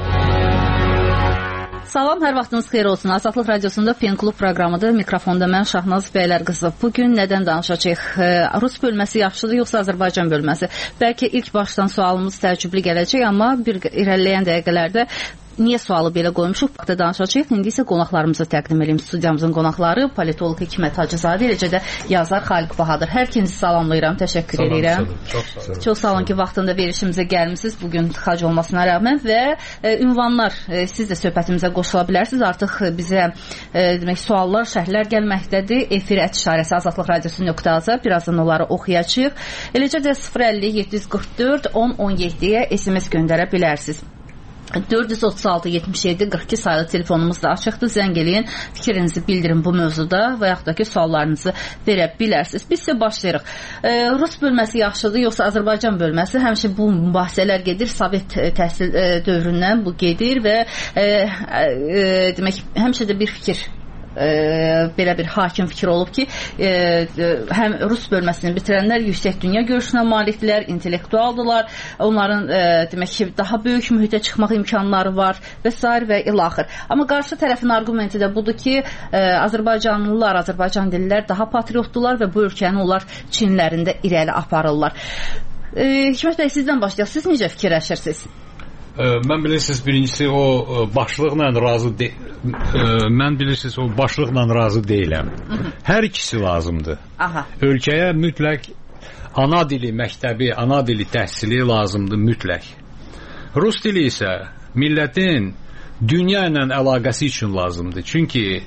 Salam, hər vaxtınız xeyir olsun. Azadlıq Radiosunda Pen Klub proqramıdır. Mikrofonda mən Şahnaz Bəylər qızı. Bugün nədən danışacağıq? Rus bölməsi yaxşıdır, yoxsa Azərbaycan bölməsi? Bəlkə ilk başdan sualımız təəccüblü gələcək, amma bir irəliləyən dəqiqələrdə niyə sualı belə qoymuşuq? Baxda danışacağıq. İndi isə qonaqlarımızı təqdim edeyim. Studiyamızın qonaqları politoloq Hikmət Hacızadə, eləcə də yazar Xaliq Bahadır. Hər ikinizi salamlayıram, təşəkkür salam, edirəm. Salam, çox sağ olun. Çox sağ olun ki, vaxtında verilişimizə gəlmisiniz. Bugün tıxac olmasına rəğmən və e, ünvanlar e, siz də söhbətimizə qoşula bilərsiniz. Artıq bizə e, demək suallar, şərhlər gəlməkdədir. Efir ət işarəsi Azadlıq Radiosu nöqtə az. Birazdan onları oxuyacağıq. Eləcə də sıfır əlli yeddi yüz qırx dörd on on yeddiyə S M S göndərə bilərsiniz. dörd yüz otuz altı yetmiş yeddi qırx iki sayılı telefonumuz da açıqdır. Zəng eləyin, fikrinizi bildirin bu mövzuda və yaxud da ki, suallarınızı verə bilərsiniz. Biz isə başlayırıq. E, Rus bölməsi yaxşıdır, yoxsa Azərbaycan bölməsi? Həmişə bu mübahisələr gedir. Sovet təhsil e, dövründən bu gedir və e, e, demək, həmişə də bir fikir E, belə bir hakim fikir olub ki, e, həm Rus bölməsini bitirənlər yüksək dünya görüşünə malikdirlər, intellektualdılar, onların e, demək ki, daha böyük mühitə çıxmaq imkanları var və s. və ilaxır. Amma qarşı tərəfin arqumenti də budur ki, e, Azərbaycanlılar, Azərbaycan dillər daha patriotdular və bu ölkəni onlar Çinlərində irəli aparırlar. E, Hikmət bəy, sizdən başlayaq. Siz necə fikirləşirsiniz? Mən bilirsiniz, birincisi o başlıqla razı de mən bilirsiniz o başlıqla razı deyiləm. Hər ikisi lazımdır. Aha. Ölkəyə mütləq ana dili məktəbi, ana dili təhsili lazımdır mütləq. Rus dili isə millətin dünya ilə əlaqəsi üçün lazımdır. Çünki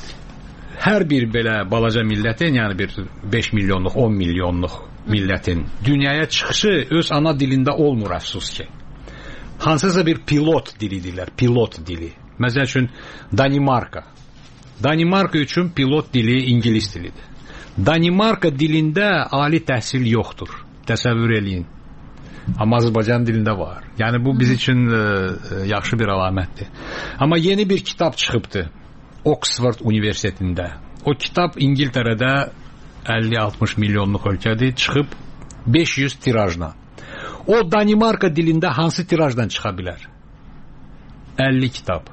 hər bir belə balaca millətin, yəni bir beş milyonluq, on milyonluq millətin dünyaya çıxışı öz ana dilində olmur, əfsus ki. Hansısa bir pilot dilidirlər, pilot dili. Məsəl üçün Danimarka. Danimarka üçün pilot dili ingilis dilidir. Danimarka dilində ali təhsil yoxdur. Təsəvvür eləyin. Amma Azərbaycan dilində var. Yəni bu biz üçün e, yaxşı bir əlamətdir. Amma yeni bir kitab çıxıbdı Oxford Universitetində. O kitab İngiltərədə əlli altmış milyonluq ölkədir, çıxıb beş yüz tirajla. O Danimarka dilində hansı tirajdan çıxa bilər? əlli kitab.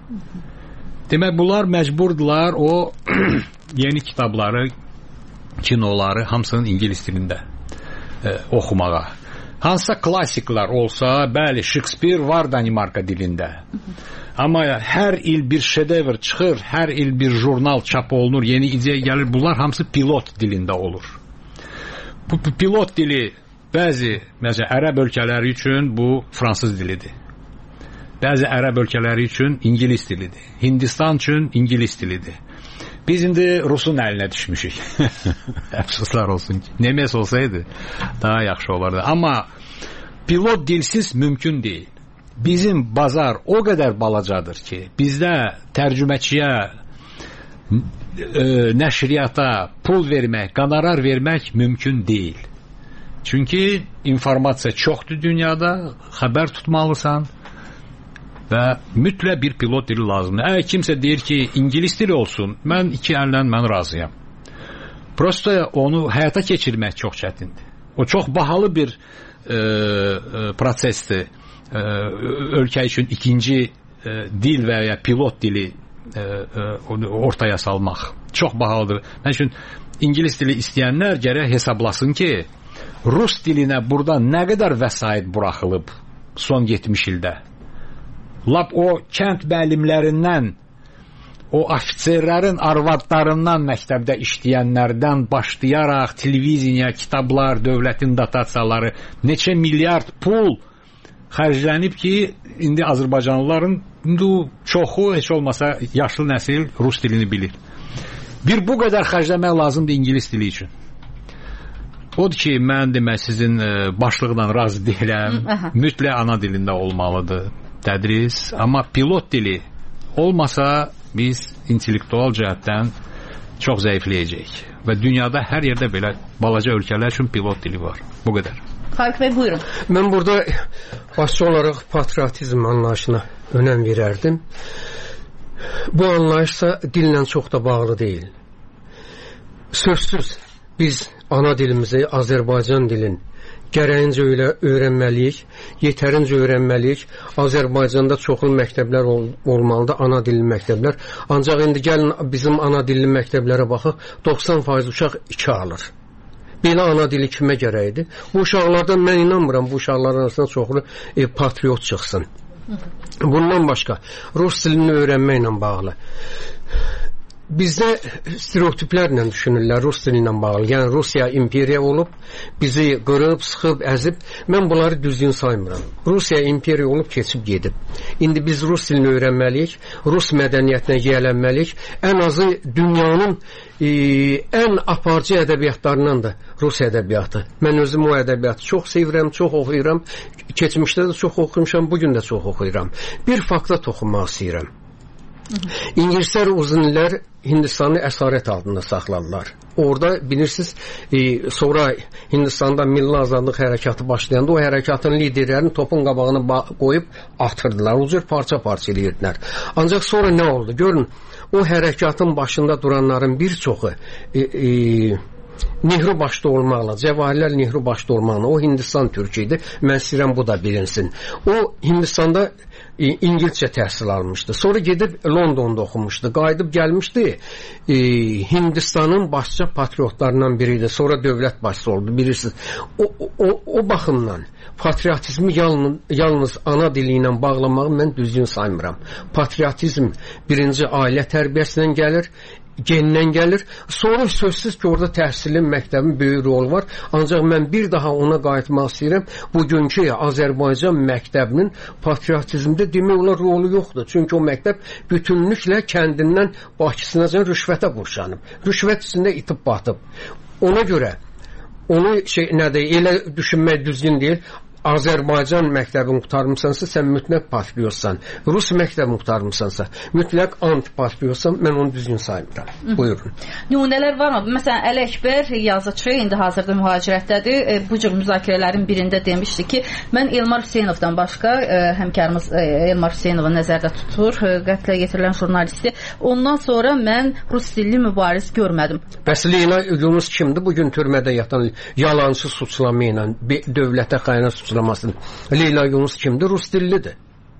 Demək, bunlar məcburdular o yeni kitabları, kinoları hamısının ingilis dilində e, oxumağa. Hansısa klassiklər olsa, bəli, Shakespeare var Danimarka dilində. Amma hər il bir şedevr çıxır, hər il bir jurnal çap olunur, yeni ideya gəlir. Bunlar hamısı pilot dilində olur. Bu pilot dili bəzi, məsələn, ərəb ölkələri üçün bu fransız dilidir. Bəzi ərəb ölkələri üçün ingilis dilidir. Hindistan üçün ingilis dilidir. Biz indi Rusun əlinə düşmüşük. Əfsuslar olsun ki. Nemes olsaydı daha yaxşı olardı. Amma pilot dilsiz mümkün deyil. Bizim bazar o qədər balacadır ki, bizdə tərcüməçiyə, e, nəşriyyata pul vermək, qonorar vermək mümkün deyil. Çünki informasiya çoxdur dünyada, xəbər tutmalısan və mütləq bir pilot dili lazımdır. Əgər kimsə deyir ki, ingilis dili olsun, mən iki əllə mən razıyam. Prosta onu həyata keçirmək çox çətindir. O çox bahalı bir e, e, prosesdir. E, ölkə üçün ikinci e, dil və ya pilot dili e, e, ortaya salmaq çox bahalıdır. Mən üçün ingilis dili istəyənlər gərək hesablasın ki, Rus dilinə burada nə qədər vəsait buraxılıb son yetmiş ildə. lap o kənd müəllimlərindən, o ofitserlərin arvadlarından məktəbdə işləyənlərdən başlayaraq televiziya, kitablar, dövlətin dotasiyaları, neçə milyard pul xərclənib ki, indi Azərbaycanlıların indi çoxu heç olmasa yaşlı nəsil rus dilini bilir. Bir bu qədər xərcləmək lazımdır ingilis dili üçün. Odur ki, mən demək sizin başlıqdan razı deyiləm. Mütləq ana dilində olmalıdır tədris, amma pilot dili olmasa biz intellektual cəhətdən çox zəifləyəcəyik və dünyada hər yerdə belə balaca ölkələr üçün pilot dili var. Bu qədər. Xalq bəy, buyurun. Mən burada başçı olaraq patriotizm anlayışına önəm verərdim. Bu anlayışsa dillə çox da bağlı deyil. Sözsüz biz ana dilimizi, Azərbaycan dilin gərəyincə öyrənməliyik, yetərincə öyrənməliyik. Azərbaycanda çoxlu məktəblər ol olmalıdır, ana dilli məktəblər. Ancaq indi gəlin bizim ana dilli məktəblərə baxaq, doxsan faiz uşaq iki alır. Belə ana dili kimə gərəkdir? Bu uşaqlardan mən inanmıram, bu uşaqların arasında çoxlu e, patriot çıxsın. Bundan başqa, rus dilini öyrənməklə bağlı. Bizdə stereotiplərlə düşünürlər rus dili ilə bağlı. Yəni Rusiya imperiya olub, bizi qırıb, sıxıb, əzib. Mən bunları düzgün saymıram. Rusiya imperiya olub, keçib gedib. İndi biz rus dilini öyrənməliyik, rus mədəniyyətinə yiyələnməliyik. Ən azı dünyanın e, ən aparıcı ədəbiyyatlarından da rus ədəbiyyatı. Mən özüm o ədəbiyyatı çox sevirəm, çox oxuyuram. Keçmişdə də çox oxumuşam, bugün də çox oxuyuram. Bir fakta toxunmaq istəyirəm. İngilislər uzun illər Hindistanı əsarət altında saxladılar. Orada bilirsiniz, e, sonra Hindistanda milli azadlıq hərəkatı başlayanda o hərəkatın liderlərini topun qabağına qoyub atırdılar. O cür parça-parça edirdilər. Ancaq sonra nə oldu? Görün, o hərəkatın başında duranların bir çoxu e, e, Nehru başda olmaqla, Cəvahirlər Nehru başda olmaqla, o Hindistan türkü idi. Mən istəyirəm bu da bilinsin. O Hindistanda e, İngilizcə təhsil almışdı. Sonra gedib Londonda oxumuşdu. Qayıdıb gəlmişdi. E, Hindistanın başça patriotlarından biriydi. Sonra dövlət başçısı oldu, bilirsiniz. O, o, o baxımdan patriotizmi yalnız, yalnız ana dili ilə bağlamağı mən düzgün saymıram. Patriotizm birinci ailə tərbiyəsindən gəlir, gendən gəlir. Sonra sözsüz ki, orada təhsilin, məktəbin böyük rolu var. Ancaq mən bir daha ona qayıtmaq istəyirəm. Bugünkü Azərbaycan məktəbinin patriotizmdə demək olar rolu yoxdur. Çünki o məktəb bütünlüklə kəndindən Bakısınacan rüşvətə qurşanıb. Rüşvət içində itib batıb. Ona görə onu şey nədir, elə düşünmək düzgün deyil. Azərbaycan məktəbini qurtarmısansa, sən mütləq patriotsan. Rus məktəbini qurtarmısansa, mütləq antipatriotsan, mən onu düzgün saymıram. Buyurun. Nümunələr varmı? Məsələn, Əli Əkbər yazıçı, indi hazırda mühacirətdədir. E, bu cür müzakirələrin birində demişdi ki, mən Elmar Hüseynovdan başqa, e, həmkarımız e, Elmar Hüseynovu nəzərdə tutur, e, qətlə yetirilən jurnalisti. Ondan sonra mən rus dilli mübariz görmədim. Bəs Leyla Yunus kimdir? Bugün türmədə yatan yalancı suçlama ilə dövlətə xəyanət suçlaması. Leyla Yunus kimdir? Rus dillidir.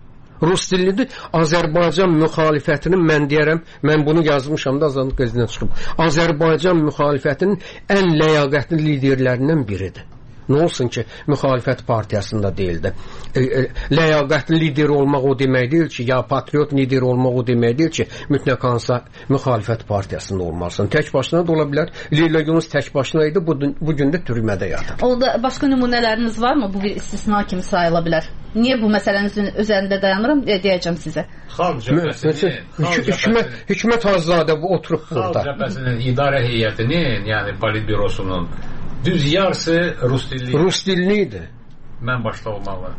Rus dillidir. Azərbaycan müxalifətinin, mən deyərəm, mən bunu yazmışam da Azadlıq qəzetindən çıxıb. Azərbaycan müxalifətinin ən ləyaqətli liderlərindən biridir. Nə olsun ki, müxalifət partiyasında deyildi. E, e, ləyaqətli lider olmaq o demək deyil ki, ya patriot lider olmaq o demək deyil ki, mütləq hansı müxalifət partiyasında olmalısın. Tək başına da ola bilər. Leyla Yunus tək başına idi, bugün də türmədə yatır. Orada başqa nümunələriniz varmı? Bu bir istisna kimi sayıla bilər. Niyə bu məsələnin üzərində dayanıram? E, deyəcəm sizə. Xalq cəbhəsinin Hikmət Hazadə oturub burada. Xalq cəbhəsinin idarə heyətinin, yəni politbürosunun düz yarısı rus dilli. Rus dilliydi. Mən başda olmalı.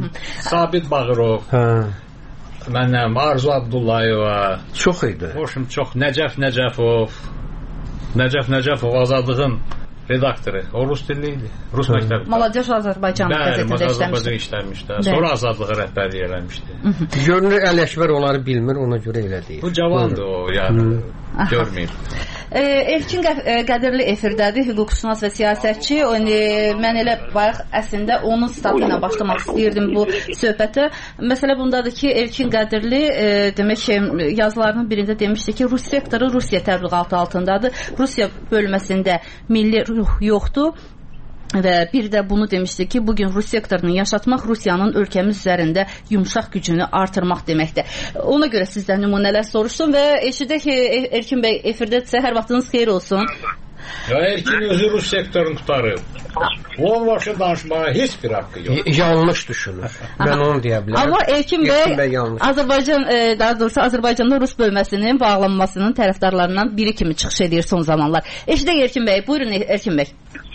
Sabit Bağırov. Hə. Mənim Arzu Abdullayeva. Çox idi. Hoşum çox. Nəcəf Nəcəfov. Nəcəf Nəcəfov Azadlığın redaktoru. O rus dilliydi. Rus məktəbi. Maladeş Azərbaycan qəzetində işləmişdi. işləmişdi. Sonra Azadlığı rəhbərlik eləmişdi. Görünür Əli Əkbər onları bilmir, ona görə elə deyir. Bu cavandır o, yəni. Görməyim. E, Elkin Qədirli efirdədir, hüquqşünas və siyasətçi. E, mən elə bayaq əslində onun statı ilə başlamaq istəyirdim bu söhbətə. Məsələ bundadır ki, Elkin Qədirli e, demək ki, yazılarının birində demişdi ki, Rus sektoru Rusiya təbliğatı altındadır. Rusiya bölməsində milli ruh yoxdur. Və bir də bunu demişdi ki, bugün Rus sektorunu yaşatmaq Rusiyanın ölkəmiz üzərində yumşaq gücünü artırmaq deməkdir. Ona görə sizdən nümunələr soruşdum və eşidək ki, Erkin bəy efirdədirsə, hər vaxtınız xeyir olsun. Ya Erkin özü Rus sektorunu tutarıb. Onun başı danışmağa heç bir haqqı yox. Yanlış düşünür. Mən onu deyə bilərəm. Amma Erkin bəy, bəy Azərbaycan, daha doğrusu Azərbaycanda Rus bölməsinin bağlanmasının tərəfdarlarından biri kimi çıxış edir son zamanlar. Eşidək Erkin bəy, buyurun Erkin bəy.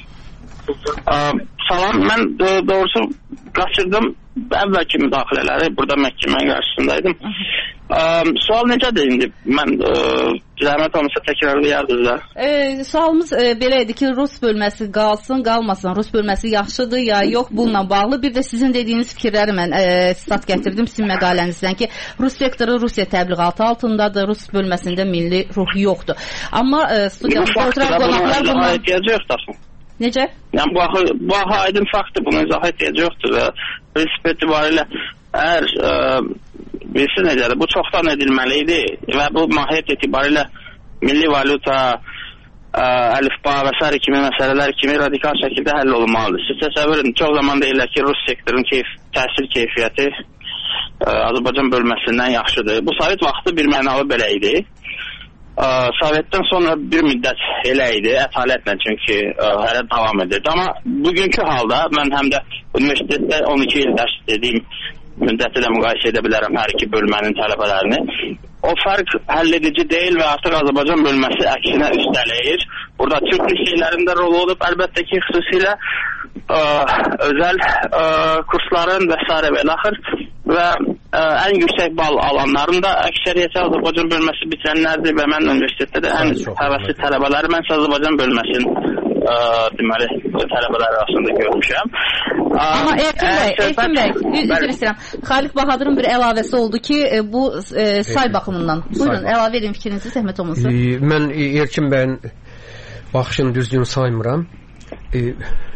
Salam, mən doğrusu qaçırdım əvvəlki müdaxilələri, burada məhkəmənin qarşısındaydım. Sual necədir indi? Mən zəhmət olmasa təkrarlayardınız da. Sualımız belə idi ki, Rus bölməsi qalsın, qalmasın, Rus bölməsi yaxşıdır ya yox, bununla bağlı. Bir də sizin dediyiniz fikirləri mən stat gətirdim sizin məqalənizdən ki, Rus sektoru Rusiya təbliğatı altındadır, Rus bölməsində milli ruh yoxdur. Amma studiyamızda oturan qonaqlar bunlar... Necə? Yəni, bu axı, bu axı aydın faktdır, buna izah ehtiyacı yoxdur və prinsip etibarilə əgər e, bilsin necədir, bu çoxdan edilməli və bu mahiyyət etibarilə milli valyuta, e, əlifba və s. kimi məsələlər kimi radikal şəkildə həll olunmalıdır. Siz təsəvvür edin, çox zaman deyirlər ki, Rus sektorun keyf, təhsil keyfiyyəti e, Azərbaycan bölməsindən yaxşıdır. Bu Sovet vaxtı bir mənalı belə idi. Sovetdən sonra bir müddət elə idi, ətalətlə çünki ə, hələ davam edirdi. Amma bugünkü halda mən həm də universitetdə on iki il dərs dediyim müddəti də müqayisə edə bilərəm hər iki bölmənin tələbələrini. O fərq həll edici deyil və artıq Azərbaycan bölməsi əksinə üstələyir. Burada Türk liseylərində rol olub, əlbəttə ki, xüsusilə ə, özəl ə, kursların və s. və axır və ə, ən yüksək bal alanların da əksəriyyəti Azərbaycan bölməsi bitirənlərdir və mən universitetdə də ən həvəsli tələbələri mən Azərbaycan bölməsinin ə, deməli tələbələr arasında görmüşəm. Amma Erkin bəy, Erkin bəy, üzr istəyirəm. Xalid Bahadırın bir əlavəsi oldu ki, bu e, say baxımından. Buyurun, əlavə edin fikrinizi, zəhmət olmasın. E, mən Erkin bəyin baxışını düzgün saymıram. E,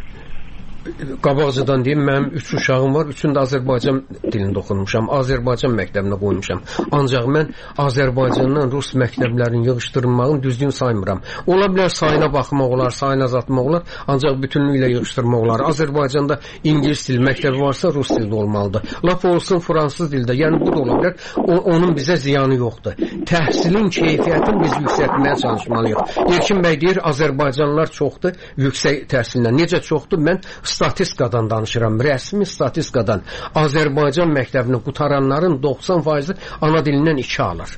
qabaqcadan deyim, mənim üç uşağım var, üçün də Azərbaycan dilində oxunmuşam, Azərbaycan məktəbinə qoymuşam. Ancaq mən Azərbaycandan Rus məktəblərinin yığışdırılmağını düzgün saymıram. Ola bilər sayına baxmaq olar, sayına azaltmaq olar, ancaq bütünlüklə yığışdırmaq olar. Azərbaycanda İngilis dil məktəbi varsa Rus dildə olmalıdır. Lap olsun fransız dildə, yəni bu da ola bilər, o, onun bizə ziyanı yoxdur. Təhsilin keyfiyyətini biz yüksəltməyə çalışmalıyıq. Erkin bəy deyir, Azərbaycanlılar çoxdur, yüksək təhsillə. Necə çoxdur? Mən statistikadan danışıram, rəsmi statistikadan. Azərbaycan məktəbini qutaranların doxsan faizi ana dilindən iki alır.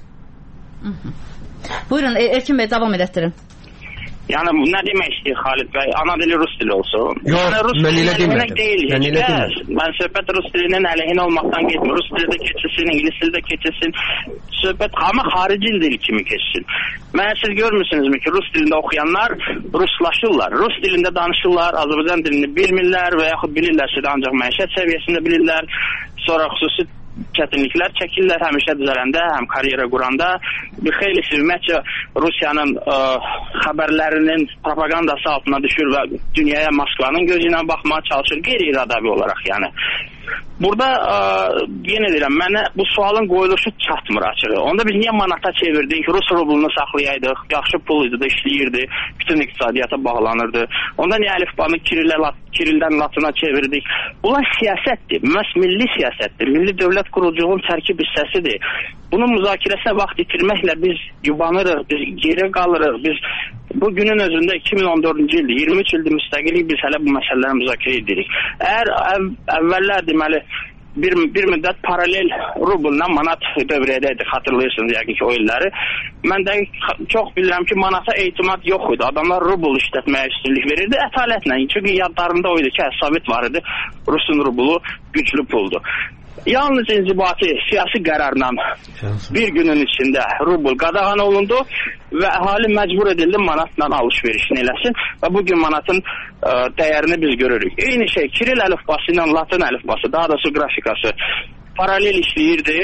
Buyurun, Erkin bəy, davam edətdirin. Yəni, nə demək istəyir Xalid bəy? Ana dili Rus dili olsun. Yox, yəni, mən elə demədim. Deyil, mən elə demədim. Mən söhbət Rus dilinin əleyhinə olmaqdan getmir. Rus dili də keçilsin, İngilis dili də keçilsin. Söhbət amma xarici dil kimi keçsin. Mən siz görmürsünüzmü ki, Rus dilində oxuyanlar ruslaşırlar. Rus dilində danışırlar, Azərbaycan dilini bilmirlər və yaxud bilirlərsə də ancaq məişət səviyyəsində bilirlər. Sonra xüsusi çətinliklər çəkirlər həmişə düzələndə, həm karyera quranda. Bir xeylisi ümumiyyətcə Rusiyanın ə, xəbərlərinin propagandası altına düşür və dünyaya Moskvanın gözü ilə baxmağa çalışır, qeyri-iradavi olaraq yəni. Burada ə, yenə deyirəm, mənə bu sualın qoyuluşu çatmır açığı. Onda biz niyə manata çevirdik, Rus rublunu saxlayaydıq, yaxşı pul idi də işləyirdi, bütün iqtisadiyyata bağlanırdı. Onda niyə əlifbanı Kirillə, Kirildən Latına çevirdik? Bunlar siyasətdir, məhz milli siyasətdir, milli dövlət quruculuğun tərkib hissəsidir. Bunun müzakirəsinə vaxt itirməklə biz yubanırıq, biz geri qalırıq, biz bu günün özündə iki min on dördüncü ildir, iyirmi üç ildir müstəqillik biz hələ bu məsələləri müzakirə edirik. Əgər əv, əvvəllər deməli bir, bir müddət paralel rublla manat dövriyədəydi, xatırlayırsınız yəqin ki o illəri. Mən də çox bilirəm ki manata etimad yox idi, adamlar rubl işlətməyə üstünlük verirdi ətalətlə, çünki yadlarında o idi ki Sovet var idi, Rusun rublu güclü puldur. Yalnız inzibati siyasi qərarla bir günün içində rubl qadağan olundu və əhali məcbur edildi manatla alış-verişini eləsin və bugün manatın ə, dəyərini biz görürük. Eyni şey Kiril əlifbası ilə Latın əlifbası, daha doğrusu qrafikası paralel işləyirdi.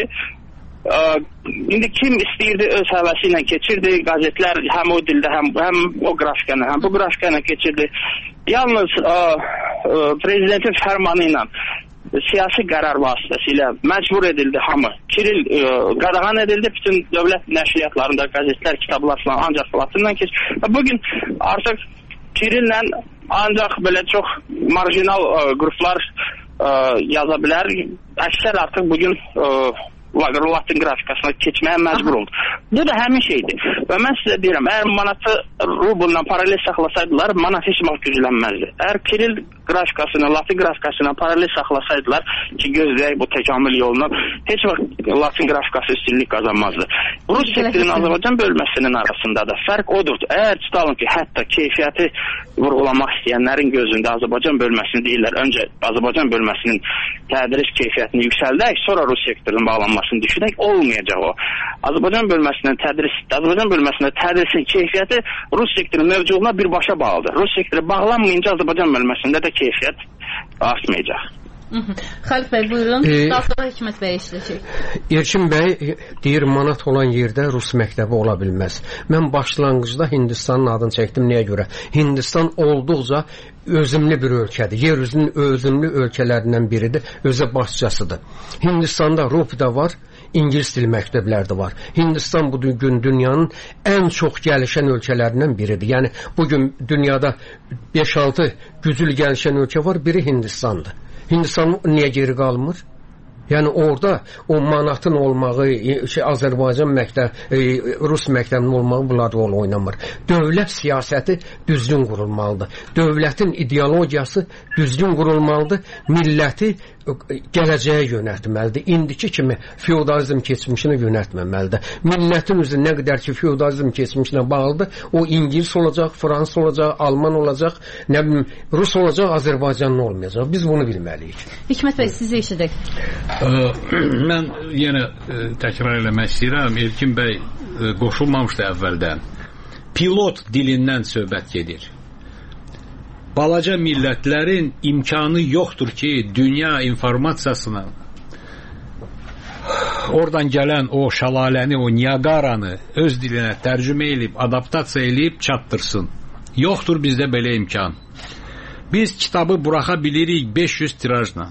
Ə, indi kim istəyirdi öz həvəsi ilə keçirdi, qəzetlər həm o dildə, həm, həm o qrafikanı, həm bu qrafikanı keçirdi. Yalnız ə, ə, prezidentin fərmanı ilə siyasi qərar vasitəsilə məcbur edildi hamı. Kiril ə, qadağan edildi, bütün dövlət nəşriyyatlarında qəzetlər, kitablar falan ancaq Latından keçir. Və bugün artıq Kirillə ancaq belə çox marjinal ə, qruplar ə, yaza bilər. Əksər artıq bugün ə, Latin qrafikasına keçməyə məcbur oldu. Bu da həmin şeydir. Və mən sizə deyirəm, əgər manatı rubulla paralel saxlasaydılar, manat heç vaxt güclənməzdi. Əgər Kiril qrafikasını, Latin qrafikasına paralel saxlasaydılar ki, gözləyək bu təkamül yolunu, heç vaxt Latin qrafikası üstünlük qazanmazdı. Rus sektorinin Azərbaycan bölməsinin arasında da fərq odur. Əgər tutalım ki, hətta keyfiyyəti vurğulamaq istəyənlərin gözündə Azərbaycan bölməsini deyirlər, öncə Azərbaycan bölməsinin tədris keyfiyyətini yüksəldək, sonra Rus sektorunun bağlanmasını düşünək, olmayacaq o. Azərbaycan bölməsinin tədris, Azərbaycan bölməsində tədrisin keyfiyyəti Rus sektorunun mövcudluğuna birbaşa bağlıdır. Rus sektoru bağlanmayınca Azərbaycan bölməsində də keyfiyyət artmayacaq. Xəlq bəy, buyurun. E, Daha sonra Hikmət bəy işləyəcək. Erkin bəy deyir, manat olan yerdə Rus məktəbi ola bilməz. Mən başlanğıcda Hindistanın adını çəkdim. Nəyə görə? Hindistan olduqca özümlü bir ölkədir. Yer üzünün özümlü ölkələrindən biridir. Özə başçasıdır. Hindistanda Rupidə var, İngilis dil məktəbləri də var. Hindistan bu gün dünyanın ən çox gəlişən ölkələrindən biridir. Yəni bugün dünyada beş altı güclü gəlişən ölkə var, biri Hindistandır. Hindistan niyə geri qalmır? Yəni orada o manatın olmağı, şey, Azərbaycan məktəb, e, Rus məktəbinin olmağı bunlar rol oynamır. Dövlət siyasəti düzgün qurulmalıdır. Dövlətin ideologiyası düzgün qurulmalıdır. Milləti gələcəyə yönəltməlidir. İndiki kimi feodalizm keçmişini yönəltməməlidir. Millətin üzü nə qədər ki feodalizm keçmişinə bağlıdır, o İngilis olacaq, Fransız olacaq, Alman olacaq, nə bilim, Rus olacaq, Azərbaycanlı olmayacaq. Biz bunu bilməliyik. Hikmət bəy, sizi eşidək. Mən yenə təkrar eləmək istəyirəm. Erkin bəy qoşulmamışdı əvvəldən. Pilot dilindən söhbət gedir. Balaca millətlərin imkanı yoxdur ki, dünya informasiyasını, oradan gələn o şəlaləni, o Niagaranı öz dilinə tərcümə edib, adaptasiya edib çatdırsın. Yoxdur bizdə belə imkan. Biz kitabı buraxa bilirik beş yüz tirajla.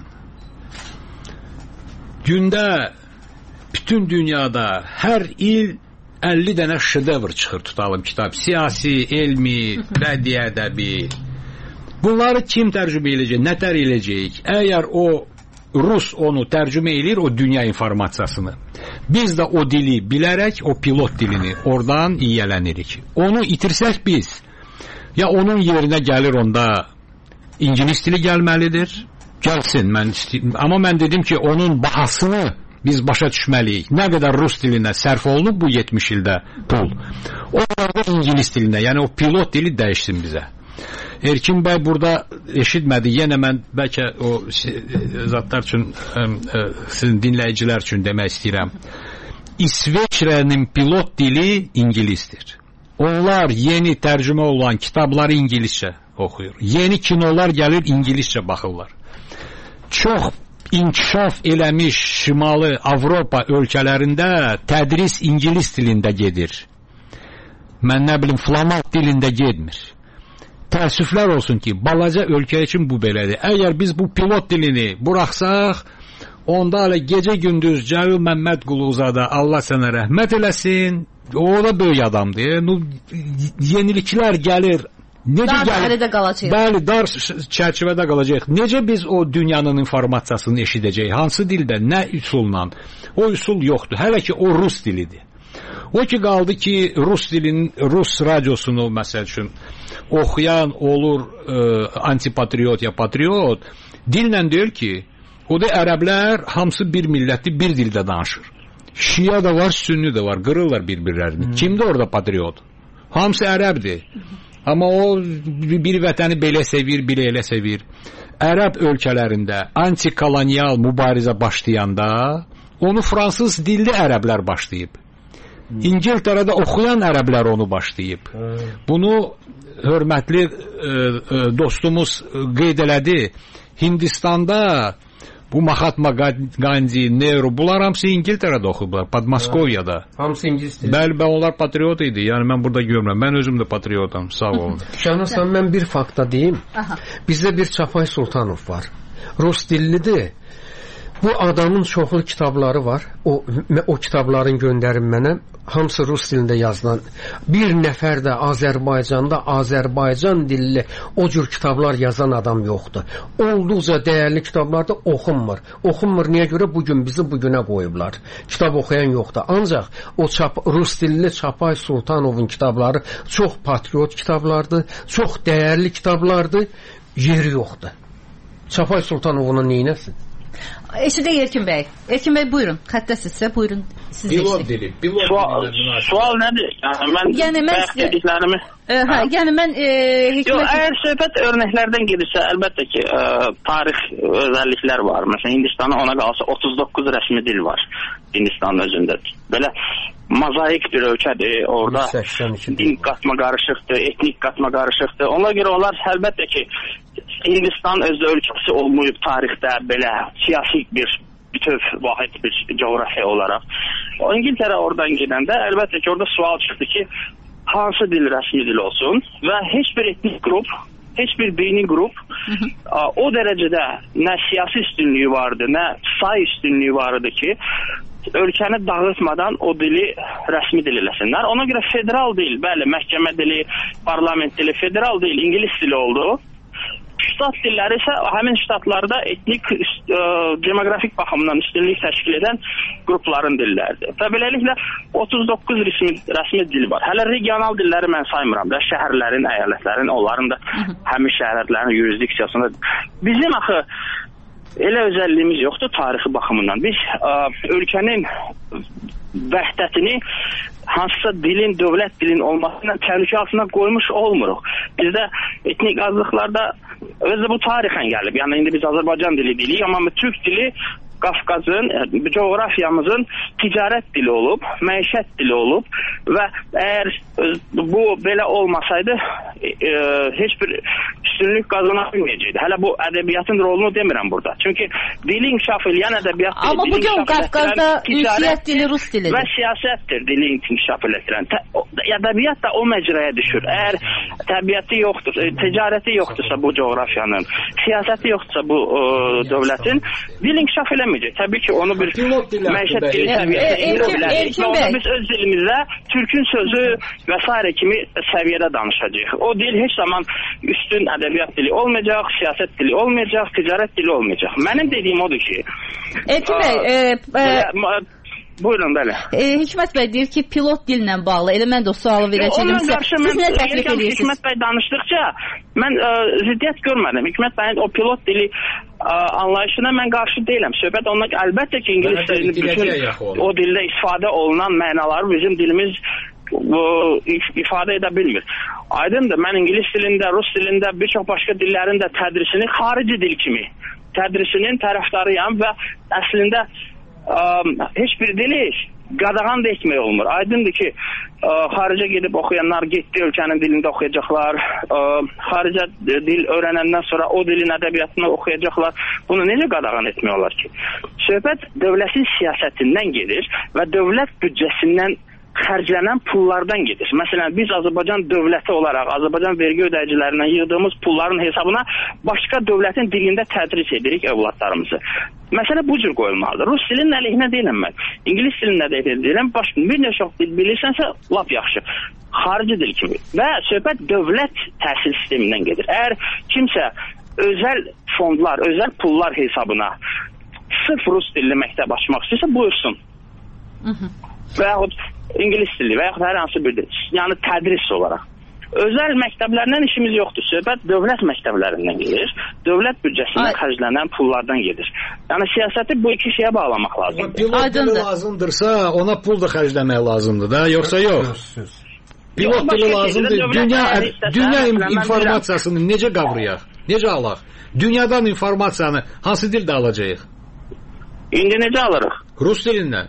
Gündə bütün dünyada hər il əlli dənə şedevr çıxır, tutalım kitab. Siyasi, elmi, bədii ədəbi. Bunları kim tərcümə edəcək, nə tər edəcək? Əgər o Rus onu tərcümə edir, o dünya informasiyasını. Biz də o dili bilərək, o pilot dilini oradan yiyələnirik. Onu itirsək biz, ya onun yerinə gəlir onda İngilis dili gəlməlidir, gəlsin. Mən amma mən dedim ki, onun bahasını biz başa düşməliyik. Nə qədər Rus dilinə sərf olunub bu yetmiş ildə pul. O da İngilis dilinə, yəni o pilot dili dəyişsin bizə. Erkin bəy burada eşitmədi. Yenə mən bəlkə o zatlar üçün, sizin dinləyicilər üçün demək istəyirəm. İsveçrənin pilot dili İngilisdir. Onlar yeni tərcümə olan kitabları İngiliscə oxuyur. Yeni kinolar gəlir, İngiliscə baxırlar. Çox inkişaf eləmiş Şimali Avropa ölkələrində tədris İngilis dilində gedir. Mən nə bilim, flamand dilində getmir. Təəssüflər olsun ki, balaca ölkə üçün bu belədir. Əgər biz bu pilot dilini buraxsaq, onda hələ gecə-gündüz Cəlil Məmmədquluzadə Allah sənə rəhmət eləsin, o da böyük adamdır. Yeniliklər gəlir. Necə dar də qalacaq. Bəli, dar çərçivədə qalacaq. Necə biz o dünyanın informasiyasını eşidəcəyik? Hansı dildə, nə üsulla? O üsul yoxdur. Hələ ki o Rus dilidir. O ki qaldı ki Rus dilinin, Rus radiosunu məsəl üçün oxuyan olur e, antipatriot ya patriot, dillə deyir ki, o da ərəblər hamısı bir millətli, bir dildə danışır. Şia da var, sünni də var, qırırlar bir-birlərini. Hmm. Kimdir orada patriot? Hamısı ərəbdir. Amma o bir vətəni belə sevir, belə elə sevir. Ərəb ölkələrində antikolonial mübarizə başlayanda onu fransız dilli ərəblər başlayıb. İngiltərədə oxuyan ərəblər onu başlayıb. Bunu hörmətli e, e, dostumuz qeyd elədi. Hindistanda bu Mahatma Gandhi, Nehru, bunlar hamısı İngiltərədə oxuyublar, Podmoskoviyada. Hamısı ingilis dili. Bəli, mən onlar patriot idi. Yəni mən burada görmürəm. Mən özüm də patriotam. Sağ olun. Şahnasan, mən bir fakta deyim. Aha. Bizdə bir Çapay Sultanov var. Rus dillidir. Bu adamın çoxlu kitabları var. O o kitabların göndərin mənə. Hamısı rus dilində yazılan. Bir nəfər də Azərbaycanda Azərbaycan dilli o cür kitablar yazan adam yoxdur. Olduqca dəyərli kitablar da oxunmur. Oxunmur niyə görə? Bugün bizi bugünə qoyublar. Kitab oxuyan yoxdur. Ancaq o çap, rus dilli Çapay Sultanovun kitabları çox patriot kitablardır, çox dəyərli kitablardır. Yeri yoxdur. Çapay Sultanovuna neynəsin? Eşidə Erkin bəy. Erkin bəy buyurun. Xəttəsizsə buyurun. Siz pilot dili. Pilot sual, sual nədir? Yəni mən yəni mən dediklərimi e, hə, yəni mən e, hikmət... Yox, əgər söhbət örnəklərdən gedirsə, əlbəttə ki, ə, tarix özəlliklər var. Məsələn, Hindistana ona qalsa otuz doqquz rəsmi dil var Hindistanın özündə. Belə mozaik bir ölkədir. Orada din qatma qarışıqdır, etnik qatma qarışıqdır. Ona görə onlar əlbəttə ki, Hindistan öz ölkəsi olmayıb tarixdə belə siyasi bir bütöv vahid bir coğrafiya olaraq. O İngiltərə oradan gedəndə əlbəttə ki, orada sual çıxdı ki, hansı dil rəsmi dil olsun və heç bir etnik qrup, heç bir dini qrup o dərəcədə nə siyasi üstünlüyü vardı, nə say üstünlüyü vardı ki, ölkəni dağıtmadan o dili rəsmi dil eləsinlər. Ona görə federal dil, bəli, məhkəmə dili, parlament dili, federal dil İngilis dili oldu. Ştat dilləri isə həmin ştatlarda etnik, ə, demoqrafik baxımdan üstünlük təşkil edən qrupların dilləridir. Və beləliklə otuz doqquz rəsmi, rəsmi dil var. Hələ regional dilləri mən saymıram da, şəhərlərin, əyalətlərin, onların da həmin şəhərlərin yurisdiksiyasında. Bizim axı elə özəlliyimiz yoxdur tarixi baxımından. Biz ə, ölkənin vəhdətini hansısa dilin, dövlət dilin olmasıyla təhlükə altına qoymuş olmuruq. Bizdə etnik azlıqlarda özü bu tarixən gəlib. Yəni indi biz Azərbaycan dili deyirik, amma Türk dili Qafqazın, coğrafiyamızın ticarət dili olub, məişət dili olub və əgər bu belə olmasaydı e, heç bir üstünlük qazana bilməyəcəkdi. Hələ bu ədəbiyyatın rolunu demirəm burada. Çünki dili inkişaf edən ədəbiyyat amma bugün Qafqazda ünsiyyət dili rus dilidir. Və siyasətdir dili inkişaf edən. Ədəbiyyat da o məcraya düşür. Əgər təbiəti yoxdur, ticarəti yoxdursa bu coğrafiyanın, siyasəti yoxdursa bu e, dövlətin, dil inkişaf eləməyəcək. Təbii ki, onu bir məişət dili səviyyəsi indirə bilərik. Onu biz öz dilimizdə Türkün sözü və s. kimi səviyyədə danışacağıq. O dil heç zaman üstün ədəbiyyat dili olmayacaq, siyasət dili olmayacaq, ticarət dili olmayacaq. Mənim dediyim odur ki... Erkin bəy... E, e, Buyurun, bəli. E, Hikmət bəy deyir ki, pilot dillə bağlı. Elə mən də o sualı verəcəyim. Siz nə təklif edirsiniz? Hikmət bəy danışdıqca mən ə, ziddiyyət görmədim. Hikmət bəyin o pilot dili ə, anlayışına mən qarşı deyiləm. Söhbət onunla ki, əlbəttə ki, İngilis dilini bütün o dildə istifadə olunan mənaları bizim dilimiz bu, ifadə edə bilmir. Aydındır, mən İngilis dilində, Rus dilində, bir çox başqa dillərin də tədrisini xarici dil kimi tədrisinin tərəfdarıyam və əslində Ə, heç bir dili qadağan da etmək olmur. Aydındır ki, ə, xaricə gedib oxuyanlar getdi ölkənin dilində oxuyacaqlar. Ə, xaricə dil öyrənəndən sonra o dilin ədəbiyyatını oxuyacaqlar. Bunu necə qadağan etmək olar ki? Söhbət dövlətin siyasətindən gedir və dövlət büdcəsindən xərclənən pullardan gedir. Məsələn, biz Azərbaycan dövləti olaraq, Azərbaycan vergi ödəyicilərindən yığdığımız pulların hesabına başqa dövlətin dilində tədris edirik övladlarımızı. Məsələ bu cür qoyulmalıdır. Rus dilinin əleyhinə deyiləm mən. İngilis dilində də deyiləm. Başqa bir nə çox dil bilirsənsə, lap yaxşı. Xarici dil kimi. Və söhbət dövlət təhsil sistemindən gedir. Əgər kimsə özəl fondlar, özəl pullar hesabına sırf rus dilli məktəb açmaq istəyirsə, buyursun. Hı -hı. Və yaxud İngilis dili və yaxud hər hansı bir dil. Yəni tədris olaraq. Özəl məktəblərdən işimiz yoxdur. Söhbət dövlət məktəblərindən gedir. Dövlət büdcəsindən xərclənən pullardan gedir. Yəni siyasəti bu iki şeyə bağlamaq lazımdır. Pilot dili lazımdırsa ona pul da xərcləmək lazımdır da, yoxsa yox? Pilot dili lazımdır. Dünya, dünya informasiyasını necə qavrayaq? Necə alaq? Dünyadan informasiyanı hansı dildə alacağıq? İndi necə alırıq? Rus dilindən.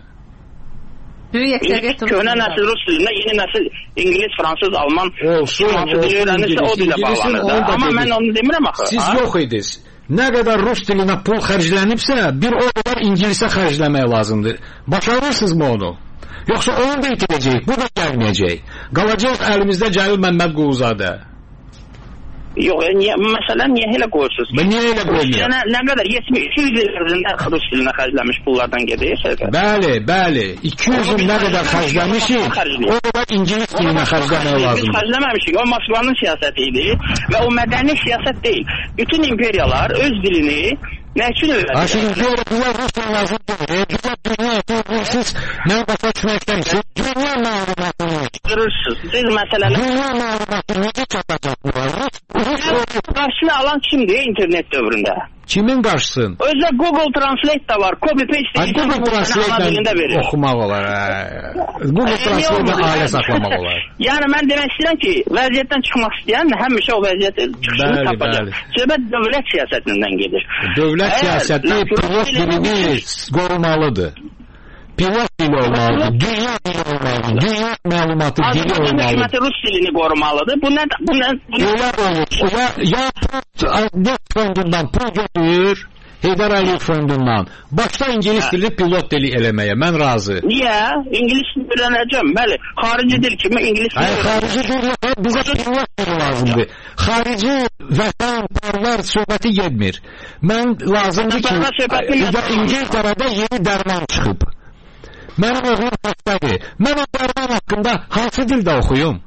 Köhnə nəsil rus dilində, yeni nəsil İngilis, Fransız, Alman olsun, olsun, öyrənirsə o dilə bağlanır. Amma mən onu demirəm axı. Siz yox idiniz. Nə qədər rus dilinə pul xərclənibsə, bir o qədər İngilisə xərcləmək lazımdır. Başarırsınızmı onu? Yoxsa onu da itirəcək, bu da gəlməyəcək. Qalacaq əlimizdə Cəlil Məmməd Quluzadə. Yox, niyə, məsələn, niyə elə qoyursunuz? Niyə elə qoymuyor? Nə, nə qədər? yetmiş iki yüz illərində rus dilinə xərcləmiş pullardan gedir. Bəli, bəli. iki yüz il nə qədər xərcləmişik, o da ingilis dilinə xərcləmək lazımdır. Biz xərcləməmişik, o Moskvanın siyasəti idi və o mədəni siyasət deyil. Bütün imperiyalar öz dilini nə üçün öyrədir? Aşırı görə bunlar Rusya lazım deyil. Güzel dünya deyil. Siz nə başa düşməkdənsiniz? Dünya məlumatını görürsünüz. Siz məsələlər dünya məlumatını necə çatacaq bunlar? Qarşısını alan kimdir internet dövründə? Kimin qarşısın? Özdə Google Translate da var. Copy paste deyil. Google Translate oxumaq olar. Google Translate ailə saxlamaq olar. Yəni mən demək istəyirəm ki, vəziyyətdən çıxmaq istəyən həmişə o vəziyyət çıxışını tapacaq. Söhbət dövlət siyasətindən gedir. Dövlət siyasəti pilot dilini qorumalıdır. Pilot dili olmalıdır, dünya dili olmalıdır, dünya məlumatı dili olmalıdır. Hökuməti rus dilini qorumalıdır. Bu nə? Bu nə? Onlar olur. Ya Net fondundan pul götürür, Heydər Əliyev fondundan. Başda ingilis dili pilot dili eləməyə. Mən razı. Niyə? İngilis dili öyrənəcəm. Bəli. Xarici dil kimi ingilis dili. Hayır, xarici dil yox. Bizə pilot dili lazımdır. Xarici vətən, parlar söhbəti gedmir. Mən lazımdır ki, İngiltərədə yeni dərman çıxıb. Mənim oğlum xəstədir. Mən o dərman haqqında hansı dildə oxuyum?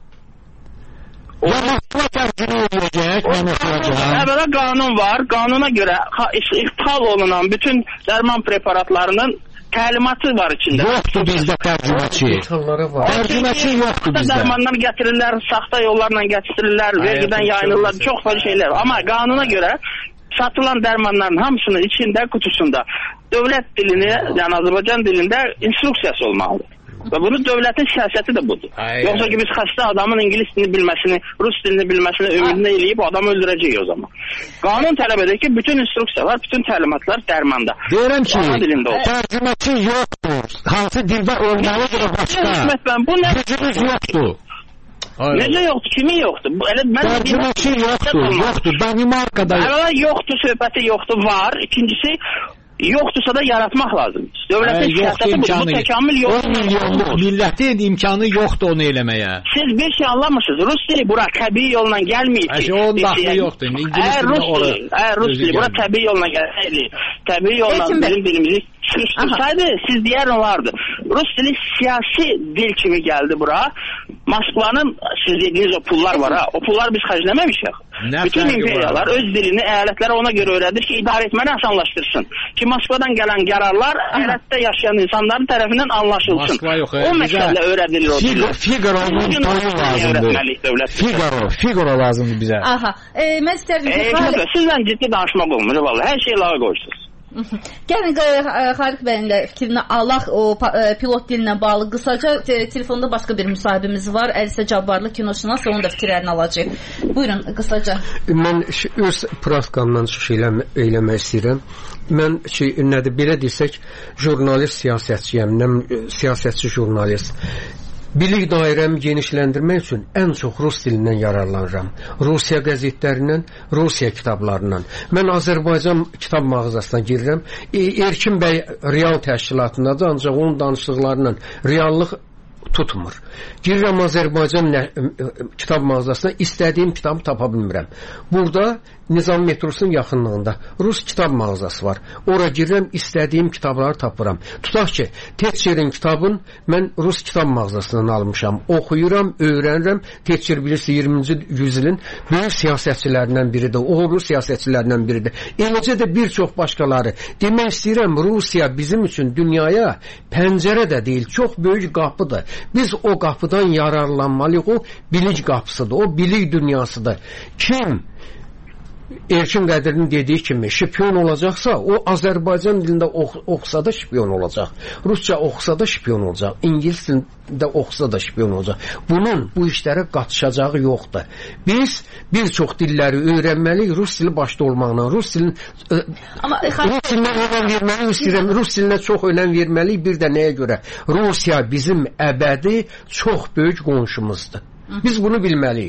Ya Moskva tərcümə edəcək, mən oxuyacağım. Əvvəla qanun var. Qanuna görə ixtihal olunan bütün dərman preparatlarının təlimatı var içində. Yoxdur bizdə tərcüməçi. Tərcüməçi yoxdur bizdə. Dərmanlar gətirirlər, saxta yollarla gətirirlər, vergidən yayınırlar, çox fazla şeylər. Amma qanuna görə satılan dərmanların hamısının içində, qutusunda dövlət dilini, yəni Azərbaycan dilində instruksiyası olmalıdır. Və bunu dövlətin siyasəti də budur. Ay, Yoxsa ki biz xəstə adamın ingilis dilini bilməsini, rus dilini bilməsini ümidini eləyib adamı öldürəcəyik o zaman. Qanun tələb edir ki, bütün instruksiyalar, bütün təlimatlar dərmanda. Deyirəm ki, tərcüməçi yoxdur. Hansı dildə olmalıdır o başqa? Gücümüz yoxdur. Necə yoxdur? Kimin yoxdur? Tərcüməçi yoxdur, yoxdur. Danimarkada yoxdur. Yoxdur, söhbəti yoxdur, var. İkincisi, yoxdursa da yaratmaq lazımdır. Dövlətin siyasəti bu, bu təkamül yoxdur. on milyonluq millətin imkanı yoxdur onu eləməyə. Siz bir şey anlamırsınız. Rus dili bura təbii yolla gəlməyib. Əgər onun daxili yoxdur. İngilis dili orada. Əgər Rus dili bura təbii yolla gəlsəydi, təbii yolla bizim dilimizi çıxışdırsaydı, siz deyər olardı. Rus dili siyasi dil kimi gəldi bura. Moskvanın, siz dediyiniz o pullar var ha, o pullar biz xərcləməmişik. Bütün imperiyalar öz dilini əyalətlərə ona görə öyrədir ki, idarə etməni asanlaşdırsın. Ki Moskvadan gələn qərarlar əyalətdə yaşayan insanların tərəfindən anlaşılsın. O məqsədlə öyrədilir o dili. Figaro'nun toyu lazımdır. Figaro, Figaro lazımdır bizə. Aha, e, mən istərdim. Sizdən ciddi danışmaq olmur, vallahi hər şey lağa qoyursunuz. Gəlin Xaliq bəyin də fikrini alaq o pilot dilinə bağlı qısaca te telefonda başqa bir müsahibimiz var. Əlisə Cabbarlı kinoşünas, onun da fikirlərini alacağıq. Buyurun qısaca. Mən öz praskamdan çıxış eləmə, eləmək istəyirəm. Mən ki, nədir belə desək, jurnalist siyasətçiyəm, siyasətçi jurnalist. Bilik dairəmi genişləndirmək üçün ən çox rus dilindən yararlanıram. Rusiya qəzetlərindən, Rusiya kitablarından. Mən Azərbaycan kitab mağazasına girirəm. E, Erkin bəy real təşkilatındadır, ancaq onun danışdıqlarından reallıq tutmur. Girirəm Azərbaycan kitab mağazasına, istədiyim kitabı tapa bilmirəm. Burada Nizam metrosunun yaxınlığında Rus kitab mağazası var. Ora girirəm, istədiyim kitabları tapıram. Tutaq ki, Tetçerin kitabın mən Rus kitab mağazasından almışam. Oxuyuram, öyrənirəm. Tetçer bilirsə iyirminci yüzilin böyük siyasətçilərindən biridir. Uğurlu siyasətçilərindən biridir. Eləcə də bir çox başqaları. Demək istəyirəm, Rusiya bizim üçün dünyaya pəncərə də deyil, çox böyük qapıdır. Biz o qapıdan yararlanmalıyıq. O bilik qapısıdır, o bilik dünyasıdır. Kim Erkin Qədir'in dediyi kimi şpion olacaqsa, o Azərbaycan dilində ox oxusa da şpion olacaq. Rusça oxusa da şpion olacaq. İngilis dilində oxusa da şpion olacaq. Bunun bu işlərə qatışacağı yoxdur. Biz bir çox dilləri öyrənməliyik, Rus dili başda olmaqla. Rus dilin Amma, Rus dilinə önəm verməliyik, istəyirəm. Rus dilinə çox önəm verməliyik. Bir də nəyə görə? Rusiya bizim əbədi çox böyük qonşumuzdur. Biz bunu bilməliyik.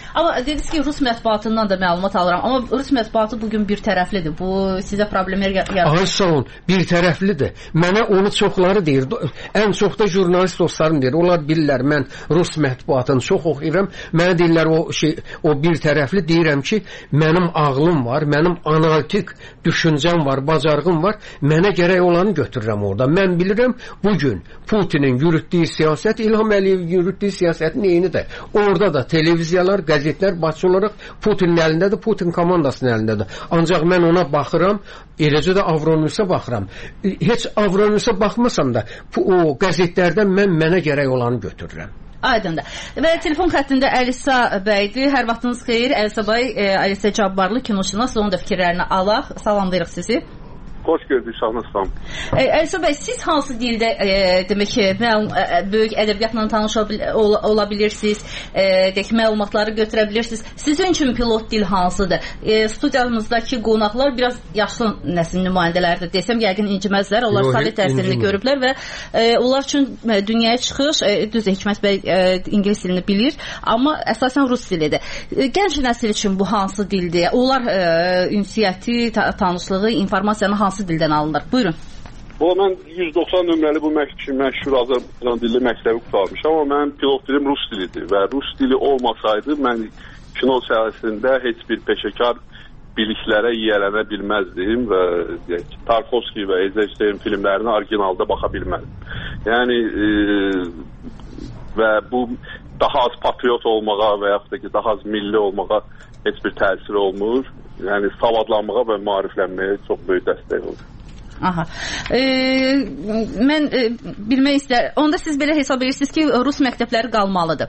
Amma dediniz ki, Rus mətbuatından da məlumat alıram. Amma Rus mətbuatı bugün bir tərəflidir. Bu sizə problemlər yaradır. Ay sağ olun, bir tərəflidir. Mənə onu çoxları deyir. Ən çox da jurnalist dostlarım deyir. Onlar bilirlər, mən Rus mətbuatını çox oxuyuram. Mənə deyirlər o şey, o bir tərəfli. Deyirəm ki, mənim ağlım var, mənim analitik düşüncəm var, bacarığım var. Mənə gərək olanı götürürəm orada. Mən bilirəm, bugün Putinin yürütdüyü siyasət, İlham Əliyevin yürütdüyü siyasətin eynidir. Orada da televiziyalar, qəzetlər baş olaraq Putinin əlindədir, Putin komandasının əlindədir. Ancaq mən ona baxıram, eləcə də Avronewsə baxıram. Heç Avronewsə baxmasam da o qəzetlərdən mən mənə gərək olanı götürürəm. Aydındır. Və telefon xəttində Əlisa bəydir. Hər vaxtınız xeyir. Əlisa bəy, Əlisa Cabbarlı kinoşünas, onun da fikirlərini alaq. Salamlayırıq sizi. Xoş gördük, sağolun. Əlisa bəy, siz hansı dildə e, demək ki, məlum, e, böyük ədəbiyyatla tanış ol, ola bilirsiniz, e, deyək, məlumatları götürə bilirsiniz. Sizin üçün pilot dil hansıdır? E, studiyamızdakı qonaqlar biraz yaşlı nəsil nümayəndələridir. Desəm, yəqin inciməzlər. Onlar Sovet təhsilini görüblər və e, onlar üçün dünyaya çıxış, e, düz Hikmət bəy e, ingilis dilini bilir, amma əsasən rus dilidir. E, gənc nəsil üçün bu hansı dildir? Onlar e, ünsiyyəti, ta tanışlığı, informasiyanı hansı dildən alınır? Buyurun. Bu, mən yüz doxsan nömrəli bu məşhur Azərbaycan dilli məktəbi qutarmışam, amma mənim pilot dilim rus dilidir və rus dili olmasaydı mən kino sahəsində heç bir peşəkar biliklərə yiyələnə bilməzdim və deyək, Tarkovski və Eisenstein filmlərini orijinalda baxa bilməzdim. Yəni e, və bu daha az patriot olmağa və yaxud da ki, daha az milli olmağa heç bir təsir olmur. Yəni savadlanmağa və maariflənməyə çox böyük dəstək olur. Aha. E, mən e, bilmək istəyirəm. Onda siz belə hesab edirsiniz ki, rus məktəbləri qalmalıdır.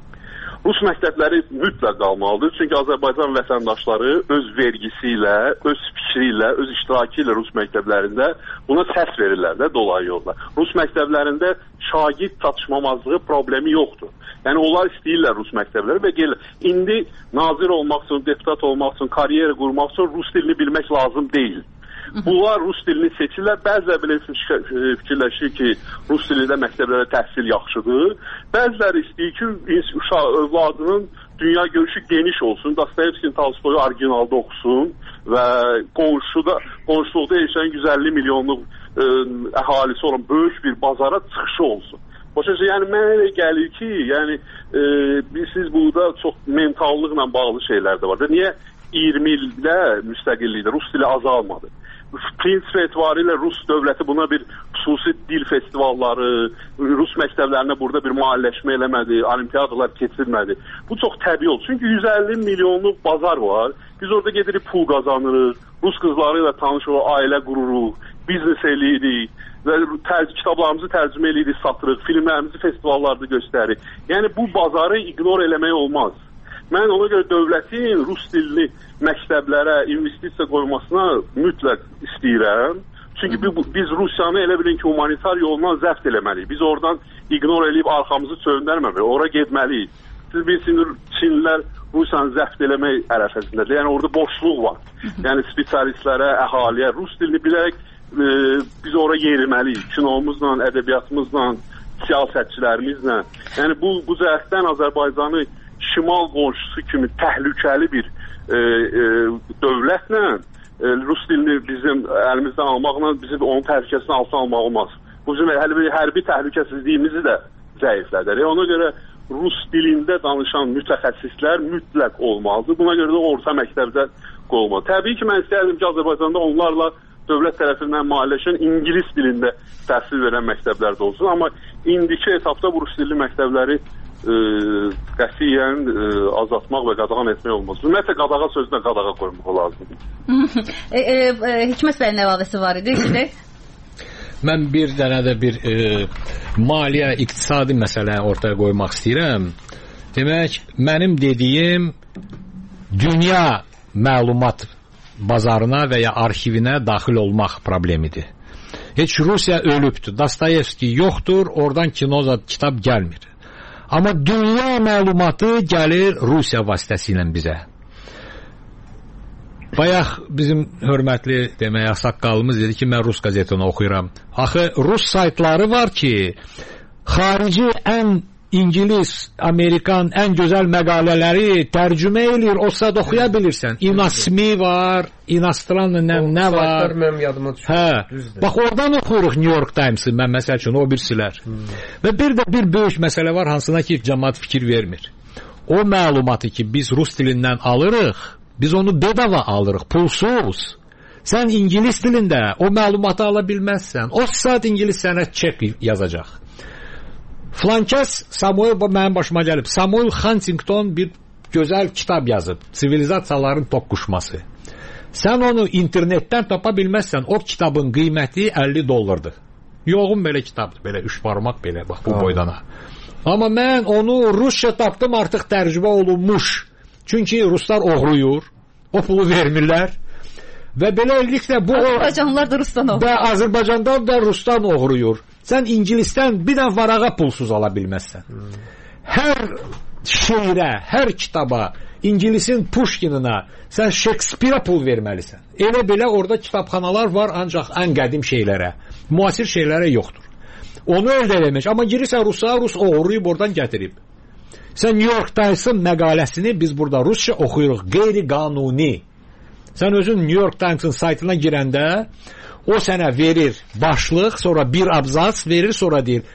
Rus məktəbləri mütləq qalmalıdır. Çünki Azərbaycan vətəndaşları öz vergisi ilə, öz fikri ilə, öz iştirakı ilə Rus məktəblərində buna səs verirlər də dolayı yolla. Rus məktəblərində şagird çatışmamazlığı problemi yoxdur. Yəni onlar istəyirlər Rus məktəbləri və gəlir. İndi nazir olmaq üçün, deputat olmaq üçün, karyera qurmaq üçün Rus dilini bilmək lazım deyil. Bunlar Rus dilini seçirlər. Bəziləri belə fikirləşir ki, Rus dilində məktəblərdə təhsil yaxşıdır. Bəziləri istəyir ki, uşaq övladının dünya görüşü geniş olsun. Dostoyevskinin Tolstoyu orijinalda oxusun və qonşuda, qonşuluqda yaşayan yüz əlli milyonluq ə, əhalisi olan böyük bir bazara çıxışı olsun. Başa düşün, yəni mənə elə gəlir ki, yəni e, siz burada çox mentallıqla bağlı şeylər də var. Niyə iyirmi ildə müstəqillikdə Rus dili azalmadı? Prinsip etibarilə Rus dövləti buna bir xüsusi dil festivalları, Rus məktəblərinə burada bir mahalləşmə eləmədi, olimpiyadalar keçirmədi. Bu çox təbii oldu. Çünki yüz əlli milyonluq bazar var. Biz orada gedirik pul qazanırıq, Rus qızları ilə tanış olub ailə qururuq, biznes eləyirik və kitablarımızı tərcümə eləyirik, satırıq, filmlərimizi festivallarda göstəririk. Yəni bu bazarı ignor eləmək olmaz. Mən ona görə dövlətin Rus dilli məktəblərə investisiya qoymasına mütləq istəyirəm. Çünki biz Rusiyanı elə bilin ki, humanitar yolundan zəbt eləməliyik. Biz oradan ignor eləyib arxamızı çöndərməməliyik. Ora getməliyik. Siz bilirsiniz, Çinlilər Rusiyanı zəbt eləmək ərəfəsindədir. Yəni orada boşluq var. Yəni spesialistlərə, əhaliyə Rus dilini bilərək e, biz ora yeriməliyik. Kinomuzla, ədəbiyyatımızla, siyasətçilərimizlə. Yəni bu, bu cəhətdən Azərbaycanı şimal qonşusu kimi təhlükəli bir e, e, dövlətlə e, Rus dilini bizim əlimizdən almaqla bizim onun təhlükəsini altına almaq olmaz. Bu bizim hərbi, hərbi təhlükəsizliyimizi də zəiflədir. E, ona görə Rus dilində danışan mütəxəssislər mütləq olmalıdır. Buna görə də orta məktəbdə qoyulmalı. Təbii ki, mən istəyərdim ki, Azərbaycanda onlarla dövlət tərəfindən maliyyələşən ingilis dilində təhsil verən məktəblər də olsun. Amma indiki etapda bu Rus dilli məktəbləri e, qətiyyən e, azaltmaq və qadağan etmək olmaz. Ümumiyyətlə qadağa sözünə qadağa qoymaq lazımdır. e, e, e, Hikmət bəyin əlavəsi var idi. Mən bir dənə də bir e, maliyyə, iqtisadi məsələ ortaya qoymaq istəyirəm. Demək, mənim dediyim dünya məlumat bazarına və ya arxivinə daxil olmaq problemidir. Heç Rusiya ölübdür, Dostoyevski yoxdur, oradan kino kitab gəlmir. Amma dünya məlumatı gəlir Rusiya vasitəsilə bizə. Bayaq bizim hörmətli demək saqqalımız dedi ki, mən rus qazetini oxuyuram. Axı rus saytları var ki, xarici ən İngilis, Amerikan ən gözəl məqalələri tərcümə eləyir, o sad oxuya bilirsən. İnasmi var, inastranla nə var? Mənim yadıma düşür. Hə. Bax oradan oxuyuruq New York Times-ı, mən məsəl üçün o birsilər. Hmm. Və bir də bir böyük məsələ var, hansına ki cəmaət fikir vermir. O məlumatı ki biz rus dilindən alırıq, biz onu bedava alırıq, pulsuz. Sən ingilis dilində o məlumatı ala bilməzsən. O saat ingilis sənə çek yazacaq. Flankəs Samuel, mənim başıma gəlib. Samuel Huntington bir gözəl kitab yazıb. Sivilizasiyaların toqquşması. Sən onu internetdən tapa bilməzsən. O kitabın qiyməti əlli dollardır. Yoğun belə kitabdır. Belə üç barmaq belə bax bu boydana. Amma mən onu rusca tapdım, artıq tərcümə olunmuş. Çünki ruslar oğruyur. O pulu vermirlər. Və beləliklə bu Azərbaycanlılar da rusdan oğruyur. Və Azərbaycanlılar da rusdan oğruyur. Sən ingilisdən bir də varağa pulsuz ala bilməzsən. Hmm. Hər şeirə, hər kitaba, ingilisin Pushkinina sən Shakespeare pul verməlisən. Elə belə orada kitabxanalar var, ancaq ən qədim şeylərə, müasir şeylərə yoxdur. Onu əldə eləmək. Amma girirsən Rusa, Rus oğruyub oradan gətirib. Sən New York Times-ın məqaləsini biz burada rusca oxuyuruq. Qeyri-qanuni. Sən özün New York Times-ın saytına girəndə o sənə verir başlıq, sonra bir abzas verir, sonra deyir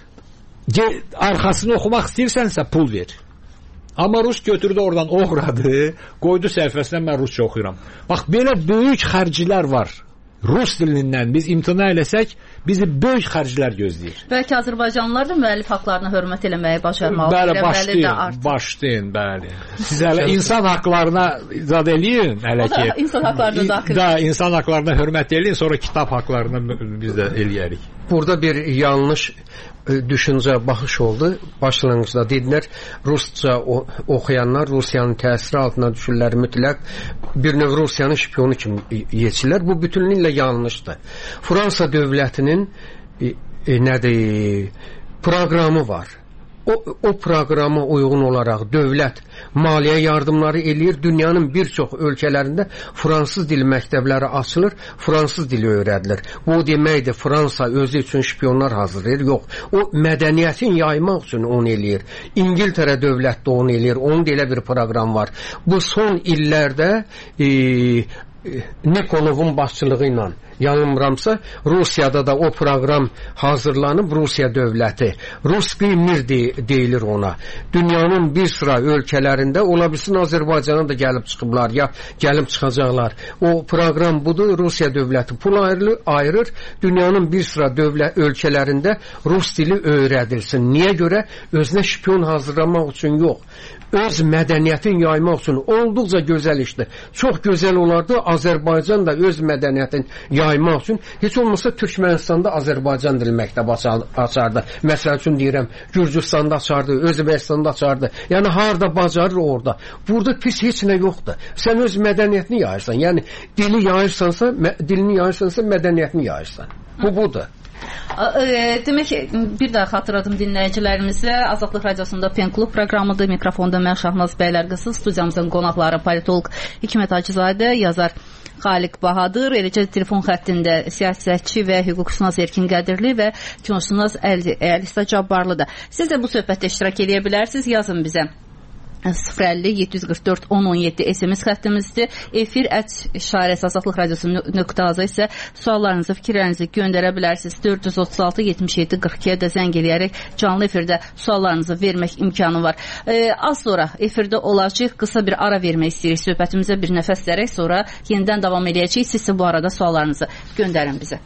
arxasını oxumaq istəyirsənsə pul ver. Amma rus götürdü oradan oğradı, qoydu səhifəsinə mən rusca oxuyuram. Bax, belə böyük xərclər var. Rus dilindən biz imtina eləsək, bizi böyük xərclər gözləyir. Bəlkə Azərbaycanlılar da müəllif haqlarına hörmət eləməyi bacarmalı. Bəli, başlayın, başlayın, bəli. Siz hələ insan haqlarına zad eləyin, hələ ki. İnsan haqlarına daxil. Da, insan haqlarına hörmət eləyin, sonra kitab haqlarına biz də eləyərik. Burada bir yanlış düşüncə, baxış oldu. Başlanğıcda dedilər, rusca oxuyanlar Rusiyanın təsiri altına düşürlər, mütləq bir növ Rusiyanın şpionu kimi yetişirlər. Bu bütünlüklə yanlışdır. Fransa dövlətinin e, e, nədir, proqramı var. O, o proqrama uyğun olaraq dövlət maliyyə yardımları eləyir. Dünyanın bir çox ölkələrində fransız dili məktəbləri açılır, fransız dili öyrədilir. Bu deməkdir, Fransa özü üçün şpionlar hazırlayır. Yox, o mədəniyyətin yaymaq üçün onu eləyir. İngiltərə dövlət də onu eləyir. Onun da elə bir proqram var. Bu son illərdə e, Nikolovun başçılığı ilə yanılmıramsa Rusiyada da o proqram hazırlanıb. Rusiya dövləti Ruski Mir de, deyilir ona. Dünyanın bir sıra ölkələrində, ola bilsin Azərbaycana da gəlib çıxıblar ya gəlib çıxacaqlar. O proqram budur. Rusiya dövləti pul ayırır, ayırır. Dünyanın bir sıra dövlət ölkələrində rus dili öyrədilsin. Niyə görə? Özünə şpion hazırlamaq üçün yox. Öz mədəniyyətin yaymaq üçün olduqca gözəl işdir. Çox gözəl olardı Azərbaycan da öz mədəniyyətin yaymaq üçün heç olmasa Türkmenistanda Azərbaycan dili məktəbi açardı. Məsəl üçün deyirəm, Gürcüstanda açardı, Özbəkistanda açardı. Yəni harda bacarır orada. Burada pis heç nə yoxdur. Sən öz mədəniyyətini yayırsan. Yəni dili yayırsansa, dilini yayırsansa mədəniyyətini yayırsan. Bu budur. Demək ki, bir daha xatırladım dinləyicilərimizə. Azadlıq Radiosunda Pen Klub proqramıdır. Mikrofonda mən Şahnaz Bəylərqızı, studiyamızın qonaqları politolog Hikmət Hacızadə, yazar Xaliq Bahadır, eləcə telefon xəttində siyasətçi və hüquqşünas Erkin Qədirli və kinoşünas Əlisa Cabbarlıdır. Siz də bu söhbətdə iştirak edə bilərsiniz. Yazın bizə. sıfır əlli yeddi yüz qırx dörd on on yeddi S M S xəttimizdir. Efir ət işarəsi azadlıq radiosu nöqtə az isə suallarınızı, fikirlərinizi göndərə bilərsiniz. dörd yüz otuz altı yetmiş yeddi qırx ikiyə də zəng eləyərək canlı efirdə suallarınızı vermək imkanı var. E, az sonra efirdə olacaq, qısa bir ara vermək istəyirik. Söhbətimizə bir nəfəs verək, sonra yenidən davam edəcəyik. Siz bu arada suallarınızı göndərin bizə.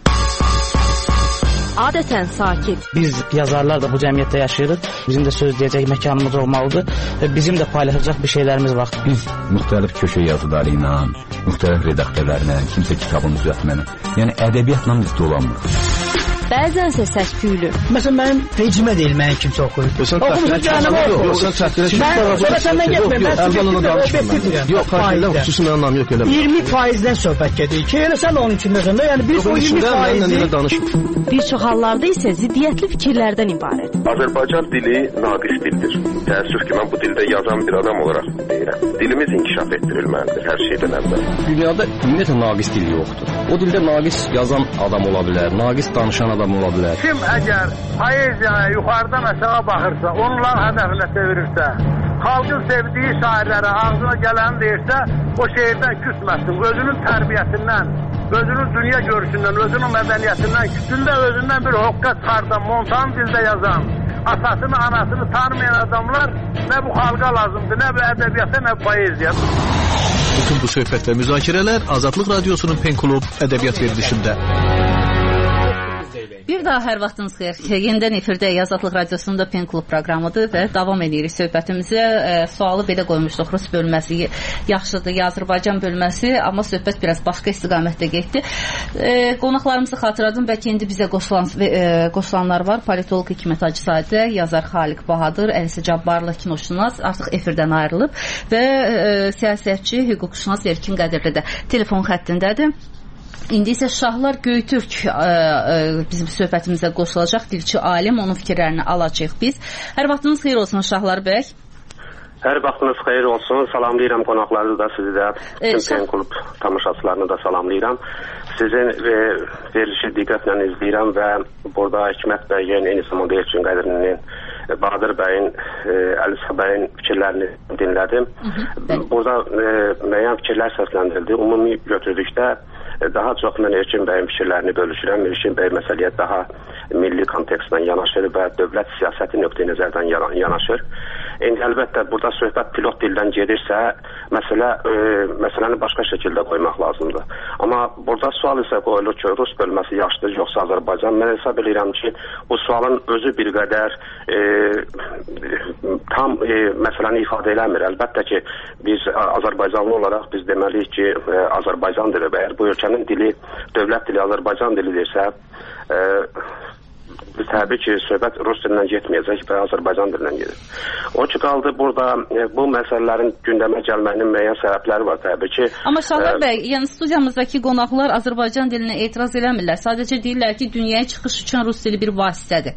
Adətən sakit. Biz yazarlar da bu cəmiyyətdə yaşayırıq. Bizim də söz deyəcək məkanımız olmalıdır və bizim də paylaşacaq bir şeylərimiz var. Biz müxtəlif köşə yazıları ilə, müxtəlif redaktorlarla, kimsə kitabın düzəltməni, yəni ədəbiyyatla biz dolanmırıq. Bəzənsə səs-küylü. Məsələn, mənim vecimə deyil, mənim kimsə oxuyur. Oxumuşum canımı oxuyur. Yox, sən çəkdirə kimi. Sonra səndən getmir. Mən söhbət yox, xaricdə xüsusi anlam yox elə. iyirmi faizdən söhbət gedir ki, elə sən onun içindəsən. Yəni bir o iyirmi faizi. Bir çox hallarda isə ziddiyyətli fikirlərdən ibarət. Azərbaycan dili naqis dildir. Təəssüf ki, mən bu dildə yazan bir adam olaraq deyirəm. dilimiz inkişaf etdirilməlidir hər şeydən əvvəl. Dünyada ümumiyyətlə naqis dil yoxdur. O dildə naqis yazan adam ola bilər, naqis danışan adam ola bilər. Kim əgər poeziyaya yuxarıdan aşağı baxırsa, onların hədəfinə çevirirsə, xalqın sevdiyi şairlərə ağzına gələni deyirsə, o şeirdən küsməsin. Özünün tərbiyəsindən, özünün dünya görüşündən, özünün mədəniyyətindən, küsündə özündən bir hoqqa çıxardan, montan dildə yazan, atasını, anasını tanımayan adamlar nə bu xalqa lazımdır, nə bu ədəbiyyata, nə bu poeziya. Bütün bu söhbət və müzakirələr Azadlıq Radiosunun Pen Klub ədəbiyyat verilişində. Bir daha hər vaxtınız xeyir. Yenidən efirdə Azadlıq Radiosunda Pen Klub proqramıdır və davam edirik söhbətimizə. E, sualı belə qoymuşduq. Rus bölməsi yaxşıdır, ya Azərbaycan bölməsi, amma söhbət biraz başqa istiqamətdə getdi. E, qonaqlarımızı xatırladım. Bəlkə indi bizə qoşulan, e, qoşulanlar var. Politolog Hikmət Hacızadə, yazar Xaliq Bahadır, Əlisə Cabbarlı kinoşünas artıq efirdən ayrılıb və e, siyasətçi, hüquqşünas Erkin Qədirli də telefon xəttindədir. İndi isə Şahlar Göytürk ə, ə, bizim söhbətimizə qoşulacaq, dilçi alim, onun fikirlərini alacağıq biz. Hər vaxtınız xeyir olsun Şahlar bəy. Hər vaxtınız xeyir olsun. Salamlayıram qonaqları da, sizi də, bütün Pen Klub tamaşaçılarını da salamlayıram. Sizin e, verilişi diqqətlə izləyirəm və burada Hikmət bəyin, eyni zamanda Elçin Qədirlinin, Bahadır bəyin, e, Əlisə bəyin fikirlərini dinlədim. Hı -hı, burada e, müəyyən fikirlər səsləndirildi. Ümumi götürdükdə daha çox mən Erkin bəyin fikirlərini bölüşürəm. Erkin bəy məsələyə daha milli kontekstdən yanaşır və dövlət siyasəti nöqteyi nəzərdən yanaşır. İndi əlbəttə burada söhbət pilot dildən gedirsə, məsələ e, məsələni başqa şəkildə qoymaq lazımdır. Amma burada sual isə qoyulur ki, Rus bölməsi yaxşıdır, yoxsa Azərbaycan. Mən hesab edirəm ki, bu sualın özü bir qədər e, tam e, məsələni ifadə eləmir. Əlbəttə ki, biz Azərbaycanlı olaraq biz deməliyik ki, e, Azərbaycan dili və əgər bu ölkənin dili, dövlət dili Azərbaycan dilidirsə, e, təbii ki, söhbət Rus dilindən getməyəcək və Azərbaycan dilindən gedir. O ki, qaldı burada e, bu məsələlərin gündəmə gəlməyinin müəyyən səbəbləri var təbii ki. Amma Şahlar bəy, yəni studiyamızdakı qonaqlar Azərbaycan dilinə etiraz eləmirlər. Sadəcə deyirlər ki, dünyaya çıxış üçün Rus dili bir vasitədir.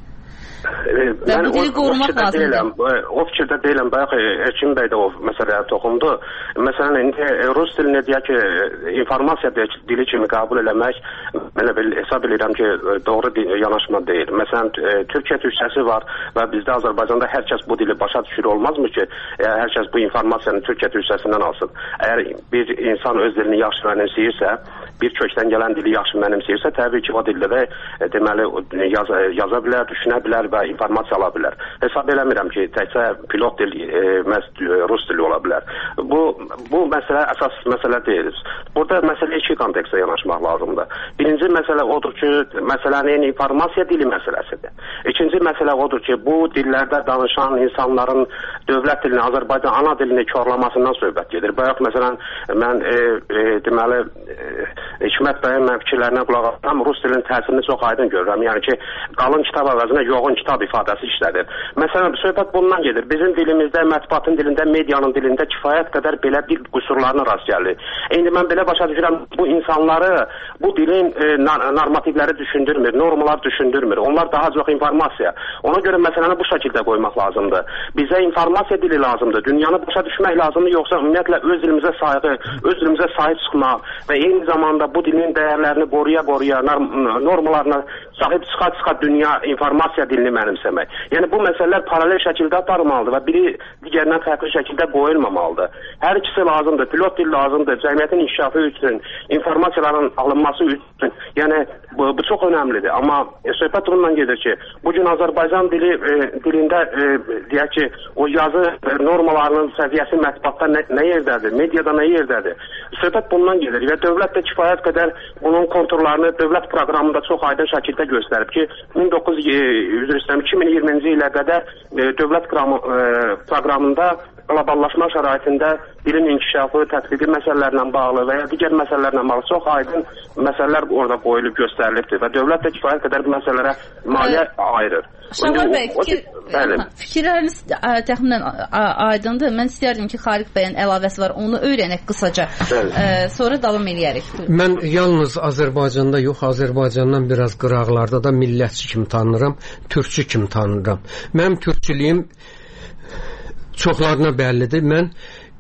Və bu dili qorumaq lazımdır. O fikirdə deyiləm, bayaq Erkin bəy də o məsələyə toxundu. Məsələn, indi Rus dilini deyək ki, informasiya dili kimi qəbul eləmək, mən hesab edirəm ki, doğru yanaşma deyil. Məsələn, Türkiyə türkçəsi var və bizdə Azərbaycanda hər kəs bu dili başa düşür, olmazmı ki, hər kəs bu informasiyanı Türkiyə türkçəsindən alsın. Əgər bir insan öz dilini yaxşı mənimsəyirsə, bir kökdən gələn dili yaxşı mənimsəyirsə, təbii ki, o dildə də deməli yaza, yaza bilər, düşünə bilər və informasiya ala bilər. Hesab eləmirəm ki, təkcə pilot dil e, məhz Rus dili ola bilər. Bu, bu məsələ əsas məsələ deyil. Burada məsələ iki kontekstə yanaşmaq lazımdır. Birinci məsələ odur ki, məsələnin informasiya dili məsələsidir. İkinci məsələ odur ki, bu dillərdə danışan insanların dövlət dilini, Azərbaycan ana dilini korlamasından söhbət gedir. Bayaq məsələn, mən e, e, deməli e, Hikmət bəyin mən fikirlərinə qulaq asam, Rus dilinin təsirini çox aydın görürəm. Yəni ki, qalın kitab əvəzinə yoğun kitab ifadəsi işlədir. Məsələn, söhbət bundan gedir. Bizim dilimizdə, mətbuatın dilində, medianın dilində kifayət qədər belə dil qüsurlarına rast gəlir. İndi mən belə başa düşürəm, bu insanları, bu dilin e, normativləri düşündürmür, normalar düşündürmür. Onlar daha çox informasiya. Ona görə məsələni bu şəkildə qoymaq lazımdır. Bizə informasiya dili lazımdır. Dünyanı başa düşmək lazımdır, yoxsa ümumiyyətlə öz dilimizə sayğı, öz dilimizə sahib çıxmaq və eyni zamanda bu dilin dəyərlərini qoruya-qoruya, normalarına sahib çıxa-çıxa dünya informasiya dilini mənimsəmək. Yəni bu məsələlər paralel şəkildə aparılmalıdır və biri digərindən fərqli şəkildə qoyulmamalıdır. Hər ikisi lazımdır. Pilot dil lazımdır. Cəmiyyətin inkişafı üçün, informasiyaların alınması üçün. Yəni bu, bu çox önəmlidir. Amma e, söhbət bundan gedir ki, bugün Azərbaycan dili e, dilində e, deyək ki, o yazı e, normalarının səviyyəsi mətbuatda nə, nə yerdədir, mediada nə yerdədir. Söhbət bundan gedir və dövlət də kifayət qədər bunun konturlarını dövlət proqramında çox aydın şəkildə göstərib ki, min doqquz yüz iki min iyirminci ilə qədər e, dövlət e, proqramında qloballaşma şəraitində dilin inkişafı, tətbiqi məsələlərlə bağlı və ya digər məsələlərlə bağlı çox aydın məsələlər orada qoyulub göstərilibdir və dövlət də kifayət qədər bu məsələlərə maliyyə ayırır. Şahlar bəy, fikir, fikirləriniz təxminən aydındır. Mən istərdim ki, Xaliq bəyin əlavəsi var, onu öyrənək qısaca. Ə, sonra davam eləyərik. Mən yalnız Azərbaycanda yox, Azərbaycandan biraz qıraqlarda da millətçi kimi tanınıram, türkçü kimi tanınıram. Mənim türkçülüyüm çoxlarına bəllidir. Mən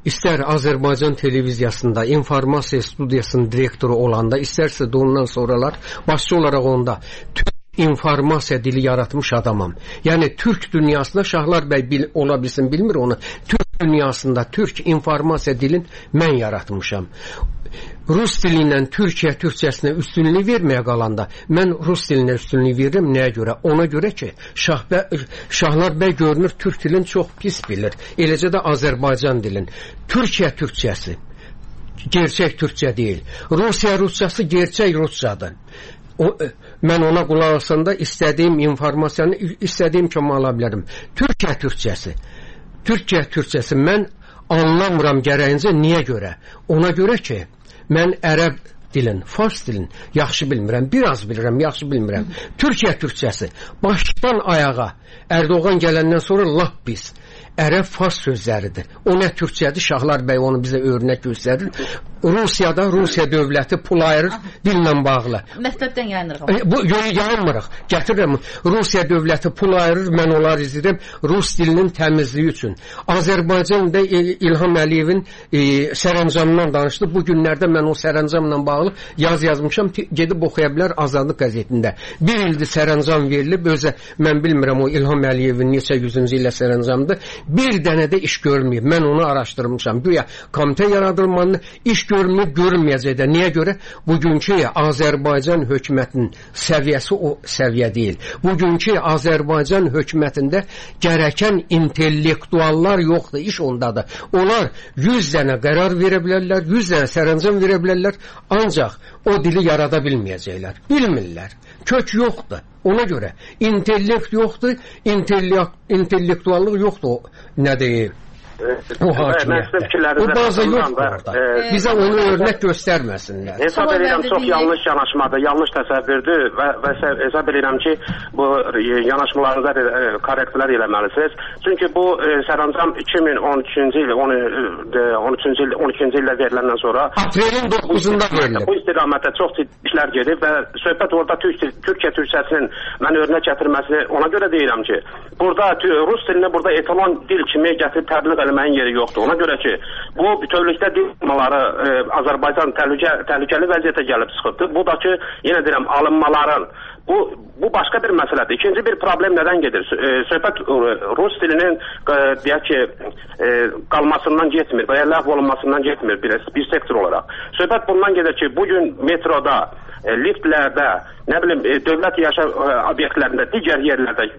istər Azərbaycan televiziyasında informasiya studiyasının direktoru olanda, istərsə də ondan sonralar başçı olaraq onda Türk informasiya dili yaratmış adamam. Yəni Türk dünyasında Şahlar bəy bil, ola bilsin, bilmir onu. Türk dünyasında Türk informasiya dilin mən yaratmışam. Rus dili ilə Türkiyə türkçəsinə üstünlük verməyə qalanda mən Rus dilinə üstünlük verirəm. Nəyə görə? Ona görə ki, Şah bəy, Şahlar bəy görünür Türk dilini çox pis bilir. Eləcə də Azərbaycan dilin. Türkiyə türkçəsi gerçək türkçə deyil. Rusiya rusçası gerçək rusçadır. O, mən ona qulaq asanda istədiyim informasiyanı istədiyim kimi ala bilərəm. Türkiyə türkçəsi. Türkiyə türkçəsi mən anlamıram gərəyincə. Niyə görə? Ona görə ki, mən ərəb dilin, fars dilin yaxşı bilmirəm, biraz bilirəm, yaxşı bilmirəm. Türkiyə türkçəsi başdan ayağa Erdoğan gələndən sonra lap pis. Ərəb fars sözləridir. O nə türkçədir? Şahlar bəy onu bizə örnək göstərir. Rusiyada Rusiya dövləti pul ayırır dillə bağlı. Məktəbdən yayınırıq. E, bu yolu yayınmırıq. Gətirirəm. Rusiya dövləti pul ayırır, mən onları izləyirəm Rus dilinin təmizliyi üçün. Azərbaycanda e, İlham Əliyevin e, sərəncamından danışdı. Bu günlərdə mən o sərəncamla bağlı yaz yazmışam. Gedib oxuya bilər Azadlıq qəzetində. Bir ildir sərəncam verilib. Özə mən bilmirəm o İlham Əliyevin neçə yüzüncü illə sərəncamdır. Bir dənə də iş görməyib. Mən onu araşdırmışam. Güya komitə yaradılmalı, iş görünür, görünməyəcək də. Niyə görə? Bugünkü Azərbaycan hökumətinin səviyyəsi o səviyyə deyil. Bugünkü Azərbaycan hökumətində gərəkən intellektuallar yoxdur, iş ondadır. Onlar yüz dənə qərar verə bilərlər, yüz dənə sərəncam verə bilərlər, ancaq o dili yarada bilməyəcəklər. Bilmirlər. Kök yoxdur. Ona görə intellekt yoxdur, intellekt, intellektuallıq yoxdur. Nə deyir? O hakimiyyətdə. O bazı yoxdur orada. Bizə onu örnək göstərməsinlər. Hesab edirəm, çox yanlış yanaşmadır, yanlış təsəvvürdür və, və hesab edirəm ki, bu yanaşmalarınıza korrektlər eləməlisiniz. Çünki bu sərəncam iki min on üçüncü il, on üçüncü il, on ikinci ildə veriləndən sonra aprelin doqquzunda verilib. Bu istiqamətdə çox ciddi işlər gedib və söhbət orada Türkiyə türkçəsinin mən örnək gətirməsini ona görə deyirəm ki, burada Rus dilini burada etalon dil kimi gətirib təbliğ eləməyin yeri yoxdur. Ona görə ki, bu bütövlükdə dil alınmaları e, Azərbaycan təhlükə, təhlükəli vəziyyətə gəlib çıxıbdır. Bu da ki, yenə deyirəm, alınmaların bu, bu başqa bir məsələdir. İkinci bir problem nədən gedir? E, söhbət e, Rus dilinin e, deyək ki, e, qalmasından getmir və ya ləğv olunmasından getmir bir, bir sektor olaraq. Söhbət bundan gedir ki, bugün metroda, e, liftlərdə, nə bilim, e, dövlət yaşam e, obyektlərində, digər yerlərdə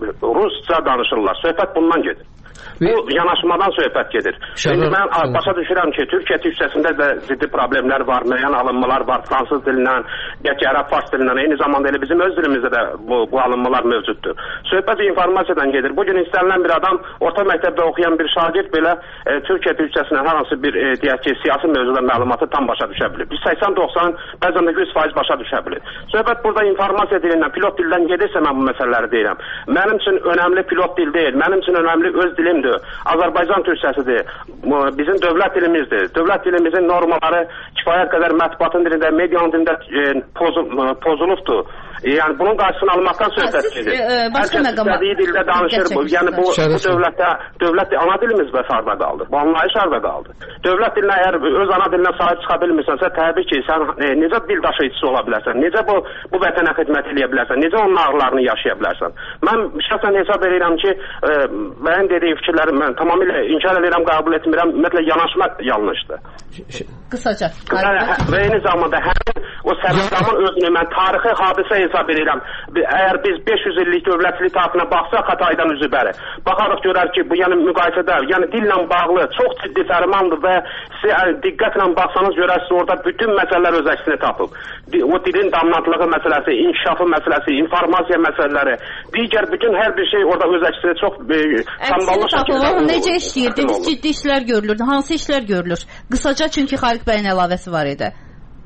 Rusca danışırlar. Söhbət bundan gedir. Bu yanaşmadan söhbət gedir. Şimdi mən başa düşürəm ki, Türkiyə türkçəsində də ciddi problemlər var, müəyyən alınmalar var, fransız dilindən, deyək ki, ərəb fars dilindən, eyni zamanda elə bizim öz dilimizdə də bu, bu alınmalar mövcuddur. Söhbət informasiyadan gedir. Bugün istənilən bir adam, orta məktəbdə oxuyan bir şagird belə e, Türkiyə türkçəsindən hər hansı bir, e, deyək ki, siyasi mövzuda məlumatı tam başa düşə bilir. Biz səksən doxsan, bəzən də yüz faiz başa düşə bilir. Söhbət burada informasiya dilindən, pilot dildən gedirsə mən bu məsələləri deyirəm. Mənim üçün önəmli pilot dil deyil, mənim üçün önəmli öz dilimdir. Azərbaycan türkçəsidir. Bizim dövlət dilimizdir. Dövlət dilimizin normaları kifayət qədər mətbuatın dilində, medianın dilində e, pozul, pozulubdur. E, yəni bunun qarşısını almaqdan söhbət gedir. Hər kəs istədiyi dildə danışır. Bu, yəni bu, bu dövlətdə dövlət ana dilimiz bəs harda qaldı? Bu anlayış harda qaldı? Dövlət dilinə əgər öz ana dilinə sahib çıxa bilmirsənsə, təbii ki, sən e, necə dil daşıyıcısı ola bilərsən? Necə bu bu vətənə xidmət edə bilərsən? Necə onun ağrılarını yaşaya bilərsən? Mən şəxsən hesab edirəm ki, e, mənim dediyim fikirləri mən tamamilə inkar edirəm, qəbul etmirəm. Ümumiyyətlə yanaşma yanlışdır. Qısaca. Və eyni zamanda həmin o sərəncamın özünü mən tarixi hadisə hesab edirəm. Əgər biz beş yüz illik dövlətçilik tarixinə baxsaq Xataydan üzü bəri, baxarıq görər ki, bu yəni müqayisədə, yəni dillə bağlı çox ciddi fərmandır və siz diqqətlə baxsanız görərsiniz orada bütün məsələlər öz əksini tapıb. O dilin dominantlığı məsələsi, inkişafı məsələsi, informasiya məsələləri, digər bütün hər bir şey orada öz əksini çox samballı şəkildə. Necə işləyir? Dediniz ciddi işlər görülür. Hansı işlər görülür? Qısaca, çünki Xaliq bəyin əlavəsi var idi.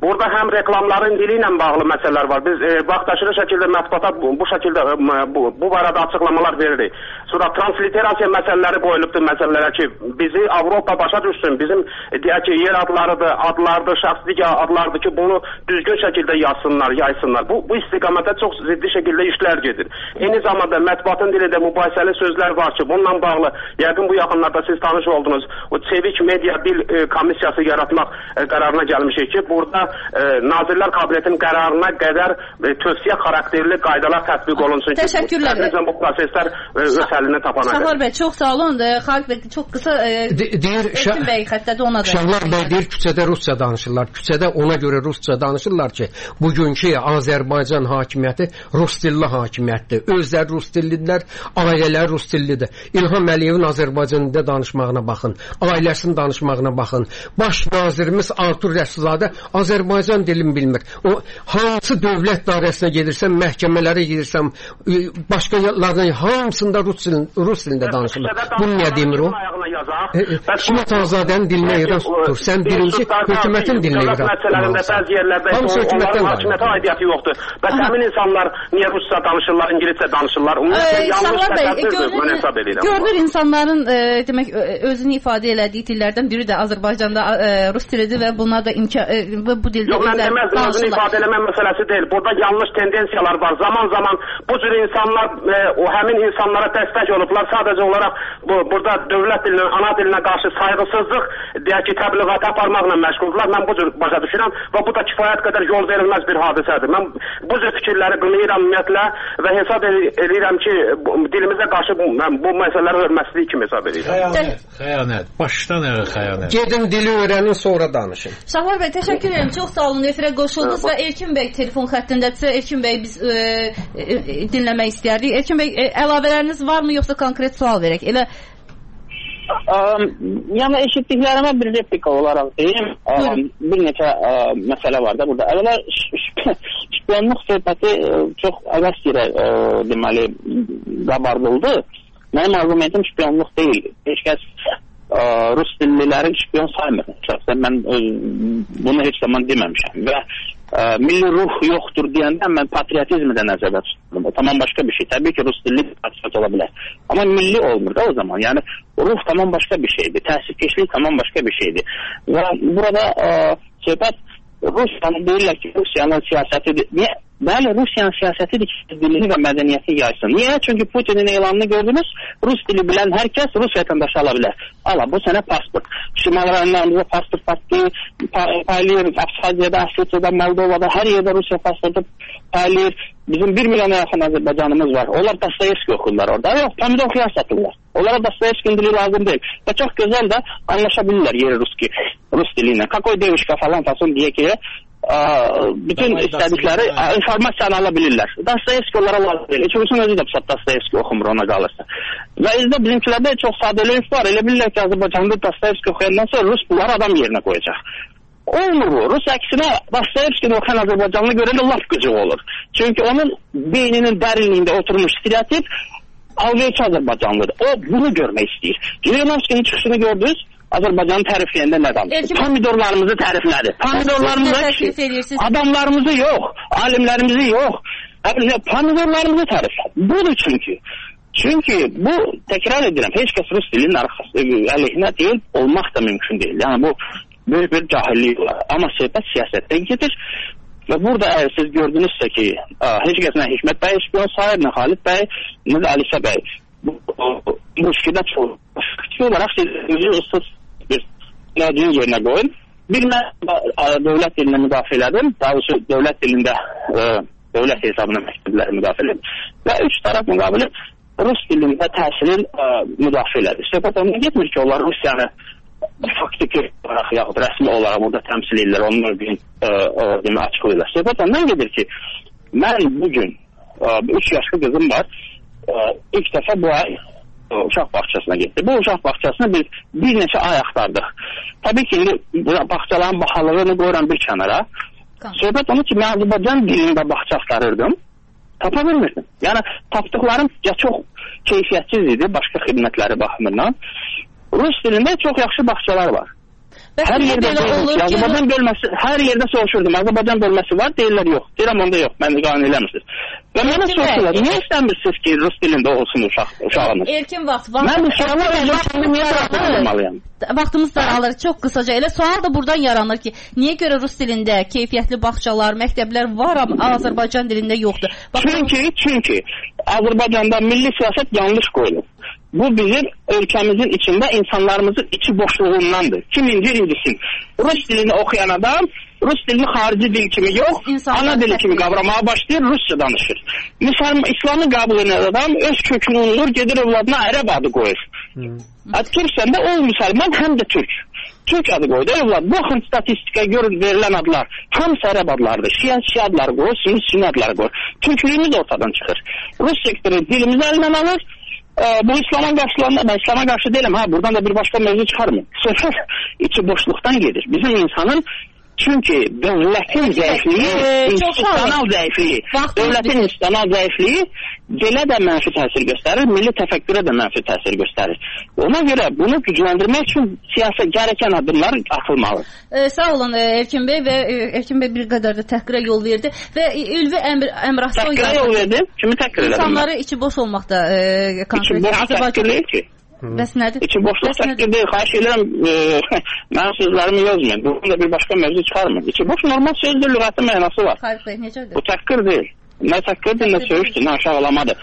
Burada həm reklamların dili ilə bağlı məsələlər var. Biz e, vaxtaşırı şəkildə mətbuata bu, bu şəkildə e, bu, bu barədə açıqlamalar veririk. Sonra transliterasiya məsələləri qoyulubdur məsələlərə ki, bizi Avropa başa düşsün. Bizim e, deyək ki, yer adlarıdır, adlardır, şəxs digər adlardır ki, bunu düzgün şəkildə yazsınlar, yaysınlar. Bu, bu istiqamətdə çox ciddi şəkildə işlər gedir. Eyni zamanda mətbuatın dilində mübahisəli sözlər var ki, bununla bağlı yəqin bu yaxınlarda siz tanış oldunuz. O Çevik Media Dil e, Komissiyası yaratmaq e, qərarına gəlmişik ki, burada e, Nazirlər Kabinetinin qərarına qədər e, tövsiyə xarakterli qaydalar tətbiq olunsun ki, təşəkkürlər. Bu, bu proseslər e, öz həllinə tapana qədər. Şahlar bəy, çox sağ olun. Xalq bəy, çox qısa e, deyir, Elçin bəy xəttədə ona da. Şahlar bəy deyir, küçədə rusca danışırlar. Küçədə ona görə rusca danışırlar ki, bugünkü Azərbaycan hakimiyyəti rus dilli hakimiyyətdir. Özləri rus dillidirlər, ailələr rus dillidir. İlham Əliyevin Azərbaycanda danışmağına baxın, ailəsinin danışmağına baxın. Baş nazirimiz Artur Rəsulzadə Azərbaycan dilini bilmir. O hansı dövlət dairəsinə gedirsən, məhkəmələrə gedirsən, başqalarının hamısında rus dilində, rus dilində danışırlar. Bunu niyə demir o? Hikmət Azadənin dilinə iraz tutur. Sən birinci hökumətin dilinə iraz tutulmalısın. Hamısı hökumətdən hakimiyyətə aidiyyəti yoxdur. Bəs həmin insanlar niyə rusca danışırlar, İngiliscə danışırlar? Yanlış təsəvvürdür, mən hesab edirəm. Görünür insanların e, demək özünü ifadə elədiyi dillərdən biri də Azərbaycanda e, rus dilidir və buna da imkan e, bu dildə yox, mən deməzdim, özünü ifadə eləmə məsələsi deyil. Burada yanlış tendensiyalar var. Zaman zaman bu cür insanlar e, o həmin insanlara dəstək olublar. Sadəcə olaraq bu, burada dövlət dilinə, ana dilinə qarşı sayğısızlıq deyək ki, təbliğat aparmaqla məşğuldurlar. Mən bu cür başa düşürəm və bu da kifayət qədər yol verilməz bir hadisədir. Mən bu cür fikirləri qınayıram ümumiyyətlə və hesab edirəm ki, bu, dilimizə qarşı bu, mən bu məsələləri hörmətsizlik kimi hesab edirəm. Xəyanət, xəyanət. Başdan ayağa xəyanət. Gedin dili öyrənin, sonra danışın. Şahlar bəy, təşəkkür edirəm. Çox sağ olun. Efirə qoşuldunuz və Elkin bəy telefon xəttindədirsə, Elkin bəy biz e, e, dinləmək istəyərdik. Elkin bəy, e, əlavələriniz varmı, yoxsa konkret sual verək? Elə Um, yəni eşitdiklərimə bir replika olaraq deyim. Um, bir neçə uh, məsələ var da burada. Əvvəla şpiyonluq söhbəti uh, çox əvəz yerə uh, deməli qabardıldı. Mənim argumentim şpiyonluq deyil. Heç kəs uh, rus dillilərin şpiyon saymır. Şəxsən mən uh, bunu heç zaman deməmişəm və Ə, milli ruh yoxdur deyəndə mən patriotizmi də nəzərdə tuturum. O tamam başqa bir şey. Təbii ki, rus dilli patriot ola bilər. Amma milli olmur da o zaman. Yəni ruh tamam başqa bir şeydir. Təsirkeşlik tamam başqa bir şeydir. Və burada ə, söhbət Rusiyanın deyirlər ki, Rusiyanın siyasətidir. Niyə? Bəli, Rusiyanın siyasətidir ki, dilini və mədəniyyəti yaysın. Niyə? Çünki Putinin elanını gördünüz, Rus dili bilən hər kəs Rus vətəndaşı ala bilər. Ala, bu sənə pasport. Şimal rayonlarımızda pasport parti paylayır, Abxaziyada, Asetiyada, Moldovada, hər yerdə Rusiya pasportu paylayır. Bizim bir milyona yaxın Azərbaycanımız var. Onlar Dostoyevski oxurlar orada. Yox, pomidor xiyar satırlar. Onlara Dostoyevski'nin dili lazım deyil. Və çox gözəl də anlaşabilirlər yeri Ruski, Rus dili ilə. Kakoy devişka falan fason deyə ki, bütün istədikləri informasiyanı ala bilirlər. Dostoyevski onlara lazım deyil. Üçüncüsün özü də Dostoyevski oxumur ona qalırsa. Və izdə bizimkilərdə çox sadəliyik var. Elə bilirlər ki, Azərbaycanda Dostoyevski oxuyandan sonra Rus bunları adam yerinə qoyacaq. Olmur bu. Rus əksinə Dostoyevski'ni oxuyan Azərbaycanlı görəndə laf qıcıq olur. Çünki onun beyninin dərinliyində oturmuş stereotip algıçı Azərbaycanlıdır. O bunu görmək istəyir. Cüyenovskinin çıxışını gördünüz, Azərbaycanı tərifləyəndə nə danışır? Pomidorlarımızı təriflədi. Pomidorlarımızı adamlarımızı yox, alimlərimizi yox. Pomidorlarımızı təriflədi. Budur çünki. Çünki bu, təkrar edirəm, heç kəs Rus dilinin əleyhinə deyil, olmaq da mümkün deyil. Yəni bu böyük bir cahillik var. Amma söhbət siyasətdən gedir. Və burada əgər siz gördünüzsə ki, heç kəs nə Hikmət bəy şpiyon sayır, nə Xalid bəy, nə də Alisə bəy. Bu müşkidə çox olaraq siz özü ıssız bir nədiyin yerinə qoyun. Bir mən dövlət dilini müdafiə elədim. Daha doğrusu dövlət dilində dövlət hesabına məktəbləri müdafiə elədim. Və üç tərəf müqabili Rus dilində təhsilin müdafiə elədi. Söhbət ondan getmir ki, onlar Rusiyanı faktiki olaraq yaxud rəsmi olaraq burada təmsil edirlər, onun örgün açıqlayırlar. Söhbət ondan gedir ki, mən bugün üç yaşlı qızım var, ilk dəfə bu ay uşaq bağçasına getdi. Bu uşaq bağçasına biz bir neçə ay axtardıq. Təbii ki, indi bağçaların bahalığını qoyuram bir kənara. Söhbət onu ki, mən Azərbaycan dilində bağça axtarırdım, tapa bilmirdim. Yəni, tapdıqlarım ya çox keyfiyyətsiz idi, başqa xidmətləri baxımından. Rus dilində çox yaxşı bağçalar var. Hər yerdə Azərbaycan bölməsi, hər yerdə soruşurdum. Azərbaycan bölməsi var, deyirlər yox. Deyirəm onda yox, mən də qanun eləmirsiniz. Və mənə soruşurlar, niyə istəmirsiniz ki, rus dilində olsun uşaq, uşağınız? Erkin vaxt. Mən uşağımı özümü niyə araşdırmalıyam? Vaxtımız daralır, çox qısaca. Elə sual da buradan yaranır ki, niyə görə rus dilində keyfiyyətli bağçalar, məktəblər var, amma Azərbaycan dilində yoxdur? Çünki, çünki Azərbaycanda milli siyasət yanlış qoyulur. Bu bizim ölkəmizin içində insanlarımızın içi boşluğundandır. Kim incir incisin. Rus dilini oxuyan adam Rus dilini xarici dil kimi yox, ana dili kimi qavramaya başlayır, Rusça danışır. Müsəlman, İslamı qəbul edən adam öz kökünü unulur, gedir övladına ərəb adı qoyur. Hmm. Türksən də o müsəlman həm də türk. Türk adı qoydu övlad. Bu axın statistikaya görə verilən adlar hamısı ərəb adlardır. Şiə, şiə adları qoyur, sünni, sünni adları qoyur. Türklüyümüz ortadan çıxır. Rus sektoru dilimizi əlindən alır. Ee, bu İslam'a qarşılanında, ben İslam'a qarşı değilim. Ha, buradan da bir başka mevzu çıkarmıyor. Söhbət içi boşluqdan gedir. Bizim insanın çünkü dövlətin zəifliyi, institusional zəifliyi, dövlətin institusional zəifliyi belə də mənfi təsir göstərir, milli təfəkkürə də mənfi təsir göstərir. Ona görə bunu gücləndirmək üçün siyasi gərəkən addımlar atılmalı. Ee, sağ olun Erkin Bey və Erkin Bey bir qədər də təhqirə yol verdi və Ülvi Əmr Əmrahsoy təhqirə yol verdi. Kimi təhqir elədim? İnsanları içi boş olmaqda e, konkret Azərbaycan ki. Bəs nədir? İçi boşluq təhqir deyil. Xahiş edirəm, e, mənim sözlərimi yazmayın. Bunun da bir başqa mövzu çıxarmır. İçi boş normal sözdür, lüğəti mənası var. Xahiş Bey, necədir? Bu təhqir deyil. Nə təhqirdir, nə söyüşdür, nə aşağılamadır.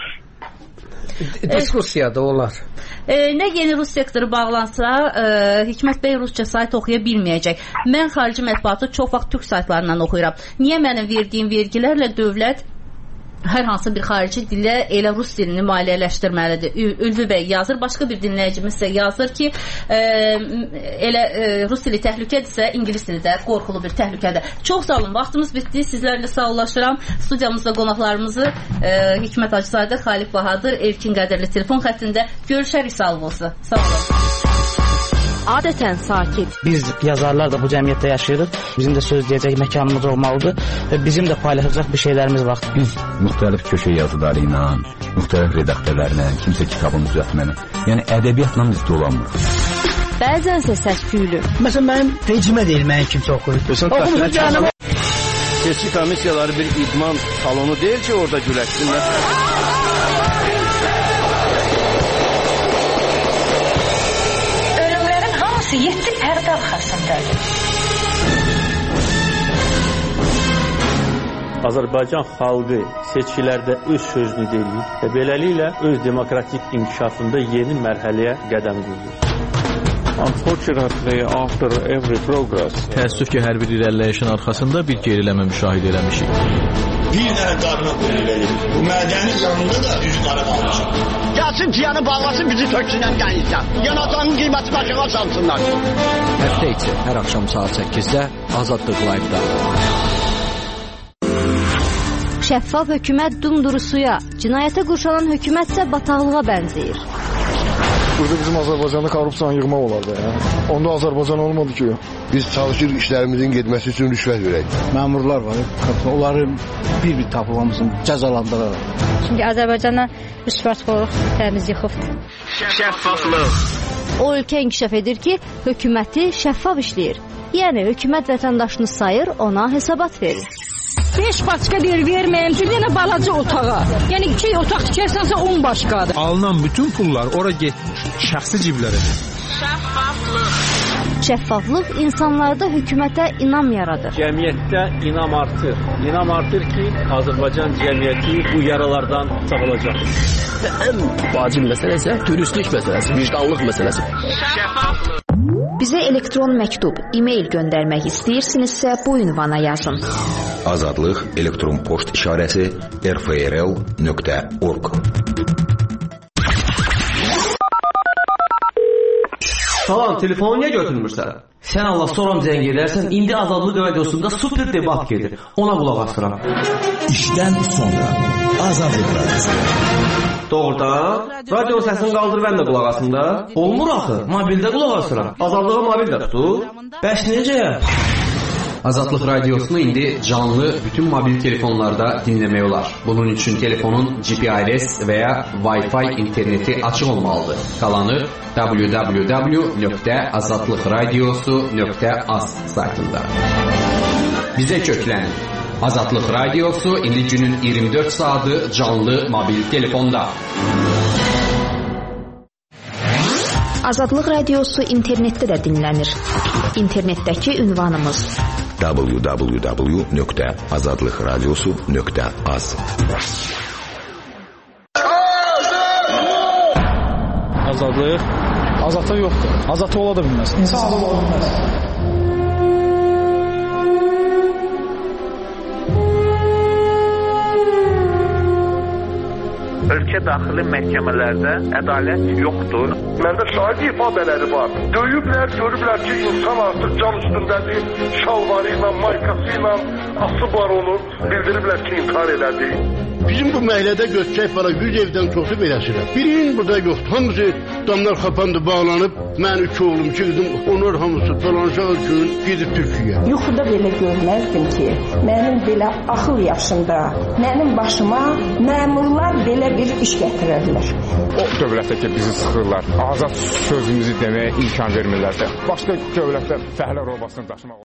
Diskusiyada olar. E, nə yeni Rus sektoru bağlansa, e, Hikmət Bey Rusça sayt oxuya bilməyəcək. Mən xarici mətbuatı çox vaxt türk saytlarından oxuyuram. Niyə mənim verdiyim vergilərlə dövlət hər hansı bir xarici dillə elə rus dilini maliyyələşdirməlidir? Ülvi Bəy yazır, başqa bir dinləyicimiz isə yazır ki, e, elə e, rus dili təhlükədirsə, ingilis dili də qorxulu bir təhlükədir. Çox sağ olun, vaxtımız bitdi. Sizlərlə sağollaşıram. Studiyamızda qonaqlarımızı e, Hikmət Hacızadə, Xaliq Bahadır, Erkin Qədirli telefon xəttində görüşərik, sağ olun. Sağ olun. Adətən sakit. Biz yazarlar da bu cəmiyyətdə yaşayırıq. Bizim də söz deyəcək məkanımız olmalıdır və bizim də paylaşacaq bir şeylərimiz var. Biz müxtəlif köşə yazıları ilə, müxtəlif redaktörlərlə, kimsə kitabın düzəltməni, yəni ədəbiyyatla biz dolanmırıq. Bəzənsə səs-küylü. Məsələn, mənim vecimə deyil, mənim kimsə oxuyur. Seçki komissiyaları bir idman salonu deyil ki, orada güləşsinlər. yeddi pərdə arxasındadır. Azərbaycan xalqı seçkilərdə öz sözünü deyir və beləliklə öz demokratik inkişafında yeni mərhələyə qədəm qoyur. Unfortunately, after every progress, təəssüf ki, hər bir irəliləyişin arxasında bir geriləmə müşahidə eləmişik. Bir dənə qarına qoyulur. Bu mədənin yanında da üzü qara qalmışıq. Gəlsin ciyanı bağlasın, bizi töksünən gəlirsən. Yanacağın qiyməti başına salsınlar. Həftə içi hər axşam saat səkkizdə Azadlıq Live-da. Şəffaf hökumət dumduru suya, cinayətə qurşanan hökumət isə bataqlığa bənzəyir. Burada bizim Azərbaycanda korrupsiyanı yığmaq olardı. Ya. Onda Azərbaycan olmadı ki. Biz çalışır işlərimizin getməsi üçün rüşvət verək. Məmurlar var, onları bir-bir tapılmamızın cəzalandıraraq. Çünki Azərbaycana rüşvətxorluq təmiz yıxıbdır. Şəffaflıq. O ölkə inkişaf edir ki, hökuməti şəffaf işləyir. Yəni hökumət vətəndaşını sayır, ona hesabat verir. beş başqa deyir, verməyim ki, yenə balaca otağa. Yəni iki otaq tikərsənsə on başqadır. Alınan bütün pullar ora getmiş, şəxsi ciblərədir. Şəffaflıq. Şəffaflıq insanlarda hökumətə inam yaradır. Cəmiyyətdə inam artır. İnam artır ki, Azərbaycan cəmiyyəti bu yaralardan sağolacaq. Və ən vacib məsələ isə dürüstlük məsələsi, vicdanlıq məsələsi. Şəffaflıq. Bizə elektron məktub, e-mail göndərmək istəyirsinizsə bu ünvana yazın. Azadlıq elektron poçt işarəsi r f r l nöqtə org. Salam, telefonu niyə götürmürsən? Sən Allah soram zəng edərsən, indi Azadlıq radiosunda super debat gedir. Ona qulaq asıram. İşdən sonra Azadlıq radiosu. Doğrudan, radio səsini qaldır, mən də qulaq asım da. Olmur axı, mobildə qulaq asıram. Azadlığa mobil də tutur. Bəs necə? Azadlıq Radiosunu indi canlı bütün mobil telefonlarda dinləmək olar. Bunun üçün telefonun G P R S və ya Wi-Fi interneti açıq olmalıdır. Qalanı w w w nöqtə azadlıqradiosu nöqtə az saytında. Bizə köklənin. Azadlıq Radiosu indi günün iyirmi dörd saatı canlı mobil telefonda. Azadlıq Radiosu internetdə də dinlənir. İnternetdəki ünvanımız w w w nöqtə azadlıqradiosu nöqtə az. Azadlıq azadlıq yoxdur. Azadlıq ola da bilməz. İnsan ola bilməz. Ölkə daxili məhkəmələrdə ədalət yoxdur. Məndə şahid ifadələri var. Döyüblər, görüblər ki, insan artıq can üstündədir, şalvarı ilə, maykası ilə asıb var onu. Bildiriblər ki, intihar elədi. Bizim bu məhəllədə göçək var, yüz evdən çoxu beləsirə. Birinin burada yoxdur. Hamısı damlar xapandı, bağlanıb. Mən üç oğlum, iki qızım, onlar hamısı dolanışaq üçün gedib Türkiyəyə. Yuxuda belə görməzdim ki, mənim belə axıl yaşında, mənim başıma məmurlar belə bir iş gətirərlər. O dövlətdə ki, bizi sıxırlar, azad sözümüzü deməyə imkan vermirlərsə, başqa dövlətdə fəhlə robasını daşımaq